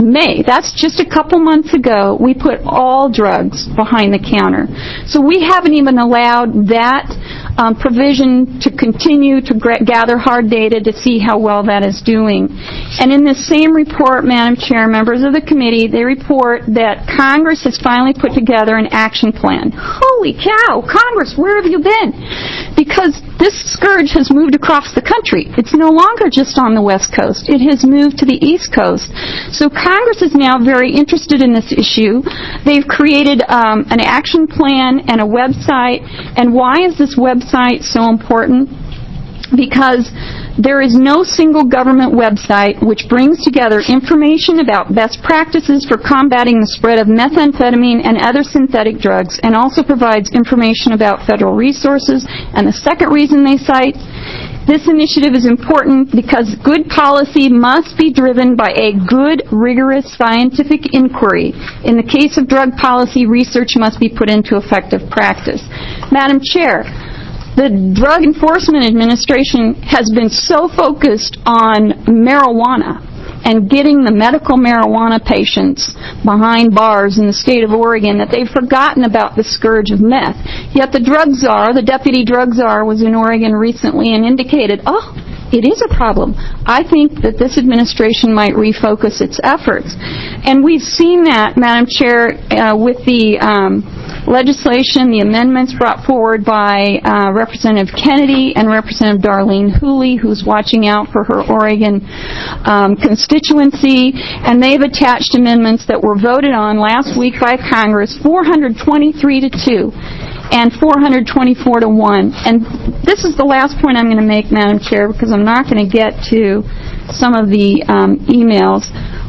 May, that's just a couple months ago, we put all drugs behind the counter. So we haven't even allowed that um, provision to continue to gra- gather hard data to see how well that is doing. And in this same report, Madam Chair, members of the committee, they report that Congress has finally put together an action plan. Holy cow, Congress, where have you been? Because this scourge has moved across the country. It's no longer just on the West Coast. It has moved to the East Coast. So Congress is now very interested in this issue. They've created um, an action plan and a website. And why is this website so important? Because there is no single government website which brings together information about best practices for combating the spread of methamphetamine and other synthetic drugs, and also provides information about federal resources. And the second reason they cite this initiative is important because good policy must be driven by a good, rigorous scientific inquiry. In the case of drug policy, research must be put into effective practice. Madam Chair, the Drug Enforcement Administration has been so focused on marijuana and getting the medical marijuana patients behind bars in the state of Oregon that they've forgotten about the scourge of meth. Yet the drug czar, the deputy drug czar, was in Oregon recently and indicated, oh, it is a problem. I think that this administration might refocus its efforts. And we've seen that, Madam Chair, uh, with the um, legislation, the amendments brought forward by uh, Representative Kennedy and Representative Darlene Hooley, who's watching out for her Oregon um, constituency, and they've attached amendments that were voted on last week by Congress, four hundred twenty-three to two and four hundred twenty-four to one. And this is the last point I'm going to make, Madam Chair, because I'm not going to get to some of the um, emails.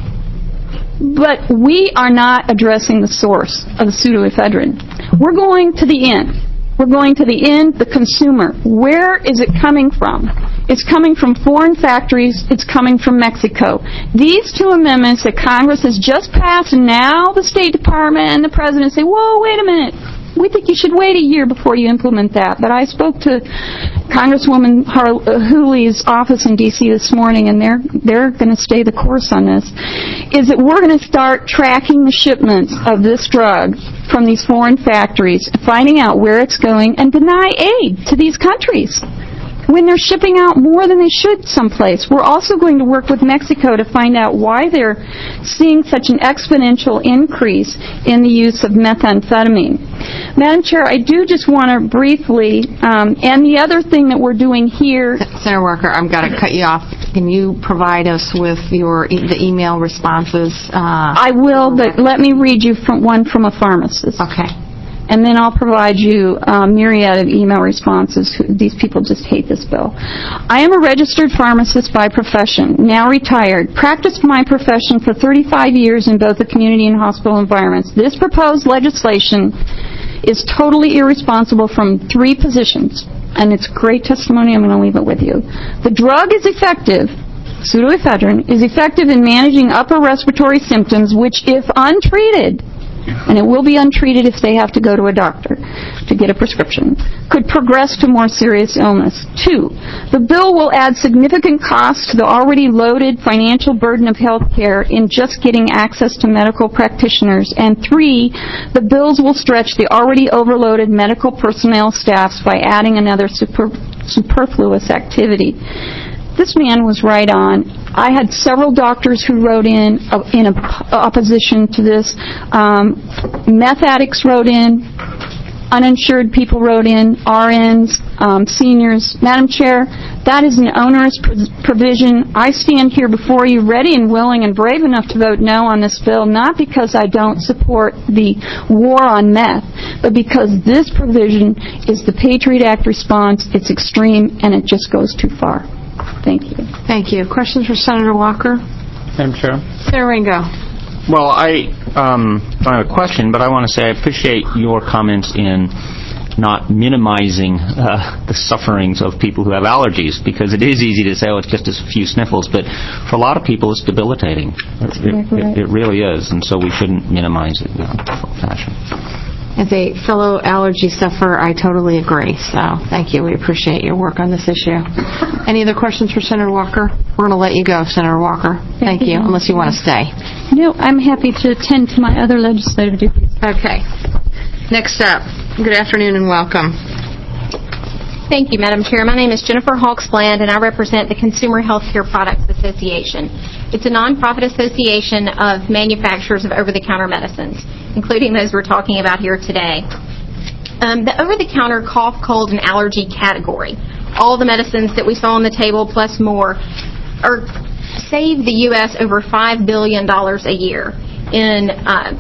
But we are not addressing the source of the pseudoephedrine. We're going to the end. We're going to the end, the consumer. Where is it coming from? It's coming from foreign factories. It's coming from Mexico. These two amendments that Congress has just passed, and now the State Department and the President say, whoa, wait a minute. We think you should wait a year before you implement that. But I spoke to Congresswoman Har- Hooley's office in D C this morning, and they're they're going to stay the course on this, is that we're going to start tracking the shipments of this drug from these foreign factories, finding out where it's going, and deny aid to these countries when they're shipping out more than they should someplace. We're also going to work with Mexico to find out why they're seeing such an exponential increase in the use of methamphetamine. Madam Chair, I do just want to briefly, um, and the other thing that we're doing here... Senator Walker, I've got to cut you off. Can you provide us with your e- the email responses? Uh, I will, but let me read you from one from a pharmacist. Okay. And then I'll provide you a myriad of email responses. These people just hate this bill. I am a registered pharmacist by profession, now retired. Practiced my profession for thirty-five years in both the community and hospital environments. This proposed legislation is totally irresponsible from three positions. And it's great testimony. I'm going to leave it with you. The drug is effective. Pseudoephedrine is effective in managing upper respiratory symptoms, which, if untreated, and it will be untreated if they have to go to a doctor to get a prescription, could progress to more serious illness. Two, the bill will add significant costs to the already loaded financial burden of health care in just getting access to medical practitioners. And three, the bills will stretch the already overloaded medical personnel staffs by adding another super, superfluous activity. This man was right on. I had several doctors who wrote in uh, in op- opposition to this. Um, meth addicts wrote in. Uninsured people wrote in. R Ns, um, seniors. Madam Chair, that is an onerous pr- provision. I stand here before you ready and willing and brave enough to vote no on this bill, not because I don't support the war on meth, but because this provision is the Patriot Act response. It's extreme, and it just goes too far. Thank you. Thank you. Questions for Senator Walker? Madam Chair. Senator Ringo. Well, I um, don't have a question, but I want to say I appreciate your comments in not minimizing uh, the sufferings of people who have allergies, because it is easy to say, oh, it's just a few sniffles, but for a lot of people it's debilitating. It, it, it really is, and so we shouldn't minimize it in that fashion. And as a fellow allergy sufferer, I totally agree. So thank you. We appreciate your work on this issue. Any other questions for Senator Walker? We're going to let you go, Senator Walker. Thank you, unless you want to stay. No, I'm happy to attend to my other legislative duties. Okay. Next up, good afternoon and welcome. Thank you, Madam Chair. My name is Jennifer Hawks Bland, and I represent the Consumer Healthcare Products Association. It's a nonprofit association of manufacturers of over-the-counter medicines, including those we're talking about here today. Um, the over-the-counter cough, cold, and allergy category, all the medicines that we saw on the table plus more, are save the U S over five billion dollars a year in uh,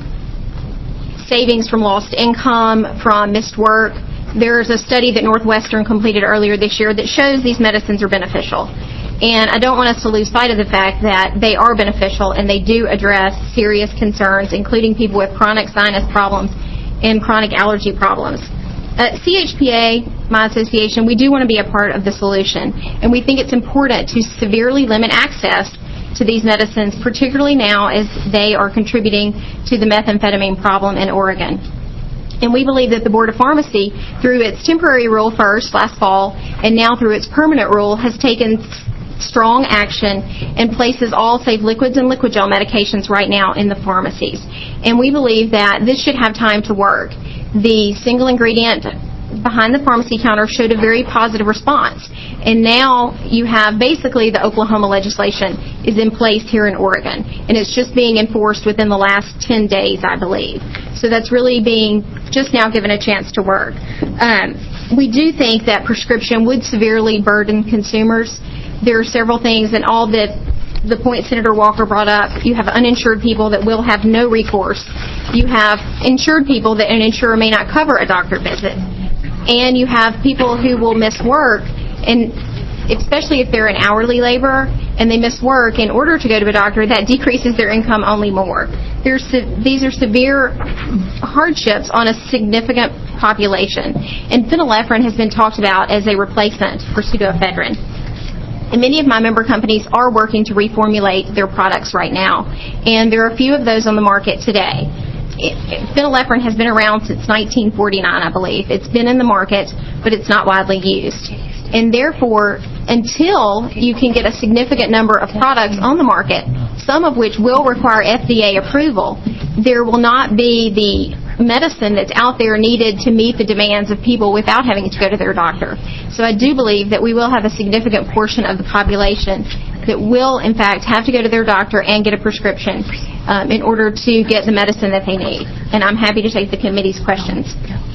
savings from lost income, from missed work. There's a study that Northwestern completed earlier this year that shows these medicines are beneficial. And I don't want us to lose sight of the fact that they are beneficial and they do address serious concerns, including people with chronic sinus problems and chronic allergy problems. At C H P A, my association, we do want to be a part of the solution. And we think it's important to severely limit access to these medicines, particularly now as they are contributing to the methamphetamine problem in Oregon. And we believe that the Board of Pharmacy, through its temporary rule first last fall and now through its permanent rule, has taken strong action and places all save liquids and liquid gel medications right now in the pharmacies. And we believe that this should have time to work. The single ingredient behind the pharmacy counter showed a very positive response. And now you have basically the Oklahoma legislation is in place here in Oregon. And it's just being enforced within the last ten days, I believe. So that's really being just now given a chance to work. Um, we do think that prescription would severely burden consumers. There are several things, and all the the point Senator Walker brought up. You have uninsured people that will have no recourse. You have insured people that an insurer may not cover a doctor visit. And you have people who will miss work, and especially if they're an hourly laborer and they miss work in order to go to a doctor, that decreases their income only more. There's, these are severe hardships on a significant population. And phenylephrine has been talked about as a replacement for pseudoephedrine. And many of my member companies are working to reformulate their products right now. And there are a few of those on the market today. Phenylephrine has been around since nineteen forty-nine, I believe. It's been in the market, but it's not widely used. And therefore, until you can get a significant number of products on the market, some of which will require F D A approval, there will not be the medicine that's out there needed to meet the demands of people without having to go to their doctor. So I do believe that we will have a significant portion of the population that will, in fact, have to go to their doctor and get a prescription um, in order to get the medicine that they need. And I'm happy to take the committee's questions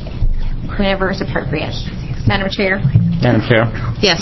whenever it's appropriate. Madam Chair? Madam Chair? Yes.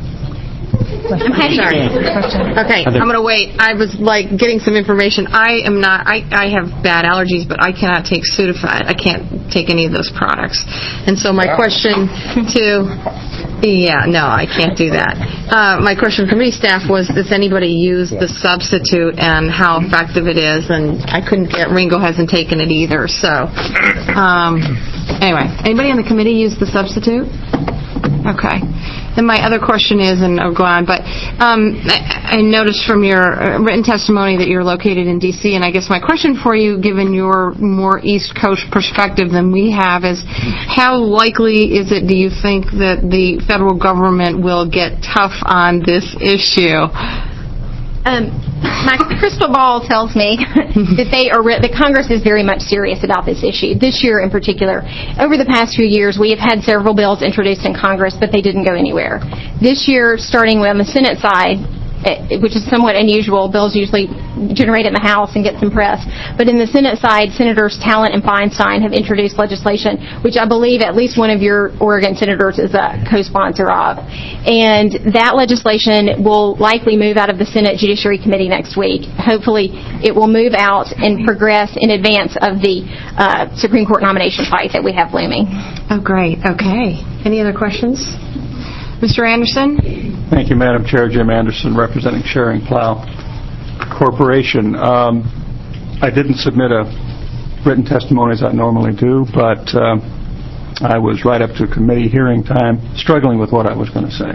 I'm happy. Sorry. Okay, I'm going to wait. I was like getting some information. I am not, I, I have bad allergies, but I cannot take Sudafed. I can't take any of those products. And so my question to, yeah, no, I can't do that. Uh, my question to committee staff was, does anybody use the substitute and how effective it is? And I couldn't get, Ringo hasn't taken it either. So, um, anyway, anybody on the committee use the substitute? Okay. Then my other question is, and I'll go on, but um, I, I noticed from your written testimony that you're located in D C, and I guess my question for you, given your more East Coast perspective than we have, is how likely is it, do you think, that the federal government will get tough on this issue? Um, my crystal ball tells me that they are re- that Congress is very much serious about this issue. This year in particular, over the past few years, we have had several bills introduced in Congress, but they didn't go anywhere. This year, starting on the Senate side, which is somewhat unusual. Bills usually generate in the House and get some press. But in the Senate side, Senators Talent and Feinstein have introduced legislation, which I believe at least one of your Oregon senators is a co-sponsor of. And that legislation will likely move out of the Senate Judiciary Committee next week. Hopefully it will move out and progress in advance of the uh, Supreme Court nomination fight that we have looming. Oh, great. Okay. Any other questions? Mister Anderson? Thank you, Madam Chair. Jim Anderson, representing Schering Plow Corporation. Um, I didn't submit a written testimony as I normally do, but uh, I was right up to committee hearing time struggling with what I was going to say.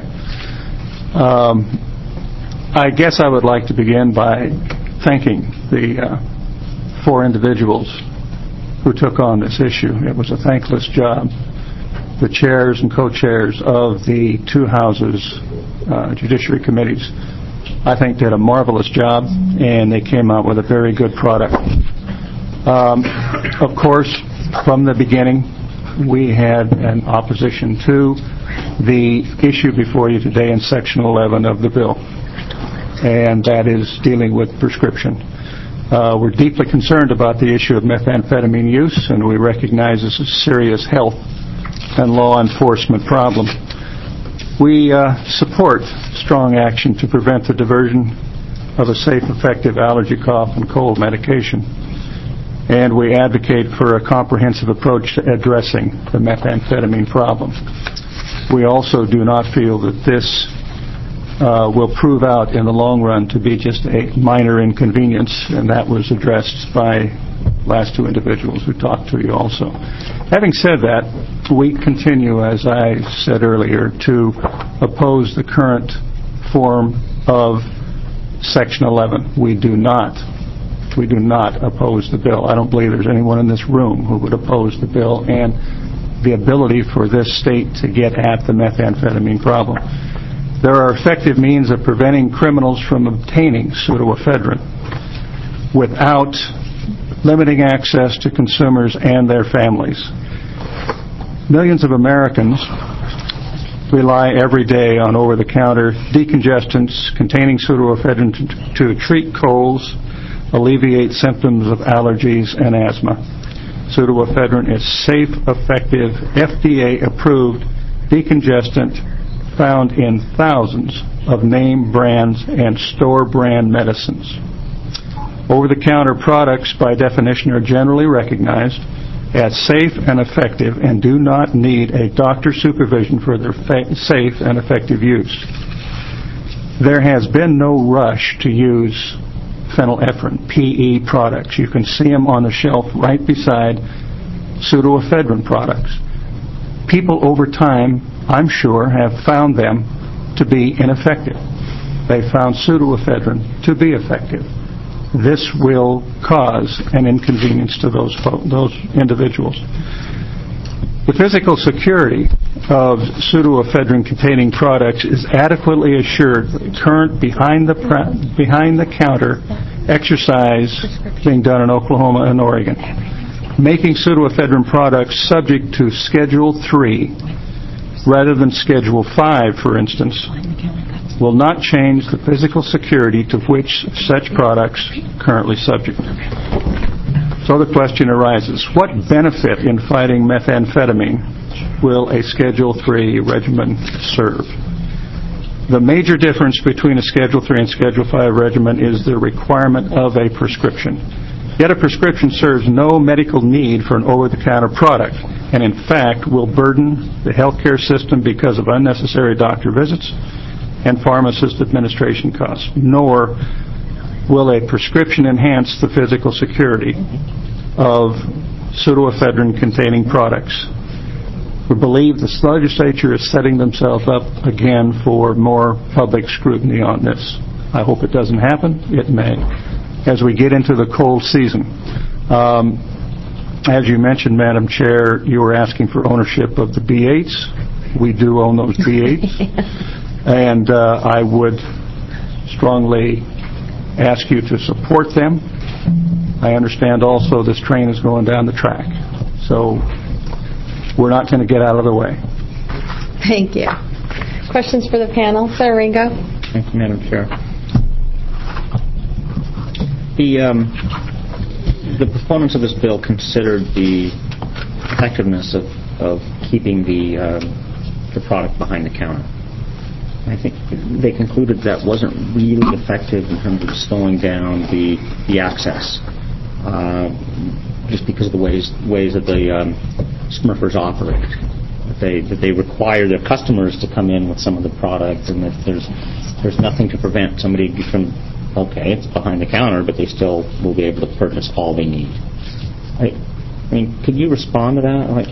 Um, I guess I would like to begin by thanking the uh, four individuals who took on this issue. It was a thankless job. The chairs and co-chairs of the two houses' uh, judiciary committees, I think, did a marvelous job, and they came out with a very good product. Um, of course, from the beginning, we had an opposition to the issue before you today in Section eleven of the bill, and that is dealing with prescription. Uh, we're deeply concerned about the issue of methamphetamine use, and we recognize this is a serious health and law enforcement problem. We uh, support strong action to prevent the diversion of a safe, effective allergy, cough, and cold medication. And we advocate for a comprehensive approach to addressing the methamphetamine problem. We also do not feel that this uh, will prove out in the long run to be just a minor inconvenience, and that was addressed by last two individuals who talked to you also. Having said that, we continue, as I said earlier, to oppose the current form of Section eleven. We do not We do not oppose the bill. I don't believe there's anyone in this room who would oppose the bill and the ability for this state to get at the methamphetamine problem. There are effective means of preventing criminals from obtaining pseudoephedrine without limiting access to consumers and their families. Millions of Americans rely every day on over-the-counter decongestants containing pseudoephedrine to, to treat colds, alleviate symptoms of allergies and asthma. Pseudoephedrine is safe, effective, F D A-approved decongestant found in thousands of name brands and store brand medicines. Over-the-counter products, by definition, are generally recognized as safe and effective and do not need a doctor's supervision for their fa- safe and effective use. There has been no rush to use phenylephrine, P E products. You can see them on the shelf right beside pseudoephedrine products. People over time, I'm sure, have found them to be ineffective. They found pseudoephedrine to be effective. This will cause an inconvenience to those fo- those individuals. The physical security of pseudoephedrine-containing products is adequately assured by current behind the pra- behind the counter exercise being done in Oklahoma and Oregon. Making pseudoephedrine products subject to Schedule three rather than Schedule five, for instance, will not change the physical security to which such products currently subject. So the question arises, what benefit in fighting methamphetamine will a Schedule three regimen serve? The major difference between a Schedule three and Schedule five regimen is the requirement of a prescription. Yet a prescription serves no medical need for an over-the-counter product, and in fact will burden the healthcare system because of unnecessary doctor visits and pharmacist administration costs, nor will a prescription enhance the physical security of pseudoephedrine-containing products. We believe the legislature is setting themselves up again for more public scrutiny on this. I hope it doesn't happen. It may. As we get into the cold season, um, as you mentioned, Madam Chair, you were asking for ownership of the B eights. We do own those B eights. And uh, I would strongly ask you to support them. I understand also this train is going down the track. So we're not going to get out of the way. Thank you. Questions for the panel? Senator Ringo? Thank you, Madam Chair. The, um, the proponents of this bill considered the effectiveness of, of keeping the, uh, the product behind the counter. I think they concluded that wasn't really effective in terms of slowing down the the access, uh, just because of the ways ways that the um, Smurfers operate. That they that they require their customers to come in with some of the products, and that there's there's nothing to prevent somebody from, okay, it's behind the counter, but they still will be able to purchase all they need. I, I mean, could you respond to that? Like,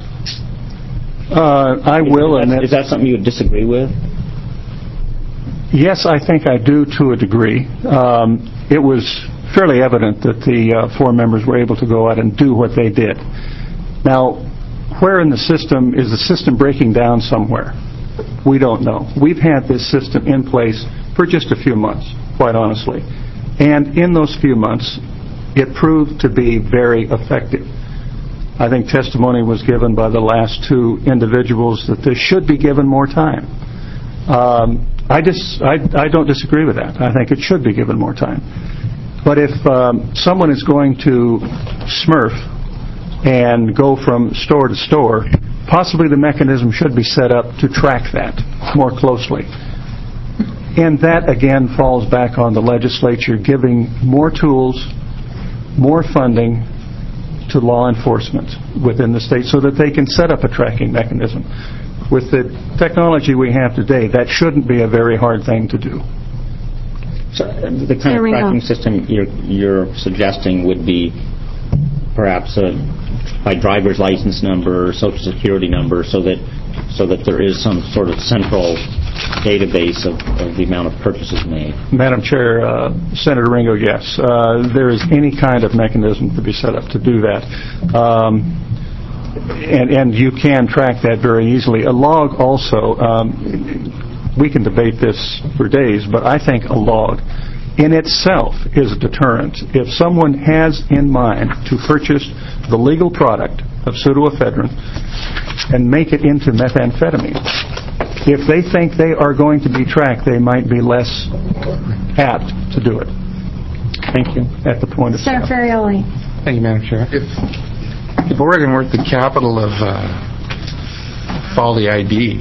uh, I will. Is that, is that something you would disagree with? Yes, I think I do to a degree. Um, it was fairly evident that the uh, four members were able to go out and do what they did. Now, where in the system is the system breaking down somewhere? We don't know. We've had this system in place for just a few months, quite honestly. And in those few months, it proved to be very effective. I think testimony was given by the last two individuals that this should be given more time. Um, I, dis- I, I don't disagree with that. I think it should be given more time. But if um, someone is going to smurf and go from store to store, possibly the mechanism should be set up to track that more closely. And that, again, falls back on the legislature giving more tools, more funding to law enforcement within the state so that they can set up a tracking mechanism. With the technology we have today, that shouldn't be a very hard thing to do. So uh, the kind of tracking system you're, you're suggesting would be perhaps a, by driver's license number or social security number, so that so that there is some sort of central database of, of the amount of purchases made. Madam Chair, uh, Senator Ringo, yes. Uh, there is any kind of mechanism to be set up to do that. Um, and, and you can track that very easily. A log also, um, we can debate this for days, but I think a log in itself is a deterrent. If someone has in mind to purchase the legal product of pseudoephedrine and make it into methamphetamine, if they think they are going to be tracked, they might be less apt to do it. Thank you. At the point of Senator Ferrioli. Thank you, Madam Chair. If, if Oregon were the capital of uh, faulty I D,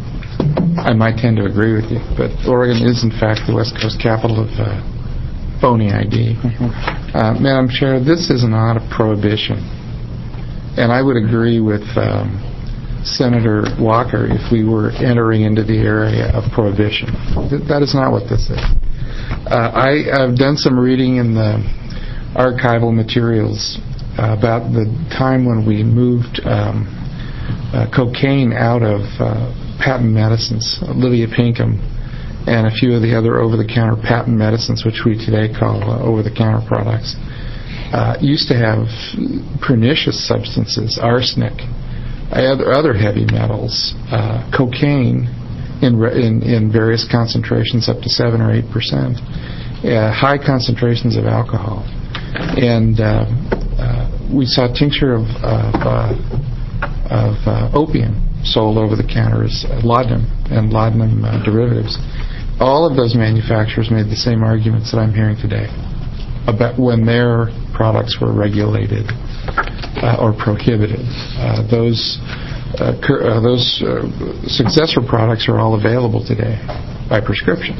I might tend to agree with you, but Oregon is, in fact, the West Coast capital of uh, phony I D. Mm-hmm. Uh, Madam Chair, this is not a prohibition. And I would agree with um, Senator Walker if we were entering into the area of prohibition. That is not what this is. Uh, I, I've done some reading in the archival materials uh, about the time when we moved um, uh, cocaine out of uh, patent medicines. Olivia Pinkham and a few of the other over-the-counter patent medicines, which we today call uh, over-the-counter products, uh, used to have pernicious substances, arsenic, other, other heavy metals, uh, cocaine in, in, in various concentrations up to seven or eight percent, uh, high concentrations of alcohol. And uh, uh, we saw tincture of, of, uh, of uh, opium sold over the counter as laudanum and laudanum uh, derivatives. All of those manufacturers made the same arguments that I'm hearing today about when their products were regulated uh, or prohibited. Uh, those uh, cur- uh, those uh, successor products are all available today by prescription.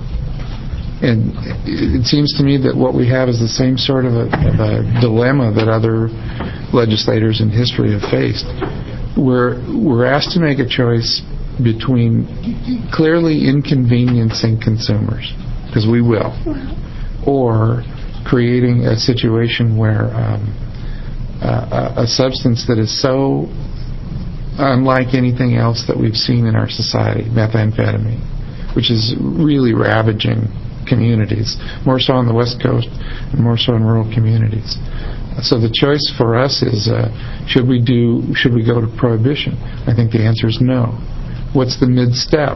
And it seems to me that what we have is the same sort of a, of a dilemma that other legislators in history have faced. We're, we're asked to make a choice between clearly inconveniencing consumers, because we will, or creating a situation where um, uh, a substance that is so unlike anything else that we've seen in our society, methamphetamine, which is really ravaging communities, more so on the West Coast and more so in rural communities. So the choice for us is, uh, should we do, should we go to prohibition? I think the answer is no. What's the mid-step?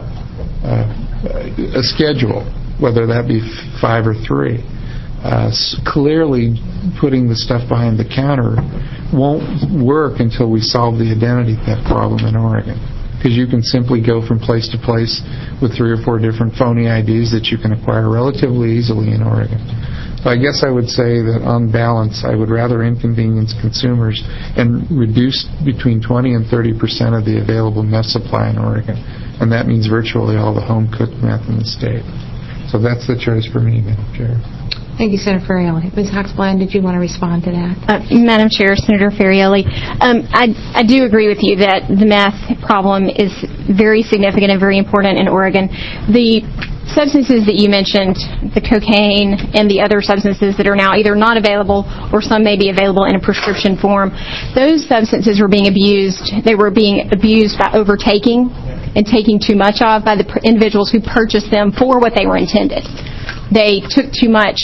Uh, a schedule, whether that be five or three. Uh, clearly putting the stuff behind the counter won't work until we solve the identity theft problem in Oregon. Because you can simply go from place to place with three or four different phony I Ds that you can acquire relatively easily in Oregon. So I guess I would say that on balance, I would rather inconvenience consumers and reduce between twenty and thirty percent of the available meth supply in Oregon. And that means virtually all the home-cooked meth in the state. So that's the choice for me, Madam Chair. Thank you, Senator Ferrioli. Miz Hoxbland, did you want to respond to that? Uh, Madam Chair, Senator Ferrioli, um, I, I do agree with you that the meth problem is very significant and very important in Oregon. The substances that you mentioned, the cocaine and the other substances that are now either not available or some may be available in a prescription form, those substances were being abused. They were being abused by overtaking and taking too much of by the individuals who purchased them for what they were intended. They took too much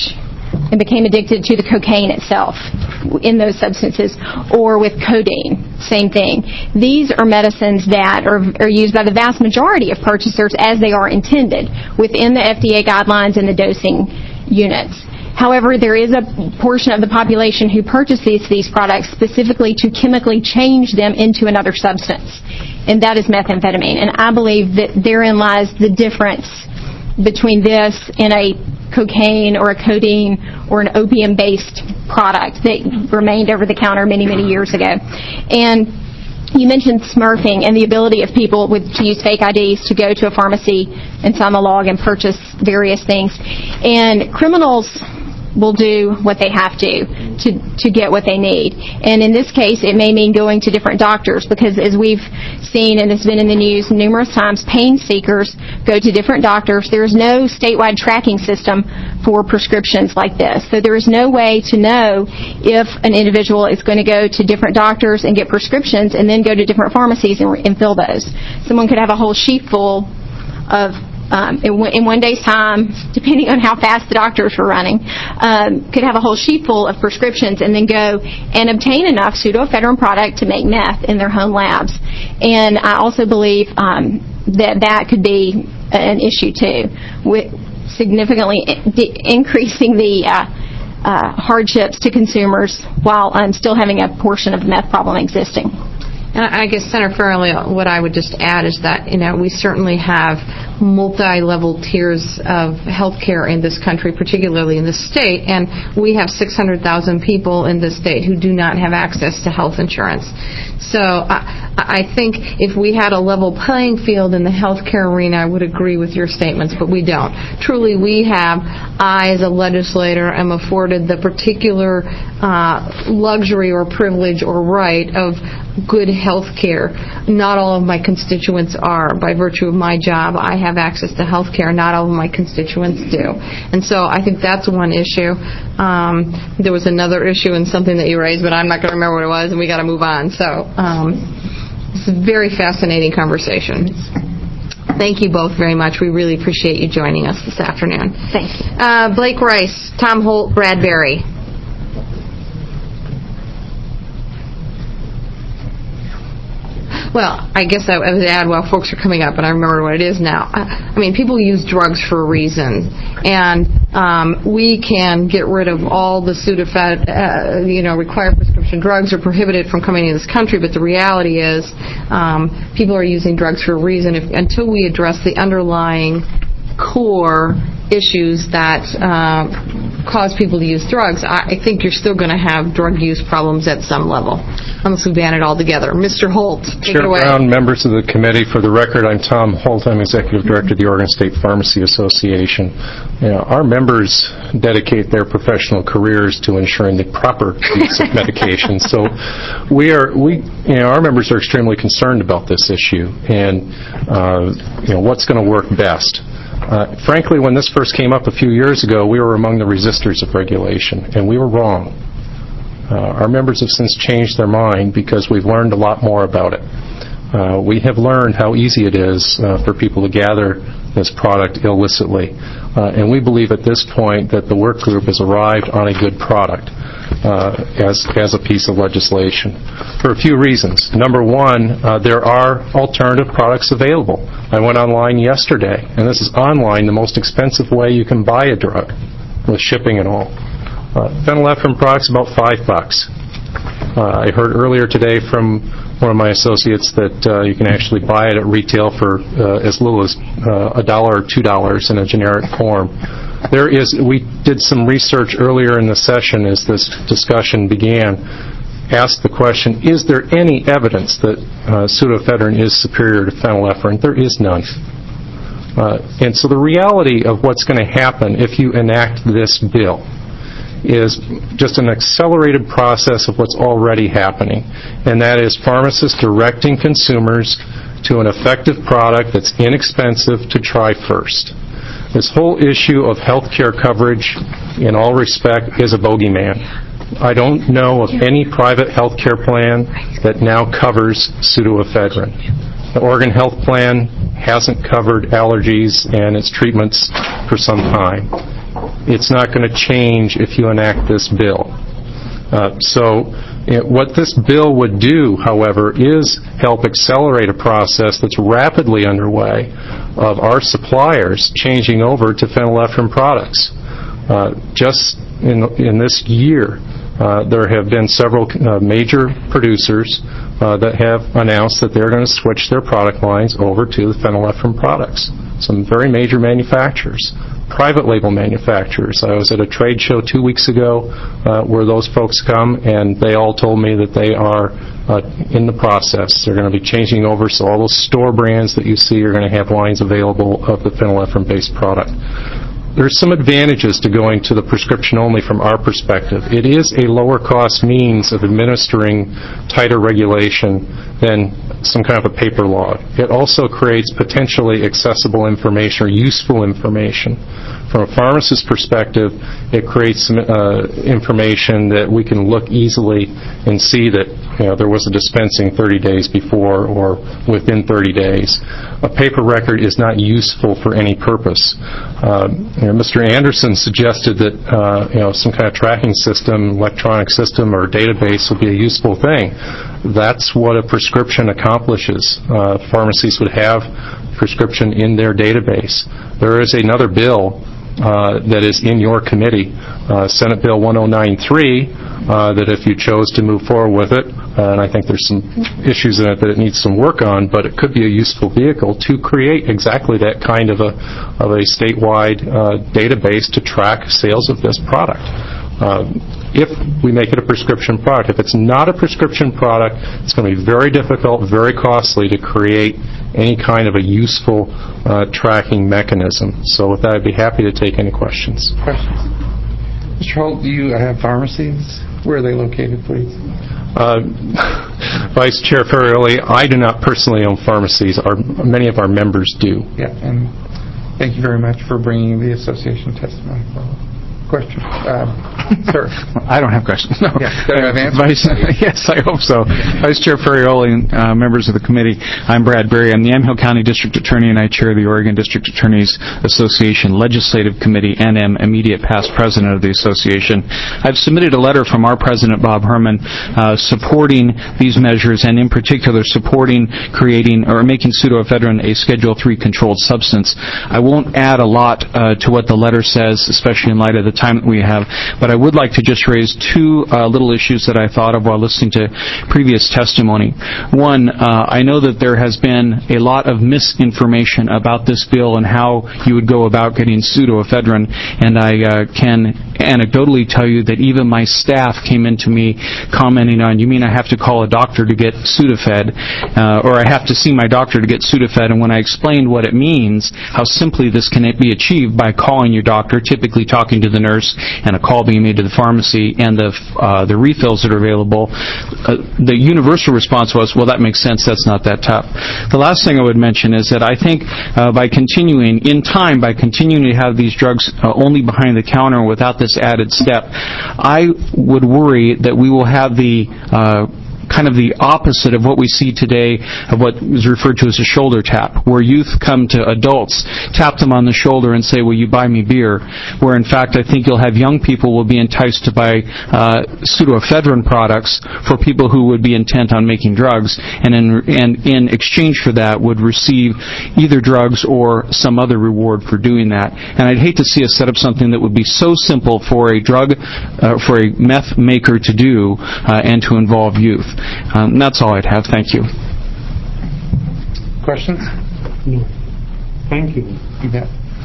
and became addicted to the cocaine itself in those substances, or with codeine, same thing. These are medicines that are, are used by the vast majority of purchasers as they are intended within the F D A guidelines and the dosing units. However, there is a portion of the population who purchases these products specifically to chemically change them into another substance, and that is methamphetamine. And I believe that therein lies the difference between this and a cocaine or a codeine or an opium-based product that remained over the counter many, many years ago. And you mentioned smurfing and the ability of people with, to use fake I Ds to go to a pharmacy and sign the log and purchase various things. And criminals will do what they have to, to to get what they need. And in this case, it may mean going to different doctors, because as we've seen and it's been in the news numerous times, pain seekers go to different doctors. There is no statewide tracking system for prescriptions like this. So there is no way to know if an individual is going to go to different doctors and get prescriptions and then go to different pharmacies and, and fill those. Someone could have a whole sheet full of Um, in, in one day's time, depending on how fast the doctors were running, um, could have a whole sheet full of prescriptions and then go and obtain enough pseudoephedrine product to make meth in their home labs. And I also believe um, that that could be an issue too, with significantly de- increasing the uh, uh, hardships to consumers while um, still having a portion of the meth problem existing. And I guess, Senator Farrelly, what I would just add is that, you know, we certainly have multi-level tiers of health care in this country, particularly in this state, and we have six hundred thousand people in this state who do not have access to health insurance. So I, I think if we had a level playing field in the health care arena, I would agree with your statements, but we don't. Truly, we have, I as a legislator am afforded the particular uh, luxury or privilege or right of good health care. Not all of my constituents are. By virtue of my job, I have access to health care. Not all of my constituents do. And so I think that's one issue. Um, there was another issue and something that you raised, but I'm not going to remember what it was, and we got to move on. So um, it's a very fascinating conversation. Thank you both very much. We really appreciate you joining us this afternoon. Thank you. Uh, Blake Rice, Tom Holt, Brad Berry. Well, I guess I would add while folks are coming up, and I remember what it is now. I mean, people use drugs for a reason, and um, we can get rid of all the Sudafed, uh, you know, required prescription drugs are prohibited from coming into this country, but the reality is um, people are using drugs for a reason. If, until we address the underlying core issues that uh, cause people to use drugs, I, I think you're still going to have drug use problems at some level, unless we ban it altogether. Mister Holt, take Chair it away. Brown, members of the committee, for the record, I'm Tom Holt. I'm Executive Director of the Oregon State Pharmacy Association. You know, our members dedicate their professional careers to ensuring the proper use of medication. So we are, we, you know, our members are extremely concerned about this issue and, uh, you know, what's going to work best. Uh, frankly, when this first came up a few years ago, we were among the resistors of regulation, and we were wrong. Uh, our members have since changed their mind because we've learned a lot more about it. Uh, we have learned how easy it is uh, for people to gather this product illicitly, uh, and we believe at this point that the work group has arrived on a good product uh, as as a piece of legislation for a few reasons. Number one, uh, there are alternative products available. I went online yesterday, and this is online the most expensive way you can buy a drug, with shipping and all. Uh, phenylephrine products about five bucks. Uh, I heard earlier today from one of my associates that uh, you can actually buy it at retail for uh, as little as uh, a dollar or two dollars in a generic form. There is. We did some research earlier in the session as this discussion began. Asked the question: is there any evidence that uh, pseudoephedrine is superior to phenylephrine? There is none. Uh, and so the reality of what's going to happen if you enact this bill is just an accelerated process of what's already happening, and that is pharmacists directing consumers to an effective product that's inexpensive to try first. This whole issue of health care coverage, in all respect, is a bogeyman. I don't know of any private health care plan that now covers pseudoephedrine. The Oregon Health Plan hasn't covered allergies and its treatments for some time. it's not going to change if you enact this bill. Uh, so you know, what this bill would do, however, is help accelerate a process that's rapidly underway of our suppliers changing over to phenylephrine products. Uh, just in, in this year, uh, there have been several uh, major producers uh, that have announced that they're going to switch their product lines over to the phenylephrine products. Some very major manufacturers. Private label manufacturers. I was at a trade show two weeks ago uh, where those folks come, and they all told me that they are uh, in the process. They're going to be changing over, so all those store brands that you see are going to have lines available of the phenylephrine-based product. There's some advantages to going to the prescription only from our perspective. It is a lower cost means of administering tighter regulation than some kind of a paper law. It also creates potentially accessible information or useful information. From a pharmacist's perspective, it creates some uh, information that we can look easily and see that you know, there was a dispensing thirty days before or within thirty days. A paper record is not useful for any purpose. Uh, you know, Mister Anderson suggested that uh, you know, some kind of tracking system, electronic system, or database would be a useful thing. That's what a prescription accomplishes. Uh, pharmacies would have prescription in their database. There is another bill uh, that is in your committee, uh, Senate Bill one oh nine three, uh, that if you chose to move forward with it, uh, and I think there's some issues in it that it needs some work on, but it could be a useful vehicle to create exactly that kind of a of a statewide uh, database to track sales of this product. Uh, if we make it a prescription product. If it's not a prescription product, it's going to be very difficult, very costly to create any kind of a useful uh, tracking mechanism. So with that, I'd be happy to take any questions. Questions? Mister Holt, do you have pharmacies? Where are they located, please? Uh, Vice Chair Ferrioli, I do not personally own pharmacies. Our, many of our members do. Yeah, and thank you very much for bringing the association testimony forward. Question. Uh, sir. I don't have questions. No. Yeah, do I have answers? Vice, yes, I hope so. Yeah. Vice Chair Ferrioli, uh, members of the committee, I'm Brad Berry. I'm the Yamhill County District Attorney, and I chair the Oregon District Attorneys Association Legislative Committee and am immediate past president of the association. I've submitted a letter from our president, Bob Herman, uh, supporting these measures, and in particular supporting creating or making pseudoephedrine a Schedule three controlled substance. I won't add a lot uh, to what the letter says, especially in light of the time that we have, but I would like to just raise two uh, little issues that I thought of while listening to previous testimony. One, uh, I know that there has been a lot of misinformation about this bill and how you would go about getting pseudoephedrine, and I uh, can anecdotally tell you that even my staff came into me commenting on, you mean I have to call a doctor to get Sudafed, uh, or I have to see my doctor to get Sudafed, and when I explained what it means, how simply this can be achieved by calling your doctor, typically talking to the nurse, and a call being made to the pharmacy, and the uh, the refills that are available, uh, the universal response was, well, that makes sense, that's not that tough. The last thing I would mention is that I think uh, by continuing, in time, by continuing to have these drugs uh, only behind the counter without this added step, I would worry that we will have the uh, kind of the opposite of what we see today of what is referred to as a shoulder tap, where youth come to adults, tap them on the shoulder and say, will you buy me beer? Where in fact I think you'll have young people will be enticed to buy uh, pseudoephedrine products for people who would be intent on making drugs, and in, and in exchange for that would receive either drugs or some other reward for doing that. And I'd hate to see us set up something that would be so simple for a drug, uh, for a meth maker to do uh, and to involve youth. Um, that's all I'd have. Thank you. Questions? No. Thank you. You bet.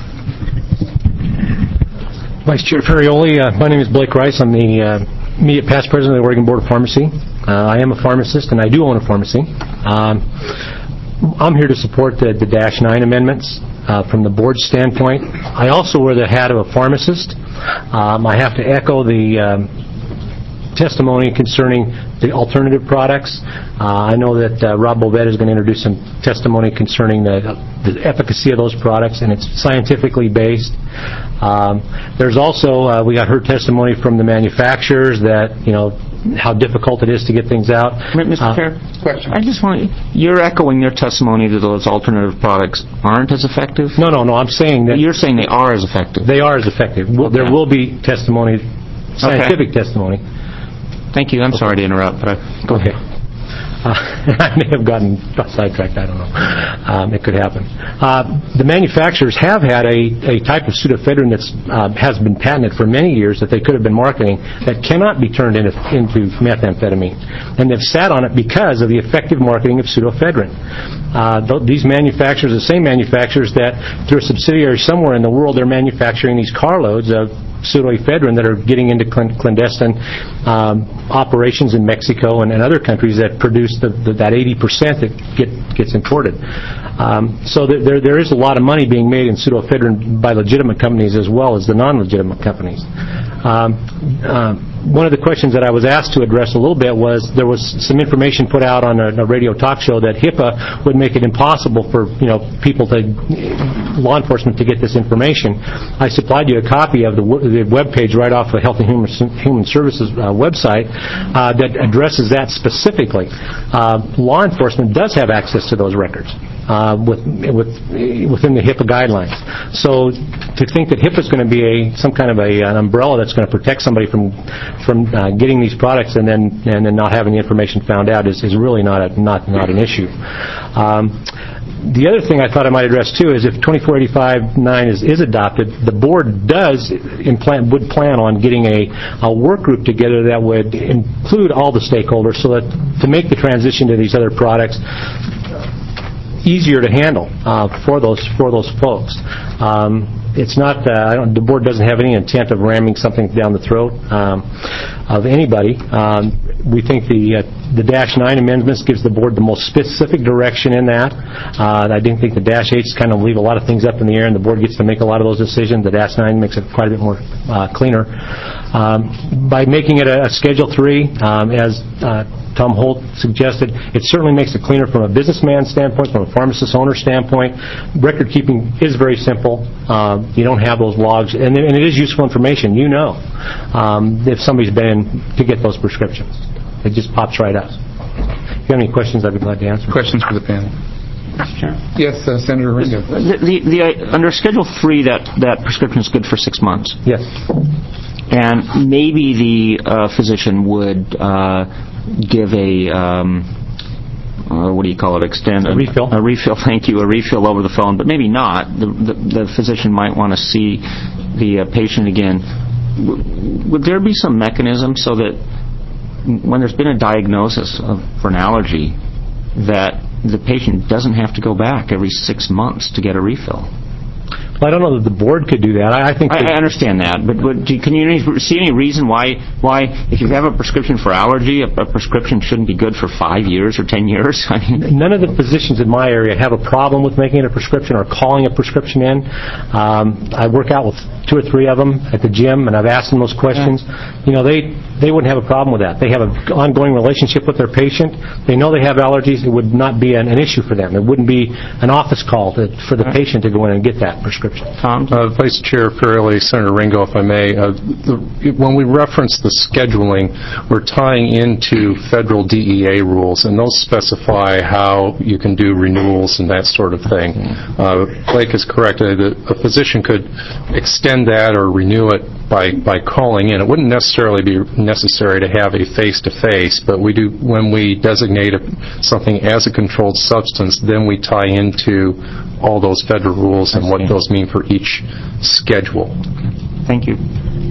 Vice Chair Ferrioli, uh, my name is Blake Rice. I'm the uh, immediate past president of the Oregon Board of Pharmacy. Uh, I am a pharmacist, and I do own a pharmacy. Um, I'm here to support the, the Dash nine amendments uh, from the board's standpoint. I also wear the hat of a pharmacist. Um, I have to echo the um, testimony concerning the alternative products. Uh, I know that uh, Rob Bovett is going to introduce some testimony concerning the, the efficacy of those products, and it's scientifically based. Um, there's also, uh, we got her testimony from the manufacturers that, you know, how difficult it is to get things out. Mister Uh, Chair, question. I just want you're echoing their testimony that those alternative products aren't as effective. No, no, no. I'm saying that you're saying they are as effective. They are as effective. Well, there will be testimony, scientific testimony. Thank you. I'm sorry to interrupt, but I, go ahead. Uh, I may have gotten sidetracked. I don't know. Um, it could happen. Uh, the manufacturers have had a, a type of pseudoephedrine that uh, has been patented for many years that they could have been marketing that cannot be turned into, into methamphetamine. And they've sat on it because of the effective marketing of pseudoephedrine. Uh, th- these manufacturers, the same manufacturers that through a subsidiary somewhere in the world, they're manufacturing these carloads of pseudoephedrine that are getting into clandestine um, operations in Mexico and, and other countries that produce the, the, that eighty percent that get, gets imported. Um, so there, there is a lot of money being made in pseudoephedrine by legitimate companies as well as the non-legitimate companies. Um, uh, one of the questions that I was asked to address a little bit was there was some information put out on a, a radio talk show that HIPAA would make it impossible for you know people to law enforcement to get this information. I supplied you a copy of the, the web page right off the Health and Human, Human Services uh, website uh, that addresses that specifically. Uh, law enforcement does have access to those records. Uh, with, with, within the HIPAA guidelines. So to think that HIPAA is going to be a, some kind of a, an umbrella that's going to protect somebody from from uh, getting these products and then and then not having the information found out is, is really not a, not not an issue. Um, The other thing I thought I might address too is if twenty-four eighty-five nine is, is adopted, the board does implant, would plan on getting a, a work group together that would include all the stakeholders so that to make the transition to these other products easier to handle uh, for those for those folks. Um, it's not uh, I don't, the board doesn't have any intent of ramming something down the throat um, of anybody. Um, we think the uh, the Dash nine amendments gives the board the most specific direction in that. Uh, I didn't think the Dash eights kind of leave a lot of things up in the air, and the board gets to make a lot of those decisions. The Dash nine makes it quite a bit more uh, cleaner. Um, by making it a, a Schedule three, um, as uh, Tom Holt suggested, it certainly makes it cleaner from a businessman standpoint, from a pharmacist owner standpoint. Record keeping is very simple. Uh, you don't have those logs, and, and it is useful information. You know um, if somebody's been in to get those prescriptions. It just pops right up. If you have any questions, I'd be glad to answer. Questions for the panel? Sure. Yes, uh, Senator Ringo. The, the, the, uh, under Schedule three, that, that prescription is good for six months. Yes. And maybe the uh, physician would uh, give a, um, uh, what do you call it, extend? A refill. A refill, thank you, a refill over the phone, but maybe not. The, the, the physician might want to see the uh, patient again. W- would there be some mechanism so that when there's been a diagnosis of, for an allergy, that the patient doesn't have to go back every six months to get a refill? Well, I don't know that the board could do that. I, I think I, that I understand that, but, but do, can you see any reason why, why, if you have a prescription for allergy, a, a prescription shouldn't be good for five years or ten years? I mean, none of the physicians in my area have a problem with making it a prescription or calling a prescription in. Um, I work out with two or three of them at the gym, and I've asked them those questions. Yeah. You know, they they wouldn't have a problem with that. They have an ongoing relationship with their patient. They know they have allergies. It would not be an, an issue for them. It wouldn't be an office call to, for the right. patient to go in and get that prescription. Tom? Uh, Vice Chair Farrelly, Senator Ringo, if I may, uh, the, when we reference the scheduling, we're tying into federal D E A rules, and those specify how you can do renewals and that sort of thing. Uh, Blake is correct. A, a physician could extend that or renew it by, by calling in. It wouldn't necessarily be necessary to have a face-to-face, but we do, when we designate a, something as a controlled substance, then we tie into all those federal rules and what those mean for each schedule. Thank you.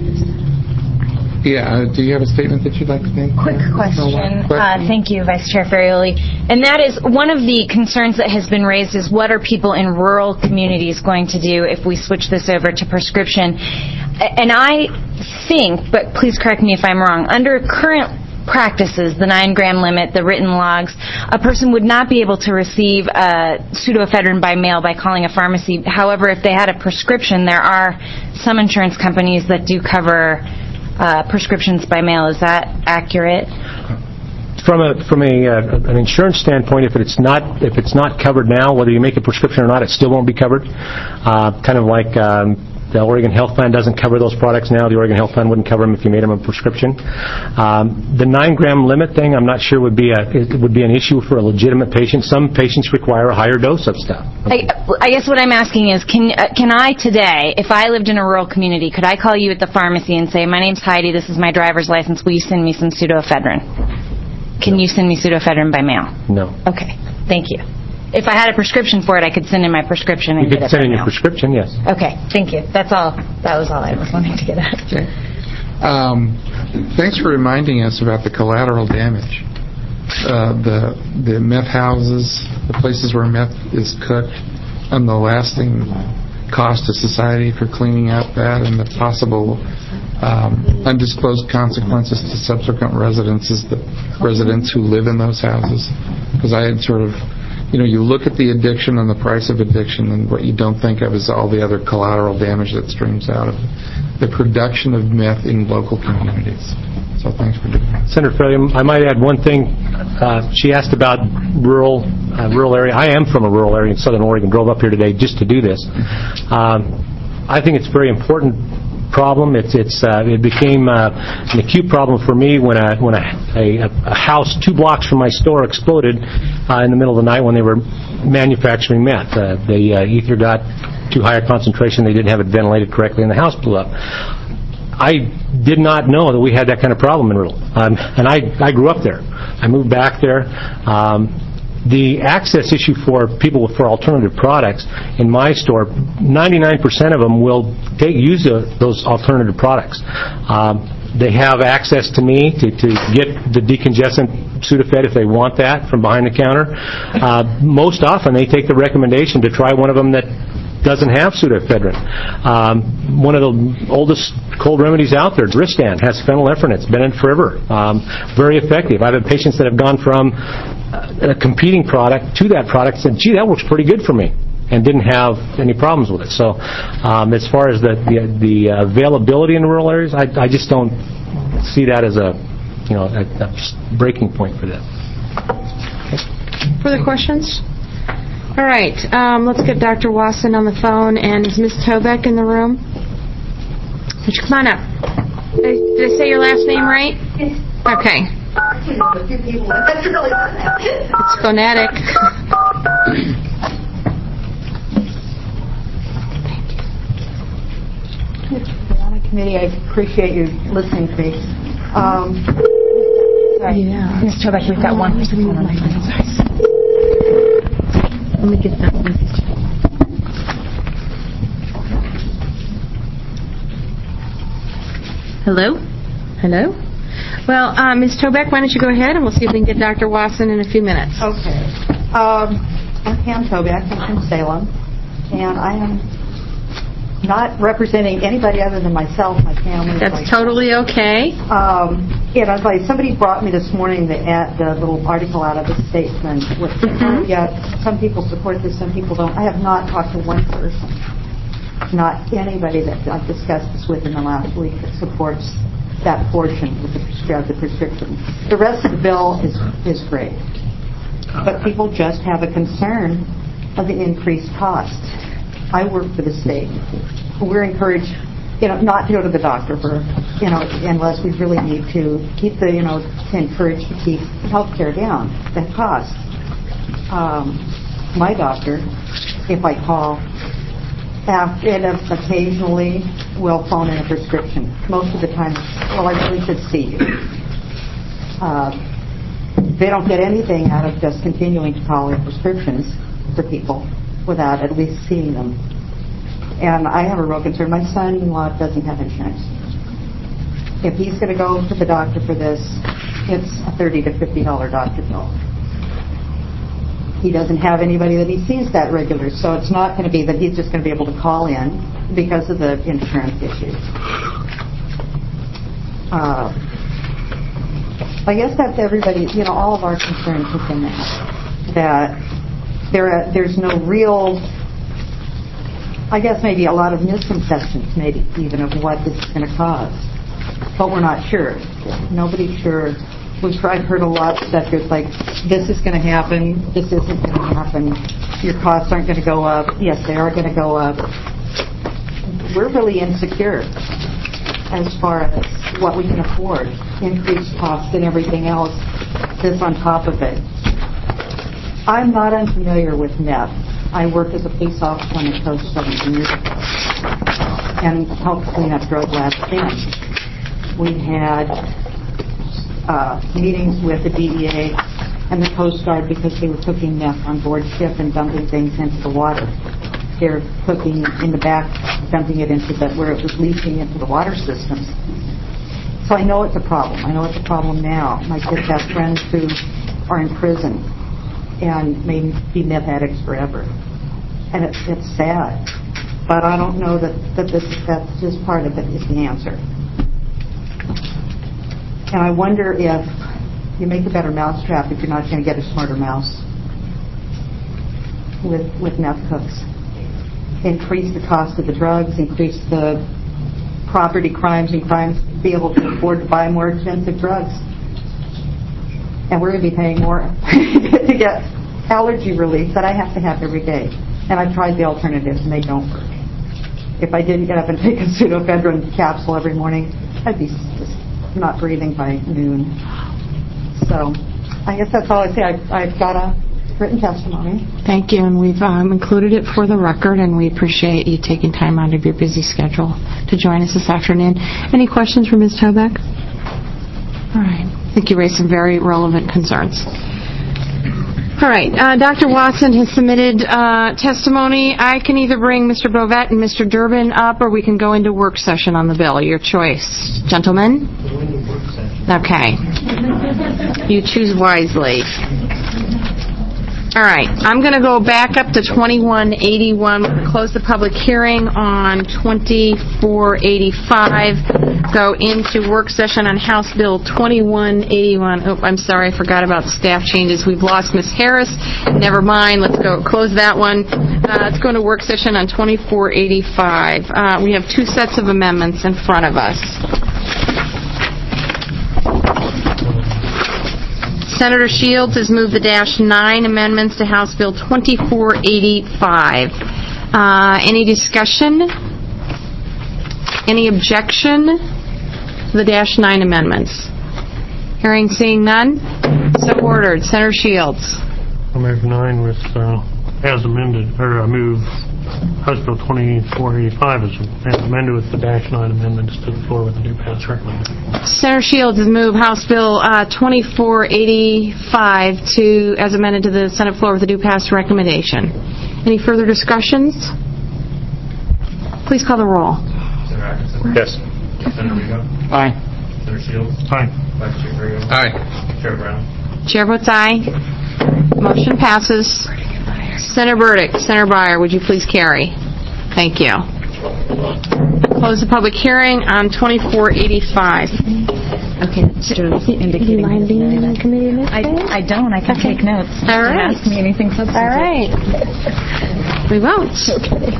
Yeah, uh, do you have a statement that you'd like to make? Quick question. Uh, thank you, Vice Chair Ferrioli. And that is, one of the concerns that has been raised is what are people in rural communities going to do if we switch this over to prescription? And I think, but please correct me if I'm wrong, under current practices, the nine gram limit, the written logs, a person would not be able to receive uh, pseudoephedrine by mail by calling a pharmacy. However, if they had a prescription, there are some insurance companies that do cover uh, prescriptions by mail. Is that accurate? From a from a uh, an insurance standpoint, if it's not if it's not covered now, whether you make a prescription or not, it still won't be covered. Uh, kind of like um, the Oregon Health Plan doesn't cover those products now. The Oregon Health Plan wouldn't cover them if you made them a prescription. Um, the nine gram limit thing, I'm not sure would be a it would be an issue for a legitimate patient. Some patients require a higher dose of stuff. I, I guess what I'm asking is, can uh, can I today, if I lived in a rural community, could I call you at the pharmacy and say, my name's Heidi, this is my driver's license, will you send me some pseudoephedrine? Can you send me pseudoephedrine by mail? No. Okay, thank you. If I had a prescription for it, I could send in my prescription and You get could it send by in your mail. prescription, yes. Okay, thank you. That's all. That was all I was wanting to get at. Um, thanks for reminding us about the collateral damage. Uh, the the meth houses, the places where meth is cooked, and the lasting cost to society for cleaning up that, and the possible um, undisclosed consequences to subsequent residences, the residents who live in those houses. Because I had sort of, you know, you look at the addiction and the price of addiction, and what you don't think of is all the other collateral damage that streams out of the production of meth in local communities. So thanks for doing that. Senator Fairley, I might add one thing. Uh, she asked about rural uh, rural area. I am from a rural area in Southern Oregon. Drove up here today just to do this. Um, I think it's a very important problem. It's it's uh, it became uh, an acute problem for me when a when a, a, a house two blocks from my store exploded uh, in the middle of the night when they were manufacturing meth. Uh, the uh, ether got too high a concentration. They didn't have it ventilated correctly, and the house blew up. I did not know that we had that kind of problem in rural. Um, and I, I grew up there. I moved back there. Um, the access issue for people for alternative products in my store, ninety-nine percent of them will take, use uh, those alternative products. Um, they have access to me to, to get the decongestant Sudafed if they want that from behind the counter. Uh, most often they take the recommendation to try one of them that doesn't have pseudoephedrine. Um, one of the oldest cold remedies out there, Dristan, has phenylephrine. It's been in forever. Um, very effective. I've had patients that have gone from a competing product to that product and said, gee, that works pretty good for me, and didn't have any problems with it. So um, as far as the, the, the availability in rural areas, I, I just don't see that as a, you know, a, a breaking point for them. Okay. Further questions? All right, um, let's get Doctor Wasson on the phone. And is Miz Tobeck in the room? Would you come on up? Did I, did I say your last name right? Okay. It's phonetic. Committee, I appreciate you listening to me. Um, sorry. Yeah. Miz Tobeck, we've got one person on the phone. Let me get that message. Hello? Hello? Well, uh, Miz Tobeck, why don't you go ahead and we'll see if we can get Doctor Wasson in a few minutes. Okay. Um, I'm Pam Tobeck. I'm from Salem. And I am not representing anybody other than myself, my family. That's like, totally okay. Um, and I was like, somebody brought me this morning the, ad, the little article out of the Statesman. With, mm-hmm. Yeah, some people support this, some people don't. I have not talked to one person, not anybody that I've discussed this with in the last week that supports that portion with the, prescri- the prescription. The rest of the bill is is great, but people just have a concern of the increased cost. I work for the state. We're encouraged, you know, not to go to the doctor for, you know, unless we really need to keep the, you know, encouraged to keep health care down, that cost. Um, my doctor, if I call, after, and occasionally will phone in a prescription. Most of the time, well, I really should see you. Uh, they don't get anything out of just continuing to call in prescriptions for people without at least seeing them. And I have a real concern. My son-in-law doesn't have insurance. If he's going to go to the doctor for this, it's a thirty to fifty dollars doctor bill. He doesn't have anybody that he sees that regular, so it's not going to be that he's just going to be able to call in because of the insurance issues. Uh, I guess that's everybody, you know, all of our concerns have been that. That There, uh, there's no real, I guess maybe a lot of misconceptions maybe even of what this is going to cause. but we're not sure. Nobody's sure. We've I've heard a lot that there's like, this is going to happen, this isn't going to happen, your costs aren't going to go up. Yes, they are going to go up. We're really insecure as far as what we can afford. Increased costs and everything else is on top of it. I'm not unfamiliar with meth. I worked as a police officer on the coast seventeen years ago and helped clean up drug labs then. We had uh, meetings with the D E A and the Coast Guard because they were cooking meth on board ship and dumping things into the water. They're cooking in the back, dumping it into the, where it was leaching into the water systems. So I know it's a problem. I know it's a problem now. My kids have friends who are in prison and may be meth addicts forever. And it's, it's sad. But I don't know that, that this that's just part of it is the answer. And I wonder if you make a better mousetrap if you're not going to get a smarter mouse with, with meth cooks. Increase the cost of the drugs, increase the property crimes and crimes, be able to afford to buy more expensive drugs. And we're going to be paying more to get allergy relief that I have to have every day. And I've tried the alternatives and they don't work. If I didn't get up and take a pseudoephedrine capsule every morning, I'd be just not breathing by noon. So I guess that's all I say. I've, I've got a written testimony. Thank you, and we've um, included it for the record, and we appreciate you taking time out of your busy schedule to join us this afternoon. Any questions for Miz Tobeck? All right. I think you raised some very relevant concerns. All right. Uh, Doctor Watson has submitted uh, testimony. I can either bring Mister Bovett and Mister Durbin up, or we can go into work session on the bill. Your choice. Gentlemen? Okay. You choose wisely. All right. I'm going to go back up to twenty-one eighty-one. We're going to close the public hearing on twenty-four eighty-five. Go into work session on House Bill twenty-one eighty-one. Oh, I'm sorry. I forgot about staff changes. We've lost Miz Harris. Never mind. Let's go close that one. Uh, let's go into work session on twenty-four eighty-five. Uh, we have two sets of amendments in front of us. Senator Shields has moved the Dash nine amendments to House Bill twenty-four eighty-five. Uh, any discussion? Any objection to the Dash nine amendments? Hearing, seeing none. So ordered. Senator Shields. I'll move nine with, uh, as amended, or I move House Bill twenty-four eighty-five as, as amended with the Dash nine amendments to the floor with the new pass recommended. Senator Shields has moved House Bill uh, twenty-four eighty-five to, as amended to the Senate floor with the due pass recommendation. Any further discussions? Please call the roll. Senator Atkinson? Yes. Senator Rigo? Aye. Senator Shields? Aye. Vice Chair Ferriero? Aye. Chair Brown? Chair votes aye. Motion passes. Senator Burdick, Senator Breyer, would you please carry? Thank you. Close the public hearing on twenty-four eighty-five. Okay. Do you mind being in the committee next I, I don't. I can take notes. All right. Ask me anything substantive. All right. We won't. Okay.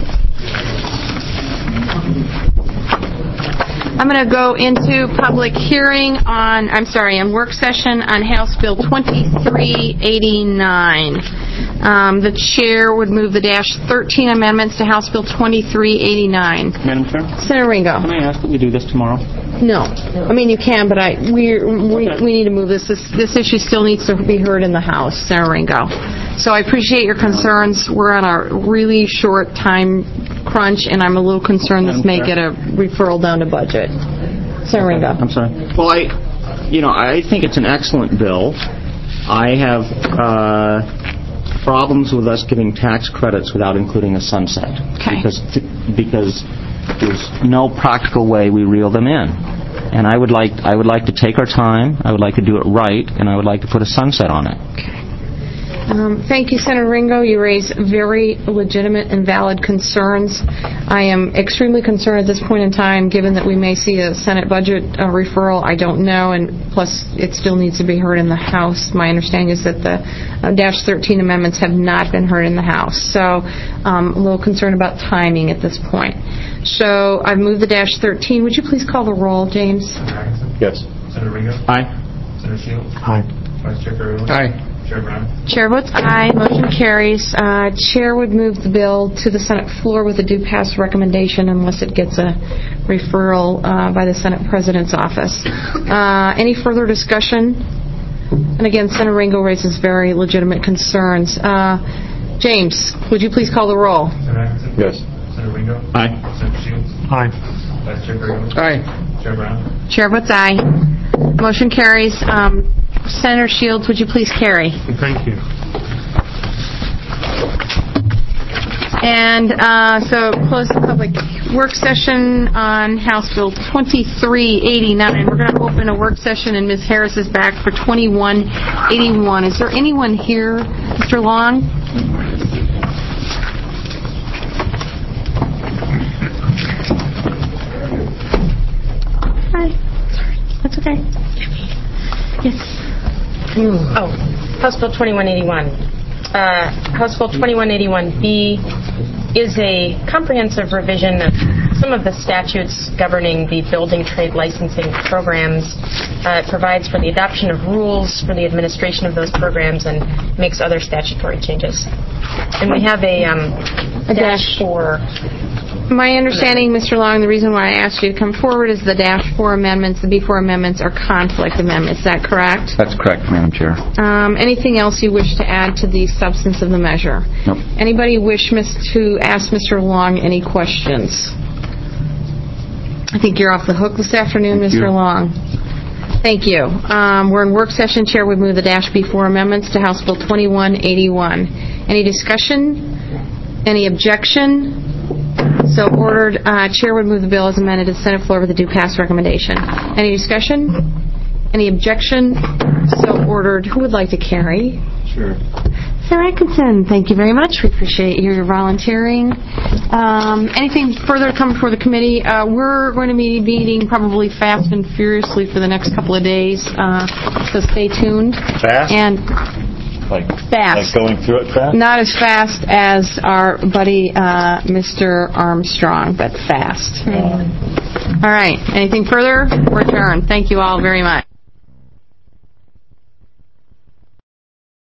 I'm going to go into public hearing on, I'm sorry, on work session on House Bill twenty-three eighty-nine. Um, the chair would move the Dash thirteen amendments to House Bill twenty-three eighty-nine. Madam Chair? Senator Ringo. Can I ask that we do this tomorrow? No. I mean, you can, but I we we, we need to move this. this. This issue still needs to be heard in the House, Senator Ringo. So I appreciate your concerns. We're on a really short time crunch, and I'm a little concerned this may get a referral down to budget. Senator Ringo. I'm sorry. Well, I, you know, I think it's an excellent bill. I have uh, problems with us giving tax credits without including a sunset. Okay. Because because there's no practical way we reel them in. And I would like I would like to take our time. I would like to do it right, and I would like to put a sunset on it. Okay. Um, thank you, Senator Ringo. You raise very legitimate and valid concerns. I am extremely concerned at this point in time, given that we may see a Senate budget uh, referral. I don't know, and plus it still needs to be heard in the House. My understanding is that the uh, Dash thirteen amendments have not been heard in the House. So um, a little concerned about timing at this point. So I've moved the Dash thirteen. Would you please call the roll, James? Senator Atkinson? Yes. Senator Ringo? Aye. Senator Shields? Aye. Vice Chair Ferrioli? Aye. Chair Brown? Chair votes aye. Motion carries. Uh, Chair would move the bill to the Senate floor with a due pass recommendation unless it gets a referral uh, by the Senate President's office. Uh, any further discussion? And again, Senator Ringo raises very legitimate concerns. Uh, James, would you please call the roll? Senator Atkinson? Yes. Senator Ringo? Aye. Senator Shields? Aye. Vice Chair Ferrioli? Aye. Chair Brown? Chair votes aye. Motion carries. Um, Senator Shields, would you please carry? Thank you. And uh, so close the public work session on House Bill twenty-three eighty-nine. We're going to open a work session, and Miz Harris is back for twenty-one eighty-one. Is there anyone here, Mister Long? Hi. Sorry. That's okay. Yes. Oh, House Bill twenty-one eighty-one. Uh, House Bill twenty-one eighty-one B is a comprehensive revision of some of the statutes governing the building trade licensing programs. Uh, it provides for the adoption of rules for the administration of those programs and makes other statutory changes. And we have a, um, a dash four. My understanding, Mister Long, the reason why I asked you to come forward is the Dash four amendments, the B four amendments are conflict amendments. Is that correct? That's correct, Madam Chair. Um, anything else you wish to add to the substance of the measure? Nope. Anybody wish mis- to ask Mister Long any questions? I think you're off the hook this afternoon, Thank Mister you. Long. Thank you. Um, we're in work session. Chair would move the Dash B four amendments to House Bill twenty-one eighty-one. Any discussion? Any objection? So ordered. Uh, Chair would move the bill as amended to the Senate floor with a due pass recommendation. Any discussion? Any objection? So ordered. Who would like to carry? Sure. Senator Atkinson, thank you very much. We appreciate your volunteering. Um, anything further to come before the committee? Uh, we're going to be meeting probably fast and furiously for the next couple of days, uh, so stay tuned. Fast? And Like, fast. like going through it fast? Not as fast as our buddy, uh, Mister Armstrong, but fast. All right. Anything further? We're adjourned. Thank you all very much.